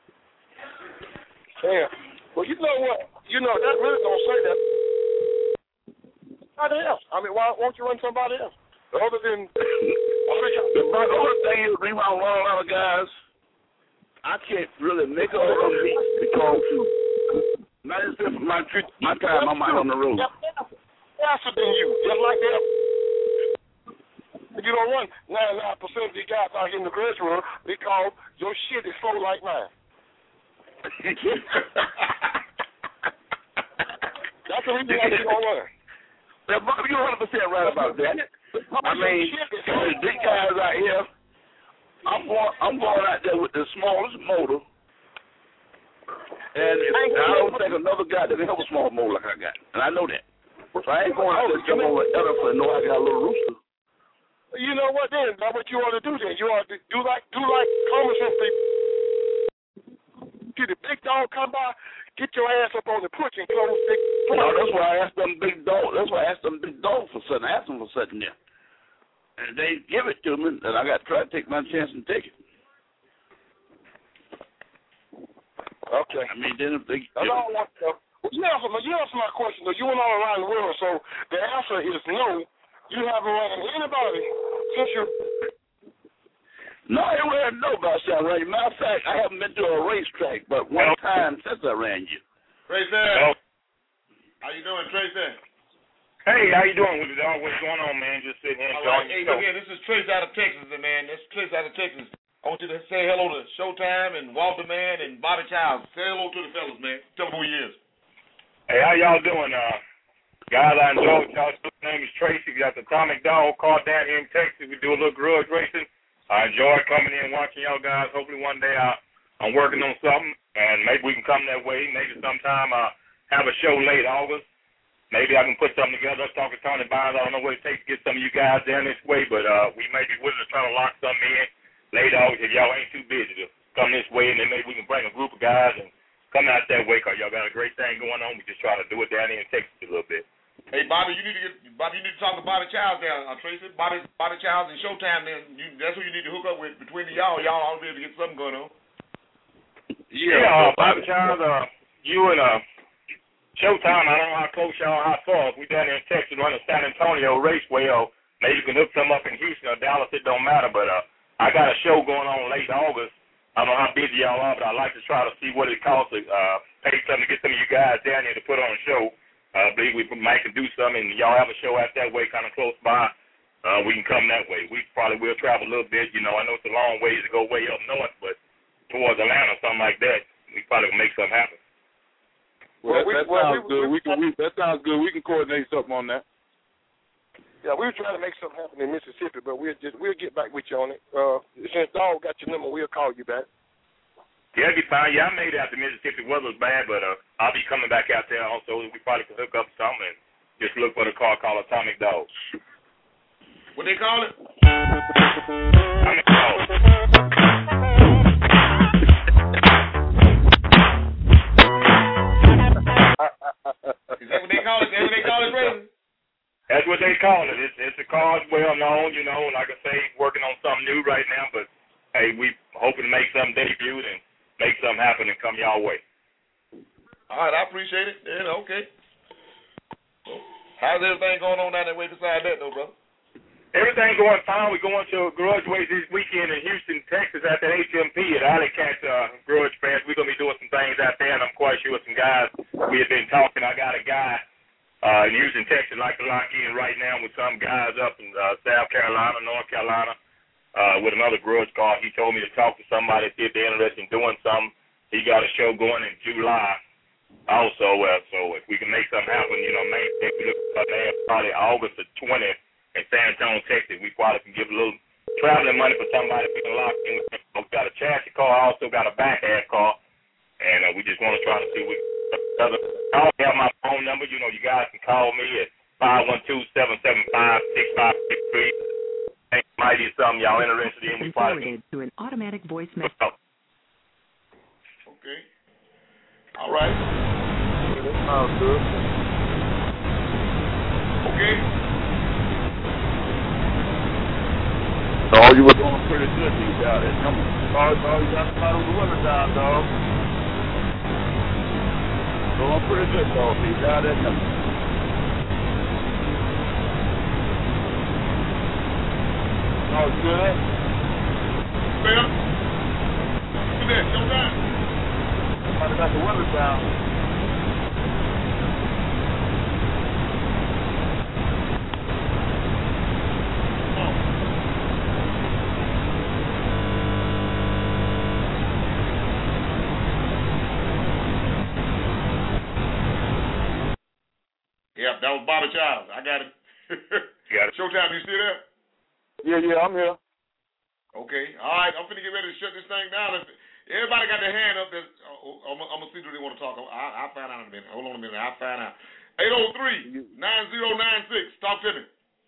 Yeah. Well, you know what? You know, that really don't say that. Somebody else. I mean, why won't you run somebody else? Other than... The only thing is, the reason I run a lot of guys, I can't really make up on me because 90% of my time I'm out on the road. Faster than you, just like that. You don't run 99% of these guys out here in the grocery room because your shit is slow like mine. That's the reason why you don't run. Now, Bob, you're 100% right about that. I mean, the big guys out here, I'm going out there with the smallest motor, and I don't think another guy that can have a small motor like I got, and I know that. So I ain't going out there jump on an elephant and know I got a little rooster. You know what then? That's what you ought to do then. You ought to do like Congressman people. See the big dog come by, get your ass up on the porch and close big. No, that's why I asked them big dog. That's why I asked them big dog for something. I asked them for something there. And they give it to me, and I got to try to take my chance and take it. Okay. I mean, then if they... You answer my question, though. You went all around the world, so the answer is no. You haven't run anybody since you... No, I ain't ran nobody since I ran you. Matter of fact, I haven't been to a racetrack but one time since I ran you. Tracy. How you doing, Tracy? Hey, how you doing with it, dog? What's going on, man? Just sitting here enjoying Hey, look here, this is Trace out of Texas, man. This is Trace out of Texas. I want you to say hello to Showtime and Walter, man, and Bobby Childs. Say hello to the fellas, man. Tell them who he is. Hey, how y'all doing? Guys, I enjoy what y'all do. My name is Tracy. We got the Atomic Dog car down here in Texas. We do a little grudge racing. I enjoy coming in and watching y'all guys. Hopefully one day I'm working on something, and maybe we can come that way. Maybe sometime have a show late August. Maybe I can put something together. Talk to Tony Bynes. I don't know what it takes to get some of you guys down this way, but we may be willing to try to lock something in late August if y'all ain't too busy to come this way, and then maybe we can bring a group of guys and come out that way because y'all got a great thing going on. We just try to do it down here in Texas a little bit. Hey, Bobby, you need to talk to Bobby Childs down, Tracy. Bobby Childs and Showtime. Then that's who you need to hook up with between y'all. Y'all ought to be able to get something going on. Bobby Charles, you and Showtime, I don't know how close y'all, how far. We down there in Texas running San Antonio Raceway. Maybe you can hook some up in Houston or Dallas. It don't matter. But I got a show going on late August. I don't know how busy y'all are, but I'd like to try to see what it costs to pay something to get some of you guys down here to put on a show. I believe we might can do something, and y'all have a show out that way, kind of close by. We can come that way. We probably will travel a little bit. You know, I know it's a long ways to go way up north, but towards Atlanta, something like that, we probably can make something happen. Well, that sounds good. That sounds good. We can coordinate something on that. Yeah, we were trying to make something happen in Mississippi, but we'll get back with you on it. Since Dog got your number, we'll call you back. Yeah, it'll be fine. Yeah, I made it out to Mississippi. Weather was bad, but I'll be coming back out there also. We probably can hook up something and just look for the car called Atomic Dog. What they call it? Atomic Dog. Is that what they call it? Is that what they call it, brother? That's what they call it. It's a car well known, you know, like I say, working on something new right now, but hey, we hoping to make something debut and make something happen and come y'all way. All right, I appreciate it. Yeah, okay. How's everything going on down that way beside that, though, brother? Everything going fine. We're going to a Grudge Race this weekend in Houston, Texas at the HMP at Alley Cat Grudge Fest. We're going to be doing some things out there, and I'm quite sure with some guys we have been talking. I got a guy in Houston, Texas, like to lock in right now with some guys up in South Carolina, North Carolina, with another grudge car. He told me to talk to somebody, see if they're interested in doing something. He got a show going in July also. So if we can make something happen, you know, maybe if we look at probably August the 20th in San Antonio, Texas, we probably can give a little traveling money for somebody if we can lock in with them. We got a chassis car, also got a back half car, and we just want to try to see what I have my phone number. You know, you guys can call me at 512-775-6563. Think it might be something y'all interested in. We probably to an automatic voice message. Okay. All right. That sounds good. Okay. So you were doing pretty good, these out there. Oh, you got to start with the winter time, dog. Doing pretty good, dog. These out there. Oh, good. Bill? Do that. Show time. Somebody got the winter time. Yeah, that was Bobby Charles. I got it. You got it. Showtime, you still there? Yeah, I'm here. Okay. All right, I'm finna get ready to shut this thing down. Everybody got their hand up. I'm going to see who they want to talk. I'll find out in a minute. Hold on a minute. I'll find out. 803-9096. Talk to me.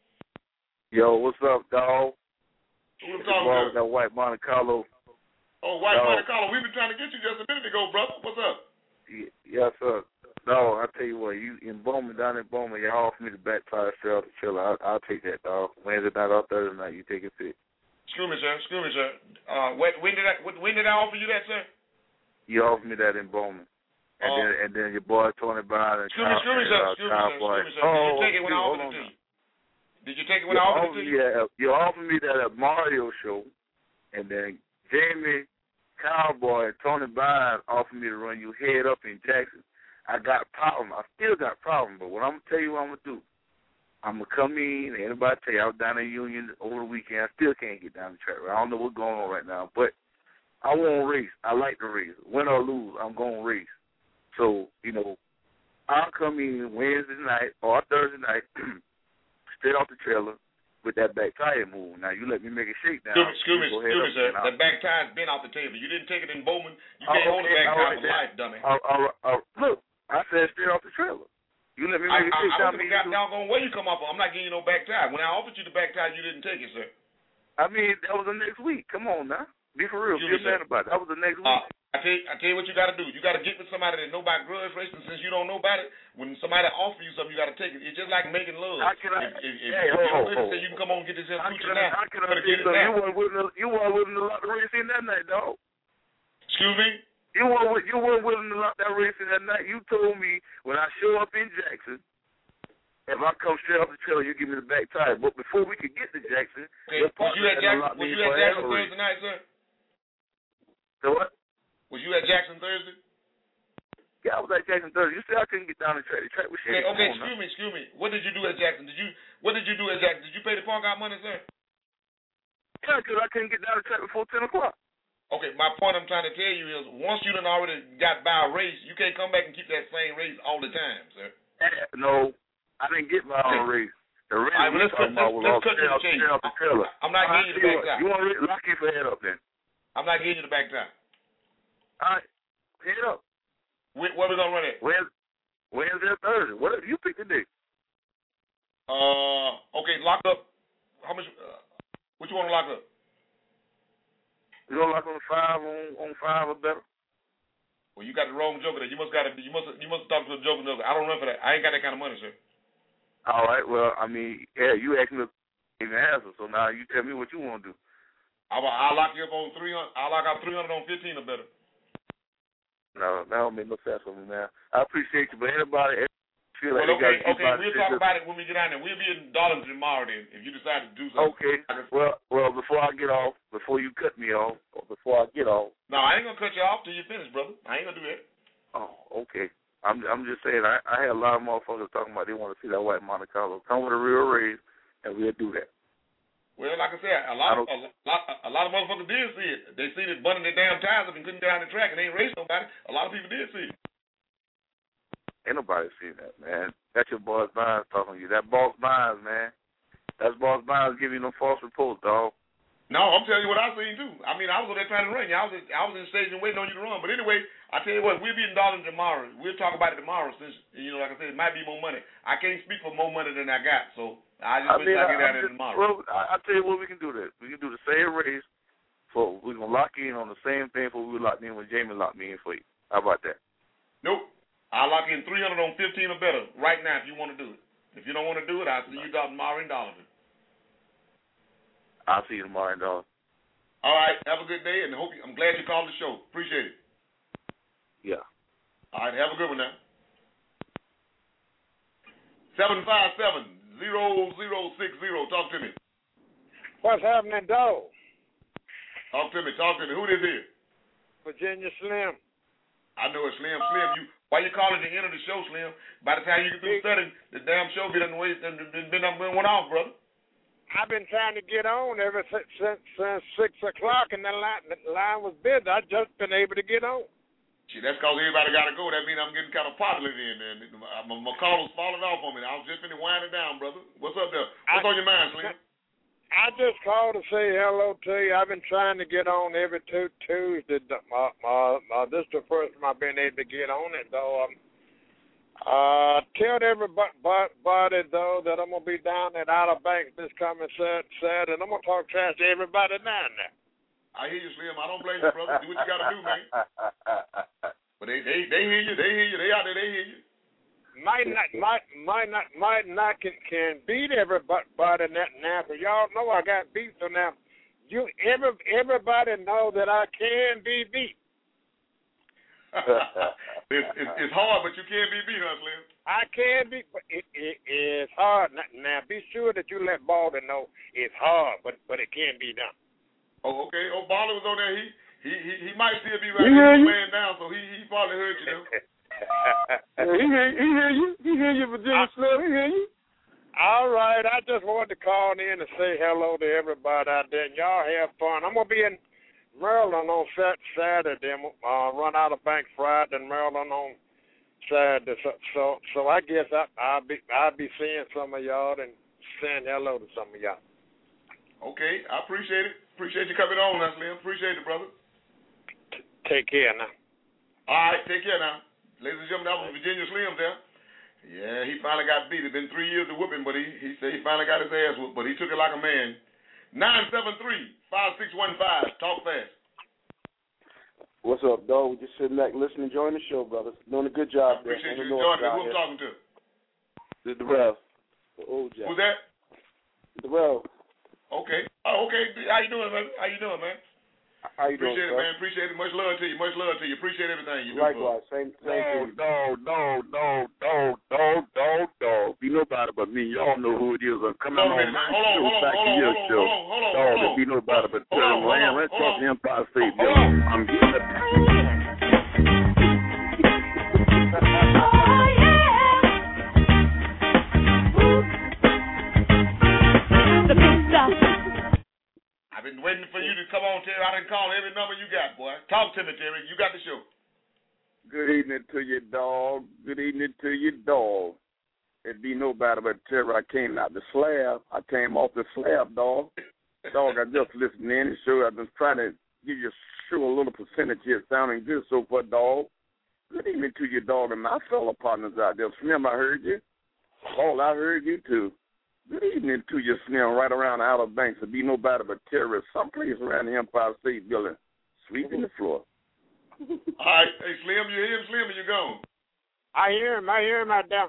Yo, what's up, dog? Who I'm talking to? That white Monte Carlo. Oh, white Monte Carlo. We've been trying to get you just a minute ago, brother. What's up? Yes, sir. No, I tell you what, you in Bowman, down in Bowman, y'all offer me the back tire sale to chill. I'll take that, dog. Wednesday night or Thursday night, you take it fit. Screw me, sir. When did I offer you that, sir? You offered me that in Bowman. And then your boy Tony Brown and Screw me, sir. Did you take it when I offered it to you? Did you take it when I offered it to you? Yeah, you offered me that at Mario show, and then Jamie Cowboy and Tony Brown offered me to run you head up in Jackson. I got a problem. I still got a problem, but what I'm going to tell you what I'm going to do, I'm going to come in, anybody tell you I was down in Union over the weekend. I still can't get down the track. I don't know what's going on right now, but I want to race. I like to race. Win or lose, I'm going to race. So, you know, I'll come in Wednesday night or Thursday night, straight off the trailer with that back tire move. Now, you let me make a shakedown. Excuse me, sir. The back tire's been off the table. You didn't take it in Bowman. You can't hold the back tire for life, dummy. Look, I said straight off the trailer. You let me make a shakedown. I don't know where you come up on. I'm not giving you no back tire. When I offered you the back tire, you didn't take it, sir. I mean, that was the next week. Come on now. Be for real. Be a man about it. That was the next week. I tell you what you got to do. You got to get with somebody that know about grudge racing. Since you don't know about it, when somebody offer you something, you got to take it. It's just like making love. If you can come on and get this here coochie now. You weren't willing to lock the race in that night, dog. Excuse me? You weren't willing to lock that race in that night. You told me when I show up in Jackson, if I come straight off the trailer, you give me the back tire. But before we could get to Jackson, okay. Was you at Jackson Thursday night, sir? So what? Was you at Jackson Thursday? Yeah, I was at Jackson Thursday. You said I couldn't get down the track. The track was shitty. Okay, excuse me. What did you do at Jackson? What did you do at Jackson? Did you pay the park out money, sir? Yeah, because I couldn't get down the track before 10 o'clock. Okay, my point I'm trying to tell you is once you done already got by a race, you can't come back and keep that same race all the time, sir. No, I didn't get by a race. The race let's cut to the chase. I'm not giving you the back time. You want to lock in for head up then? I'm not giving you the back time. All right, head up. Where we gonna run it? Wednesday or Thursday? Whatever you pick the day. Okay, lock up. How much? What you want to lock up? You gonna lock on 5 on 5 or better? Well, you got the wrong joker there. You must talk to a joker. I don't run for that. I ain't got that kind of money, sir. All right. Well, I mean, yeah, you asked me to even answer, so now you tell me what you want to do. I'll lock you up on 300. I'll lock out 300 on 15 or better. No, that don't make no sense for me, man. I appreciate you, but anybody feel like okay, we'll talk about it when we get down there. We'll be in Darlington tomorrow then, if you decide to do something. Okay. Well, before I get off, before you cut me off, or before I get off. No, I ain't gonna cut you off till you finish, brother. I ain't gonna do that. Oh, okay. I'm just saying, I had a lot of motherfuckers talking about they want to see that white Monte Carlo. Come with a real race, and we'll do that. Well, like I said, a lot of motherfuckers did see it. They seen it burning their damn tires up and couldn't get down the track and they ain't raced nobody. A lot of people did see it. Ain't nobody seen that, man. That's your Boss Bynes talking to you. That Boss Bynes, man. That's Boss Bynes giving you them false reports, dog. No, I'm telling you what I seen too. I mean, I was over there trying to run you. I was in the station waiting on you to run. But anyway, I tell you what, we'll be in Darlington tomorrow. We'll talk about it tomorrow since, like I said, it might be more money. I can't speak for more money than I got, so I just wish I could get out of it tomorrow. Well, I'll tell you what we can do this. We can do the same race. We're going to lock in on the same thing for we locked in when Jamie locked me in for you. How about that? Nope. I'll lock in 300 on 15 or better right now if you want to do it. If you don't want to do it, I'll see you tomorrow in Darlington. I'll see you tomorrow in Darlington. All right. Have a good day, and I'm glad you called the show. Appreciate it. Yeah. All right. Have a good one now. 757-0060. Talk to me. What's happening, dog? Talk to me. Who this is? Virginia Slim. I know it's Slim. Why you calling to enter the show, Slim? By the time you get through studying, the damn show been went off, brother. I've been trying to get on ever since 6 o'clock, and the line was busy. I've just been able to get on. See, that's because everybody got to go. That means I'm getting kind of popular then. My call was falling off on me. I was just finna wind it down, brother. What's up there? What's on your mind, Slim? I just called to say hello to you. I've been trying to get on every Tuesday. This is the first time I've been able to get on it, though. Tell everybody, though, that I'm going to be down at Outer Banks this coming Saturday, and I'm going to talk trash to everybody down there. I hear you, Slim. I don't blame you, brother. Do what you got to do, man. But they hear you. They out there, they hear you. Might not can beat everybody now, but y'all know I got beat, so now everybody know that I can be beat. It's hard, but you can't be beat, huh, Slim? I can be, but it's hard. Now, be sure that you let Baldy know it's hard, but it can be done. Oh, okay. Oh, Baldy was on there. He might still be right here laying down, so he probably heard you, though. He hear you, Virginia Slim. He hear you. All right. I just wanted to call in and say hello to everybody out there, and y'all have fun. I'm gonna be in Maryland on Saturday. Run Outer Banks Friday, and Maryland on Saturday. So I guess I'll be seeing some of y'all and saying hello to some of y'all. Okay, I appreciate it. Appreciate you coming on, Slim. Appreciate it, brother. Take care now. All right, take care now. Ladies and gentlemen, that was Virginia Slim there. Yeah, he finally got beat. It's been 3 years of whooping, but he said he finally got his ass whooped, but he took it like a man. 973-5615. Talk fast. What's up, dog? We're just sitting back listening, enjoying the show, brothers. Doing a good job. I appreciate you enjoying it. Who I'm talking to? The Rev. The old Jack. Who's that? The Rev. Okay. Oh, okay. How you doing, man? How you Appreciate doing, it, man. Appreciate it. Much love to you. Much love to you. Appreciate everything you do. Likewise. Same to you. Dog. Be nobody but me. Y'all know who it is. I'm coming on my show. Hold on. Dog, be nobody but Terry Land. Let's talk to Empire State Building. I'm here. I've been waiting for you to come on, Terry. I done call every number you got, boy. Talk to me, Terry. You got the show. Good evening to you, dog. Good evening to you, dog. It be nobody but Terry. I came out the slab. I came off the slab, dog. Dog, I just listened in the show. I've been trying to give your show a little percentage here, sounding good so far, dog. Good evening to you, dog, and my fellow partners out there. Slim, I heard you. Paul, I heard you, too. Good evening to you, Slim, right around the Outer Banks. It be nobody but terrorists someplace around the Empire State Building, sweeping the floor. All right. Hey, Slim, you hear him, Slim, or you gone? I hear him out there.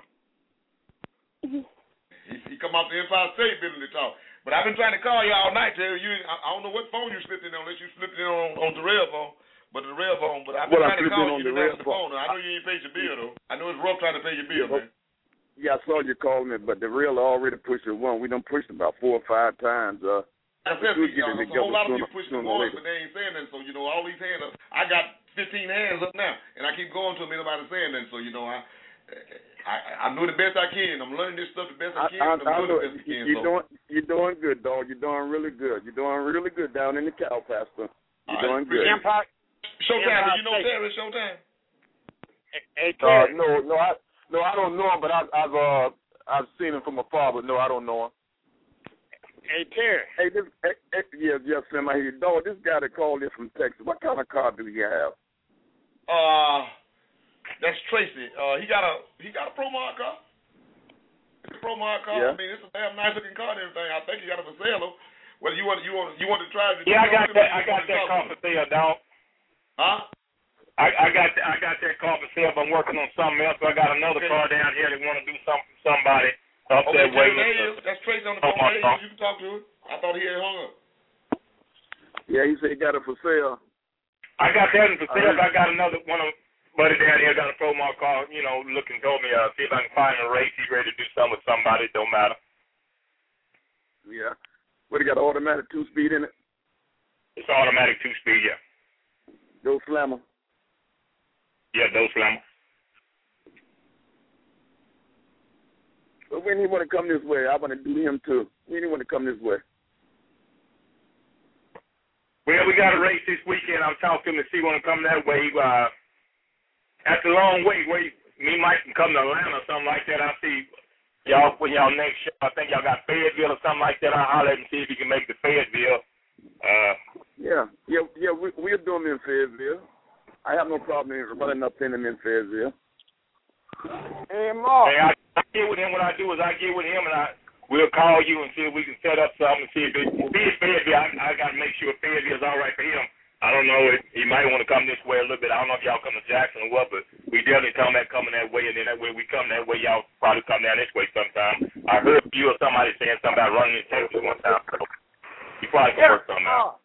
He come off the Empire State Building to talk. But I've been trying to call you all night, Terry. I don't know what phone you slipped in on, unless you slipped in on the rail phone. But the rail phone. But I've been trying to call you to answer the phone. I know you ain't paid your bill, though. I know it's rough trying to pay your bill, man. Yeah, I saw you calling me, but the rail already pushed it one. We done pushed it about 4 or 5 times. That's it. A whole lot of you pushing the once, but they ain't saying nothing. So, all these hands up. I got 15 hands up now, and I keep going to them. Ain't nobody saying nothing. So, I know the best I can. I'm learning this stuff the best I can. I'm doing the best I can. You're doing good, dog. You're doing really good. You're doing really good down in the cow pasture. You're doing good. Showtime. Do you know Terry? Showtime. Hey, Terry. No, I don't know him, but I've seen him from afar, but no, I don't know him. Hey, Terry. Yes, Sam, I hear you. Dog, this guy that called in from Texas, what kind of car do he have? That's Tracy. He got a Pro Mod car. It's a Pro Mod car. Yeah. I mean, it's a damn nice looking car and everything. I think he got it for sale though. Whether you want to try it. Yeah, I got that car for sale, dog. Huh? I got that car for sale. I'm working on something else. So I got another car down here that want to do something for somebody up that way. That's Tracy on the phone. You can talk to him. I thought he had hung up. Yeah, he said he got it for sale. I got that for sale. I got another one of buddy down here got a Pro Mod car. Looking told me see if I can find a race. He's ready to do something with somebody. It don't matter. Yeah. What, he got an automatic 2-speed in it? It's automatic 2-speed. Yeah. Go Slammer. Yeah, those Slammer. But when he want to come this way, I want to do him too. When he want to come this way? Well, we got a race this weekend. I'll talk to him to see when he come that way. That's a long way. Me might come to Atlanta or something like that. I'll see y'all for y'all next show. I think y'all got Fayetteville or something like that. I'll holler at him and see if he can make the Fayetteville. We'll do him in Fayetteville. I have no problem in running up in him in Fayetteville. Hey, Mark. Hey, I get with him. What I do is I get with him and we'll call you and see if we can set up something and see if it's Fayetteville. I got to make sure Fayetteville is all right for him. I don't know. He might want to come this way a little bit. I don't know if y'all come to Jackson or what, but we definitely tell him that coming that way, and then that way we come that way, y'all probably come down this way sometime. I heard you or somebody saying something about running in Texas one time. So you probably can work something out.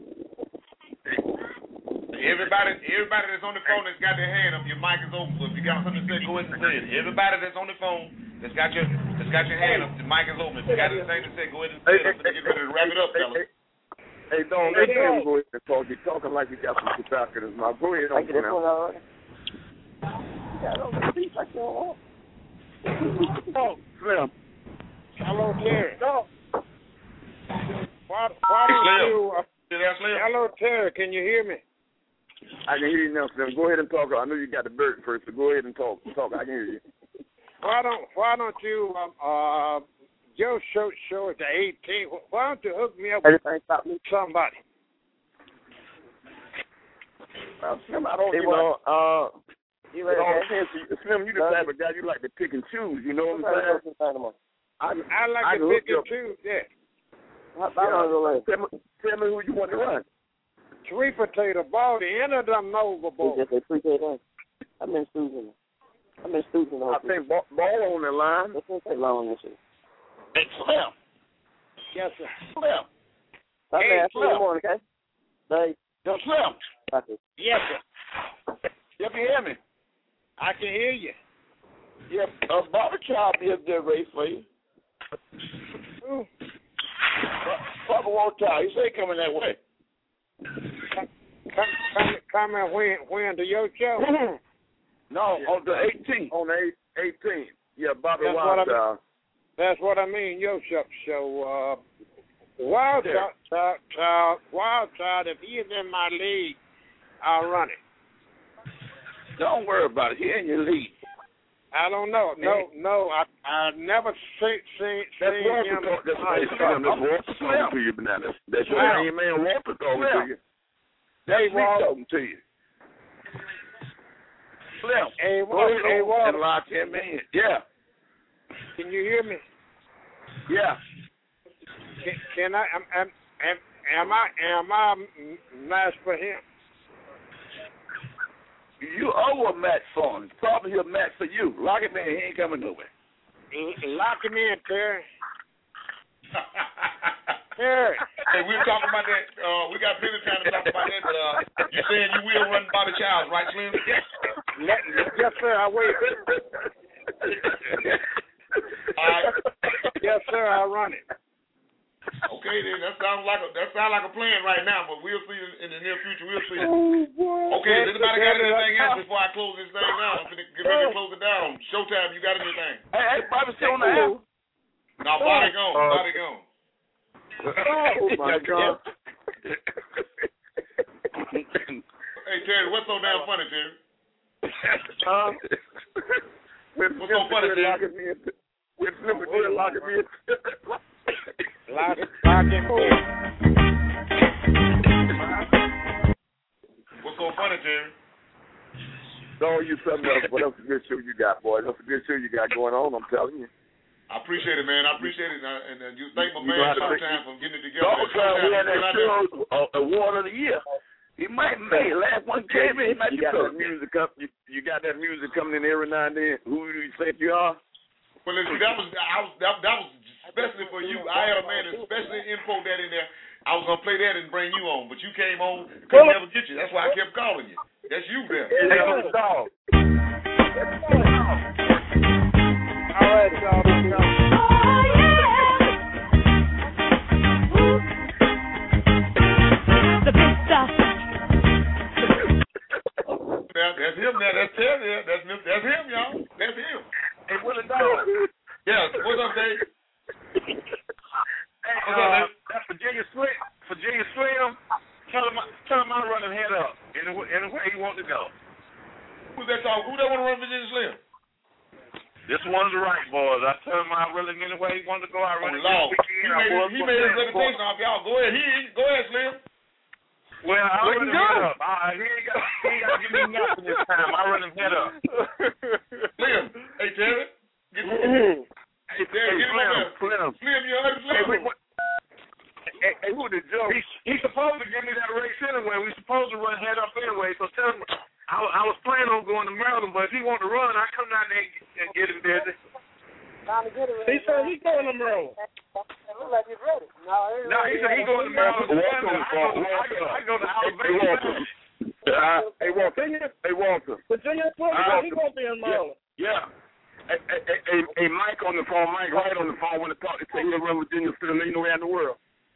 Everybody that's on the phone that's got their hand up, your mic is open. So if you got something to say, go ahead and say it. Everybody that's on the phone that's got your hand up, the mic is open. If you got anything to say, go ahead and say it. I'm going to get ready to wrap it up, fellas. Hey, don't let him go ahead and talk. You're talking like you got some tobacco in his mouth. Go ahead on now. Slim. Hello, Terry. Why don't you... Hello, Terry. Can you hear me? I can hear you now, Slim. Go ahead and talk. I know you got the bird first, so go ahead and talk. I can hear you. Why don't you Joe show at the 18th? Why don't you hook me up with somebody? Slim, I don't, Slim, you the type of guy you like to pick and choose. You know what I'm saying? I like to pick and choose. Yeah. Tell me who you want to run. Sweet potato ball, the end of them Nova Bowl. I've been Susan. I think ball on the line. Let's take long this year. Hey, Slim. Yes, sir. Slim. Hey, Slim. In the morning, okay? Hey. Yo, Slim. Yes, sir. You can hear me? I can hear you. Yeah, Bobby Child be up there race for you. Papa won't tell. He say coming that way. Coming when to your show? No, on the 18th. On the 18th. Yeah, Bobby That's Wildchild. That's what I mean. Your show. Wildchild. If he is in my league, I'll run it. Don't worry about it. He in your league. I don't know. No. I never seen him. That's Slim talking to you, Bananas. That's your main man Walter talking to you. That's me talking to you. Slim, Walter. And lock him in. Yeah. Can you hear me? Yeah. Can I? Am I nice for him? You owe a match for him. Probably a match for you. Lock him in. He ain't coming nowhere. Lock him in, Terry. Terry. Hey, we were talking about that. We got plenty of time to talk about that, but you saying you will run Bobby Childs, right, Slim? Yes, sir. I will. All right. Yes, sir. I'll run it. Okay, then that sounds like a plan right now, but we'll see in the near future. We'll see. Okay, has anybody got anything else before I close this thing down? I'm going to get ready to close it down. Showtime, you got anything? Hey, Bobby, still on the air? No, Bobby gone. Bobby gone. Oh my God. Hey Terry, what's so damn funny, Terry? What's so funny, Terry? With Slim McGill locking me in. Lock him in. What's so funny, Terry? Don't you something else, but that's a good show you got, boy. That's a good show you got going on, I'm telling you. I appreciate it, man. I appreciate it. And you thank my man Showtime for getting it together. We had that show, award of the year. He might make last one came in. He might you got that music up. You got that music coming in every now and then. Who do you think you are? Well, listen, that was especially for you. I had a man that especially info that in there. I was gonna play that and bring you on, but you came on, couldn't never get you. That's why I kept calling you. That's you there. Yeah, dog. All right, y'all. The big stuff. That's him now. That's Terry. That's him, y'all. That's him. Hey, Willie Dog. Yeah, what's up, Dave? Hey, that's Virginia Slim. Tell him I'm running head up in the way he wants to go. Who's that talking? Who that want to run Virginia Slim? This one's right, boys. I tell him I'm running any way he wants to go. I run it Lord. this weekend. He made his reputation off y'all. Go ahead. Go ahead, Slim. Well, I run him head up. He ain't got to give me nothing this time. I run him head up. Slim. Hey, Terry. Hey, Terry, get him over there. Slim, you heard Slim? Hey, who the joke? He's supposed to give me that race anyway. We're supposed to run head up anyway. So tell him I was planning on going to Maryland, but if he want to run, I come down there and get him busy. He said he's going to Maryland. Look like he's ready. No, he said he's going to Maryland. I go to Alabama. Hey, Walter. Virginia, he's going to be in Maryland. Yeah. Hey, Mike on the phone. Mike right on the phone when to talk to say he'll run Virginia still anywhere in the world.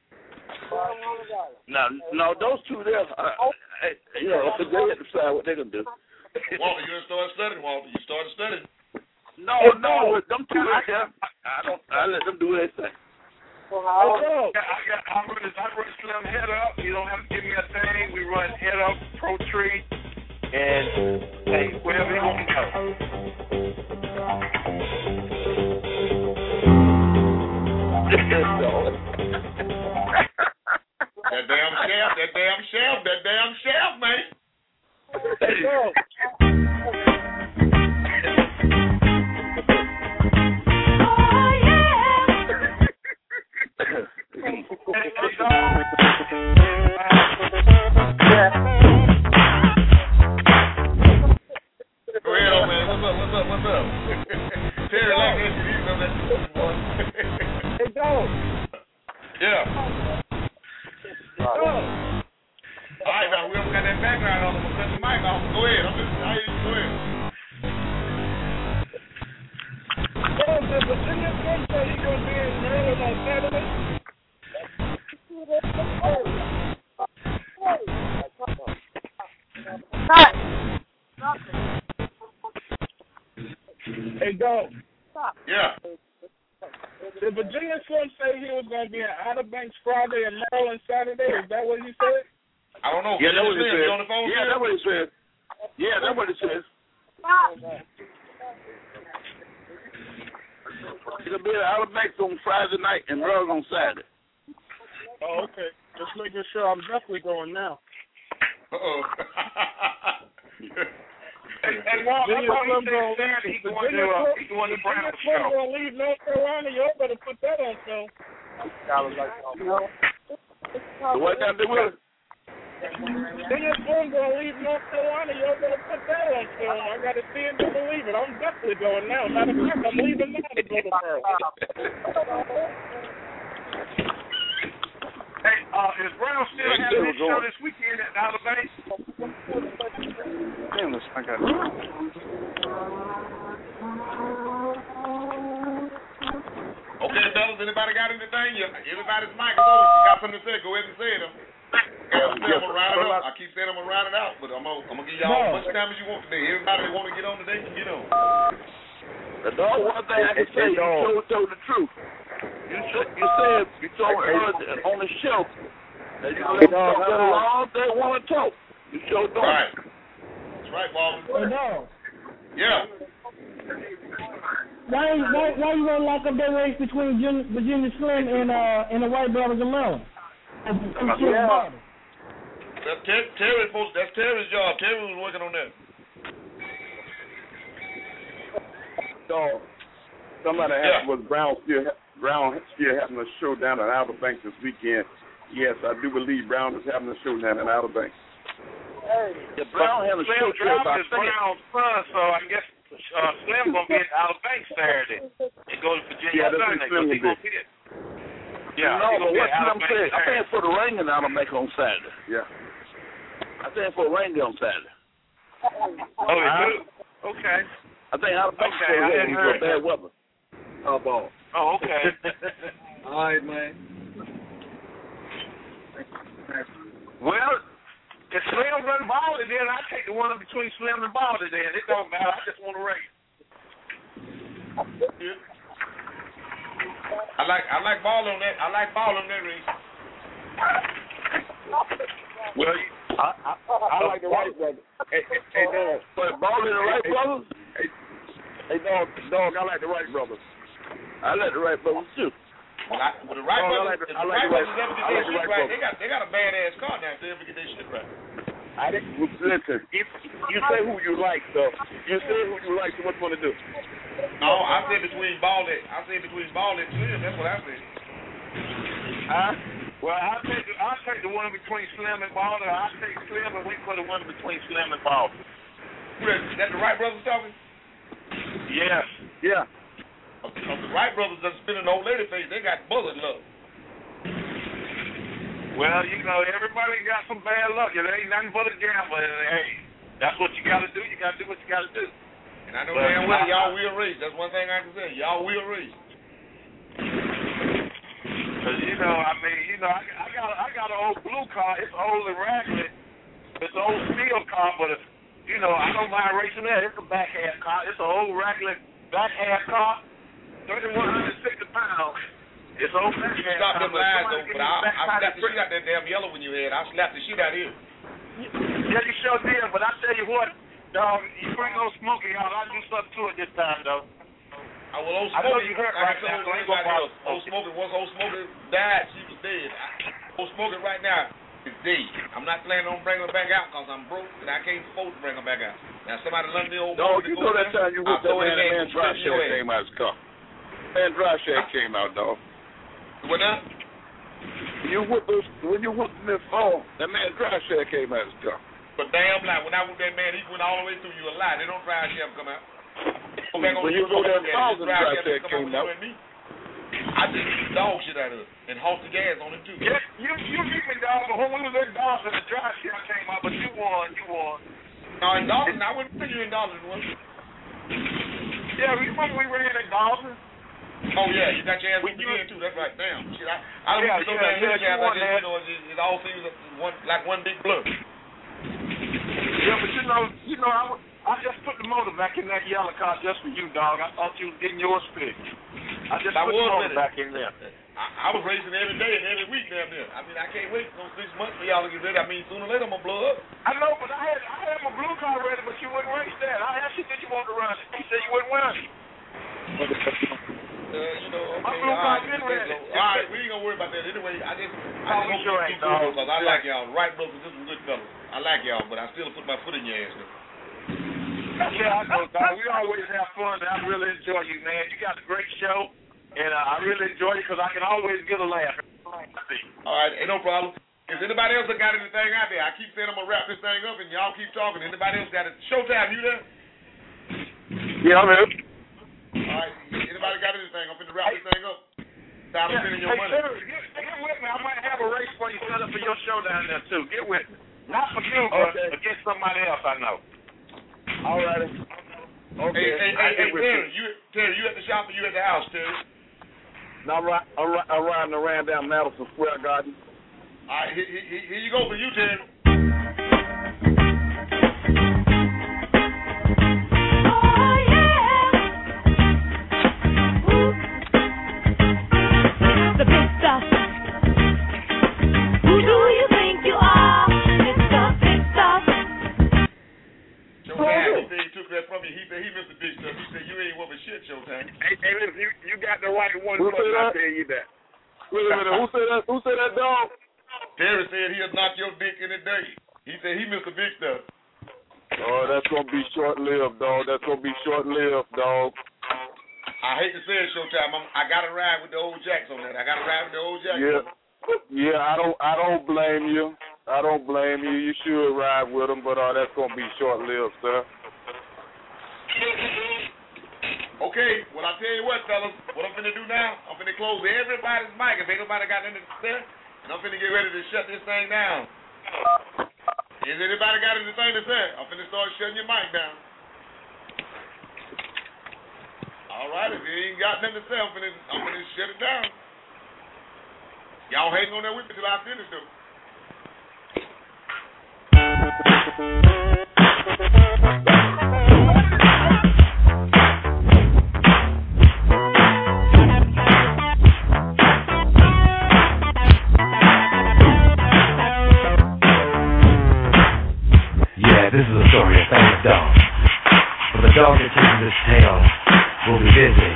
No, those two there. They have to decide what they're gonna do. Walter, you done started studying. Walter, you started studying. No, them two right there. I let them do their thing. I run Slim head up. You don't have to give me a thing. We run head up, pro tree, and hey, wherever you want to go. That damn shaft, man. Hey, go. Go ahead, old man. What's up? Terry like that. You know that boy. Hey, dog. Yeah. All right, now Hey, dog. Yeah. Did Virginia Slim say he was going to be in Outer Banks Friday and Maryland Saturday? Is that what he said? I don't know. Yeah, that's what he said. On the phone, yeah, that's what he said. Yeah, that's what it says. It'll be at Outer Banks on Friday night and Maryland on Saturday. Oh, okay. Just making sure. I'm definitely going now. Uh-oh. And Walt, I thought he said Saturday he going to Brown show. Going to leave North Carolina. Y'all better put that on film. So what time they will? Virginia Slim going to leave North Carolina. Y'all better put that on film. I got to see it to believe it. I'm definitely going now. Matter of fact, I'm leaving now to go to Maryland. Hey, is Brown still having his show this weekend at the Outer Banks? Damn, I got it. Okay, fellas, anybody got anything? Everybody's mic is open. You got something to say, go ahead and say it. I'm gonna round it up. I keep saying I'm gonna round it out, but I'm gonna give y'all as much time as you want today. Everybody that want to get on today can get on. The dog, one thing I can say, you told the truth. You said you told her on the show that you let them talk as long as they want to talk. You sure don't. Right. That's right, Bob. Hey, dog. Yeah. Why you gonna lock up that race between Virginia Slim and the White Brothers in Maryland? Yeah. That's Terry's job. Terry was working on that. So somebody asked was Brown still having a show down at Outer Banks this weekend. Yes, I do believe Brown is having a show down at Outer Banks. The Brown having a show Slim is Brown's son, so I guess Slim gonna be at Outer Banks Saturday and go to Virginia Sunday. He gonna be it. Yeah, no, but what I'm saying, I'm paying for the ring in Outer Banks on Saturday. Yeah. I'm paying for a ring on Saturday. Oh, you do? Okay. I think Outer Banks is for bad weather. Oh, ball. Oh, okay. All right, man. Well, if Slim run Baldy, then I take the one in between Slim and Baldy. Then it don't matter. I just want to race. Yeah. I like ball on that. I like ball on that race. Well, I like the Wright brothers. Hey, dog. But Baldy and the Wright brothers. Hey, dog. I like the Wright brothers. I like the Wright brothers too. Well, the Wright brothers, they got a badass car now. If they ever get their shit right. Listen, you say who you like, though. You say who you like, so what you want to do? No, I said between Baldy and Slim. That's what I said. Huh? Well, I'll take the one between Slim and Baldy. I'll take Slim and wait for the one between Slim and Baldy. That the Wright brothers talking? Yes. Yeah. The Wright brothers are spinning old lady face. They got bullet luck. Well, everybody got some bad luck. It ain't nothing but a gamble. Hey, that's what you got to do. You got to do what you got to do. And I know damn well y'all will race. That's one thing I can say. Y'all will race. Cause I got an old blue car. It's old and raggedy. It's an old steel car, but I don't mind racing that. It's a back half car. It's an old raggedy back half car. 3,160 pounds. It's old back half. Stop them lies though, but I slapped the shit out that damn yellow when you had. I slapped the shit out of you. Yeah, you sure did. But I tell you what, dog, you bring old Smokey out. I'll do something to it this time, though. Old Smokey, Old Smokey, once Old Smokey died, she was dead. Old Smokey right now is dead. I'm not planning on bringing her back out because I'm broke and I can't afford to bring her back out. Now somebody lend me old. No, you know that time you whipped that man Dry Shack came out of his car. Man Dry Shack came out, dog. What now? When you whipped him in phone, that man Dry Shack came out of his car. But damn lie, when I whipped that man, he went all the way through you a lie. They don't Dry Shack come out. When you go down thousand Dry Shack came out. I just dog shit out of it and hauled the gas on it too. Yeah, you beat me, dog. But when we was in Dawson, the Dry Shack came out, but you won. No, in Dawson, I wouldn't put you in Dawson, was it? Yeah, remember we ran in Dawson? Oh yeah, you got your ass with again too. That's right. Damn. Shit, I don't so that it all seems like one big blur. Yeah, but I just put the motor back in that yellow car just for you, dog. I thought you was getting yours fixed. I just put the motor back in there. I was racing every day and every week down there. I mean, I can't wait no 6 months for y'all to get ready. I mean, sooner or later I'm gonna blow up. I know, but I had my blue car ready, but you wouldn't race that. I asked you, did you want to run it? You said you wouldn't run it. Okay, my blue car been ready. All right, we ain't gonna worry about that. Anyway, I just hope you keep going because I like y'all. Right, brothers, this is some good fellas. I like y'all, but I still put my foot in your ass though. Yeah, I know, dog. We always have fun, and I really enjoy you, man. You got a great show, and I really enjoy you because I can always get a laugh. All right, ain't no problem. Is anybody else that got anything out there? I keep saying I'm going to wrap this thing up, and y'all keep talking. Anybody else got it? Showtime, you there? Yeah, I'm here. All right, anybody got anything? I'm going to wrap this thing up. Time to spending your money. Sir, get with me. I might have a race for you set up for your show down there, too. Get with me. Not for you, but against somebody else I know. All right. Okay. Hey, Terry, you at the shop or you at the house, Terry? No, I'm riding around down Madison Square Garden. All right, here you go for you, Terry. The big stuff. Who do you think you are? Mr. Big Stuff. Showtime, he took that from you. He said he missed the big stuff. He said you ain't worth a shit, Showtime. Hey, listen, you got the right one. Who said that? I tell you that. Wait a minute. Who said that? Who said that, dog? Terry said he'll knock your dick in a day. He said he missed the big stuff. Oh, that's gonna be short-lived, dog. That's gonna be short-lived, dog. I hate to say it, Showtime. I gotta ride with the old Jacks on that. Yeah. I don't blame you. You should ride with them, but that's gonna be short-lived, sir. Okay, well, I tell you what, fellas, what I'm finna do now, I'm finna close everybody's mic if ain't nobody got anything to say, and I'm finna get ready to shut this thing down. Is anybody got anything to say? I'm finna start shutting your mic down. All right, if you ain't got nothing to say, I'm finna shut it down. Y'all hang on there with me till I finish, though. This is a story of famous dog. For the dog that chases its tail will be busy.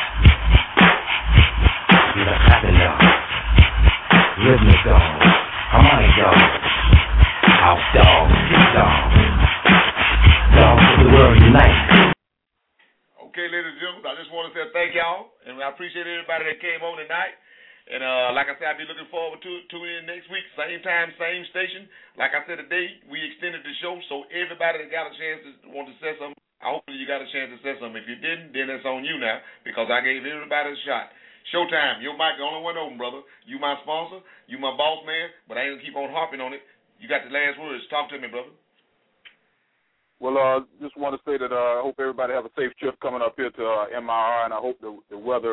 Be the clapping dog, rhythmic dog, harmonic dog, house dog, kick dog. Dogs of the world unite. Okay, ladies and gentlemen, I just want to say thank y'all, and I appreciate everybody that came on tonight. And like I said, I'll be looking forward to tuning in next week, same time, same station. Like I said today, we extended the show, so everybody that got a chance to want to say something, hopefully you got a chance to say something. If you didn't, then that's on you now, because I gave everybody a shot. Showtime, your mic the only one open, brother. You my sponsor, you my boss man, but I ain't gonna keep on harping on it. You got the last words. Talk to me, brother. Well, just want to say that I hope everybody have a safe trip coming up here to MIR, and I hope the weather,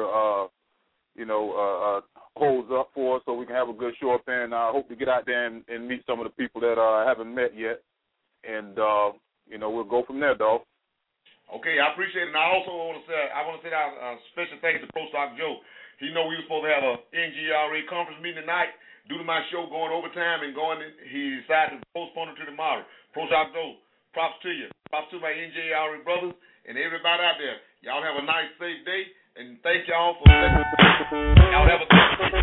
holds up for us so we can have a good show up there. And I hope to get out there and meet some of the people that I haven't met yet. And, we'll go from there, dog. Okay, I appreciate it. And I also want to say special thanks to Pro Stock Joe. He know we were supposed to have a NGRA conference meeting tonight. Due to my show going overtime and he decided to postpone it to tomorrow. Pro Stock Joe, props to you. Props to my NGRA brothers and everybody out there. Y'all have a nice, safe day. And thank y'all for listening. Y'all have a good day.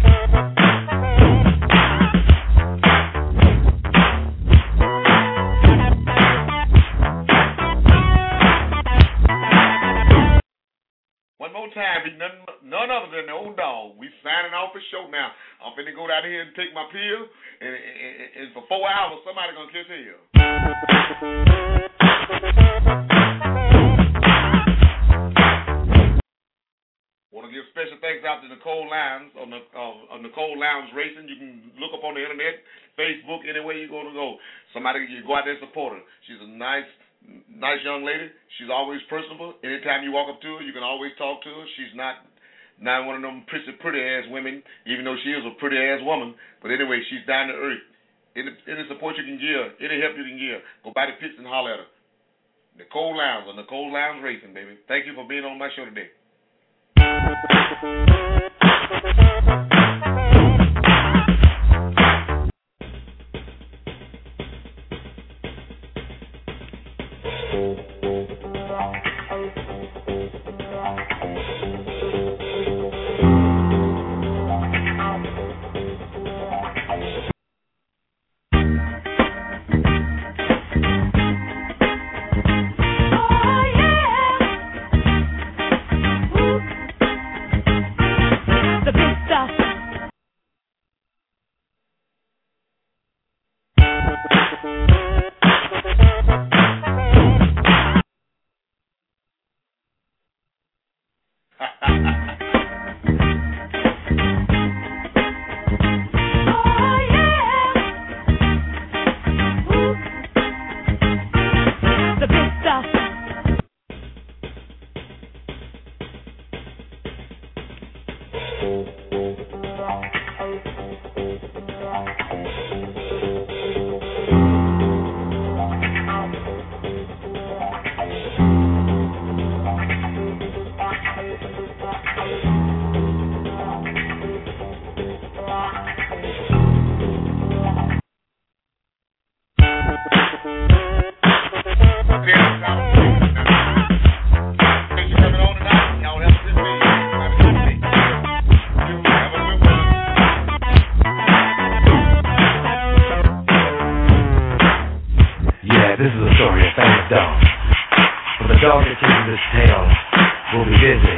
One more time, none other than the old dog. We signing off the show now. I'm finna go down here and take my pill, and for 4 hours, somebody gonna catch hell. Want to give special thanks out to Nicole Lowndes on Nicole Lowndes Racing. You can look up on the internet, Facebook, anywhere you're going to go. You go out there and support her. She's a nice young lady. She's always personable. Anytime you walk up to her, you can always talk to her. She's not one of them pretty ass women, even though she is a pretty ass woman. But anyway, she's down to earth. Any support you can give, any help you can give, go by the pits and holler at her. Nicole Lounge Racing, baby. Thank you for being on my show today.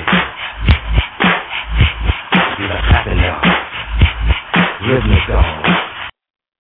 Rhythmic Dog.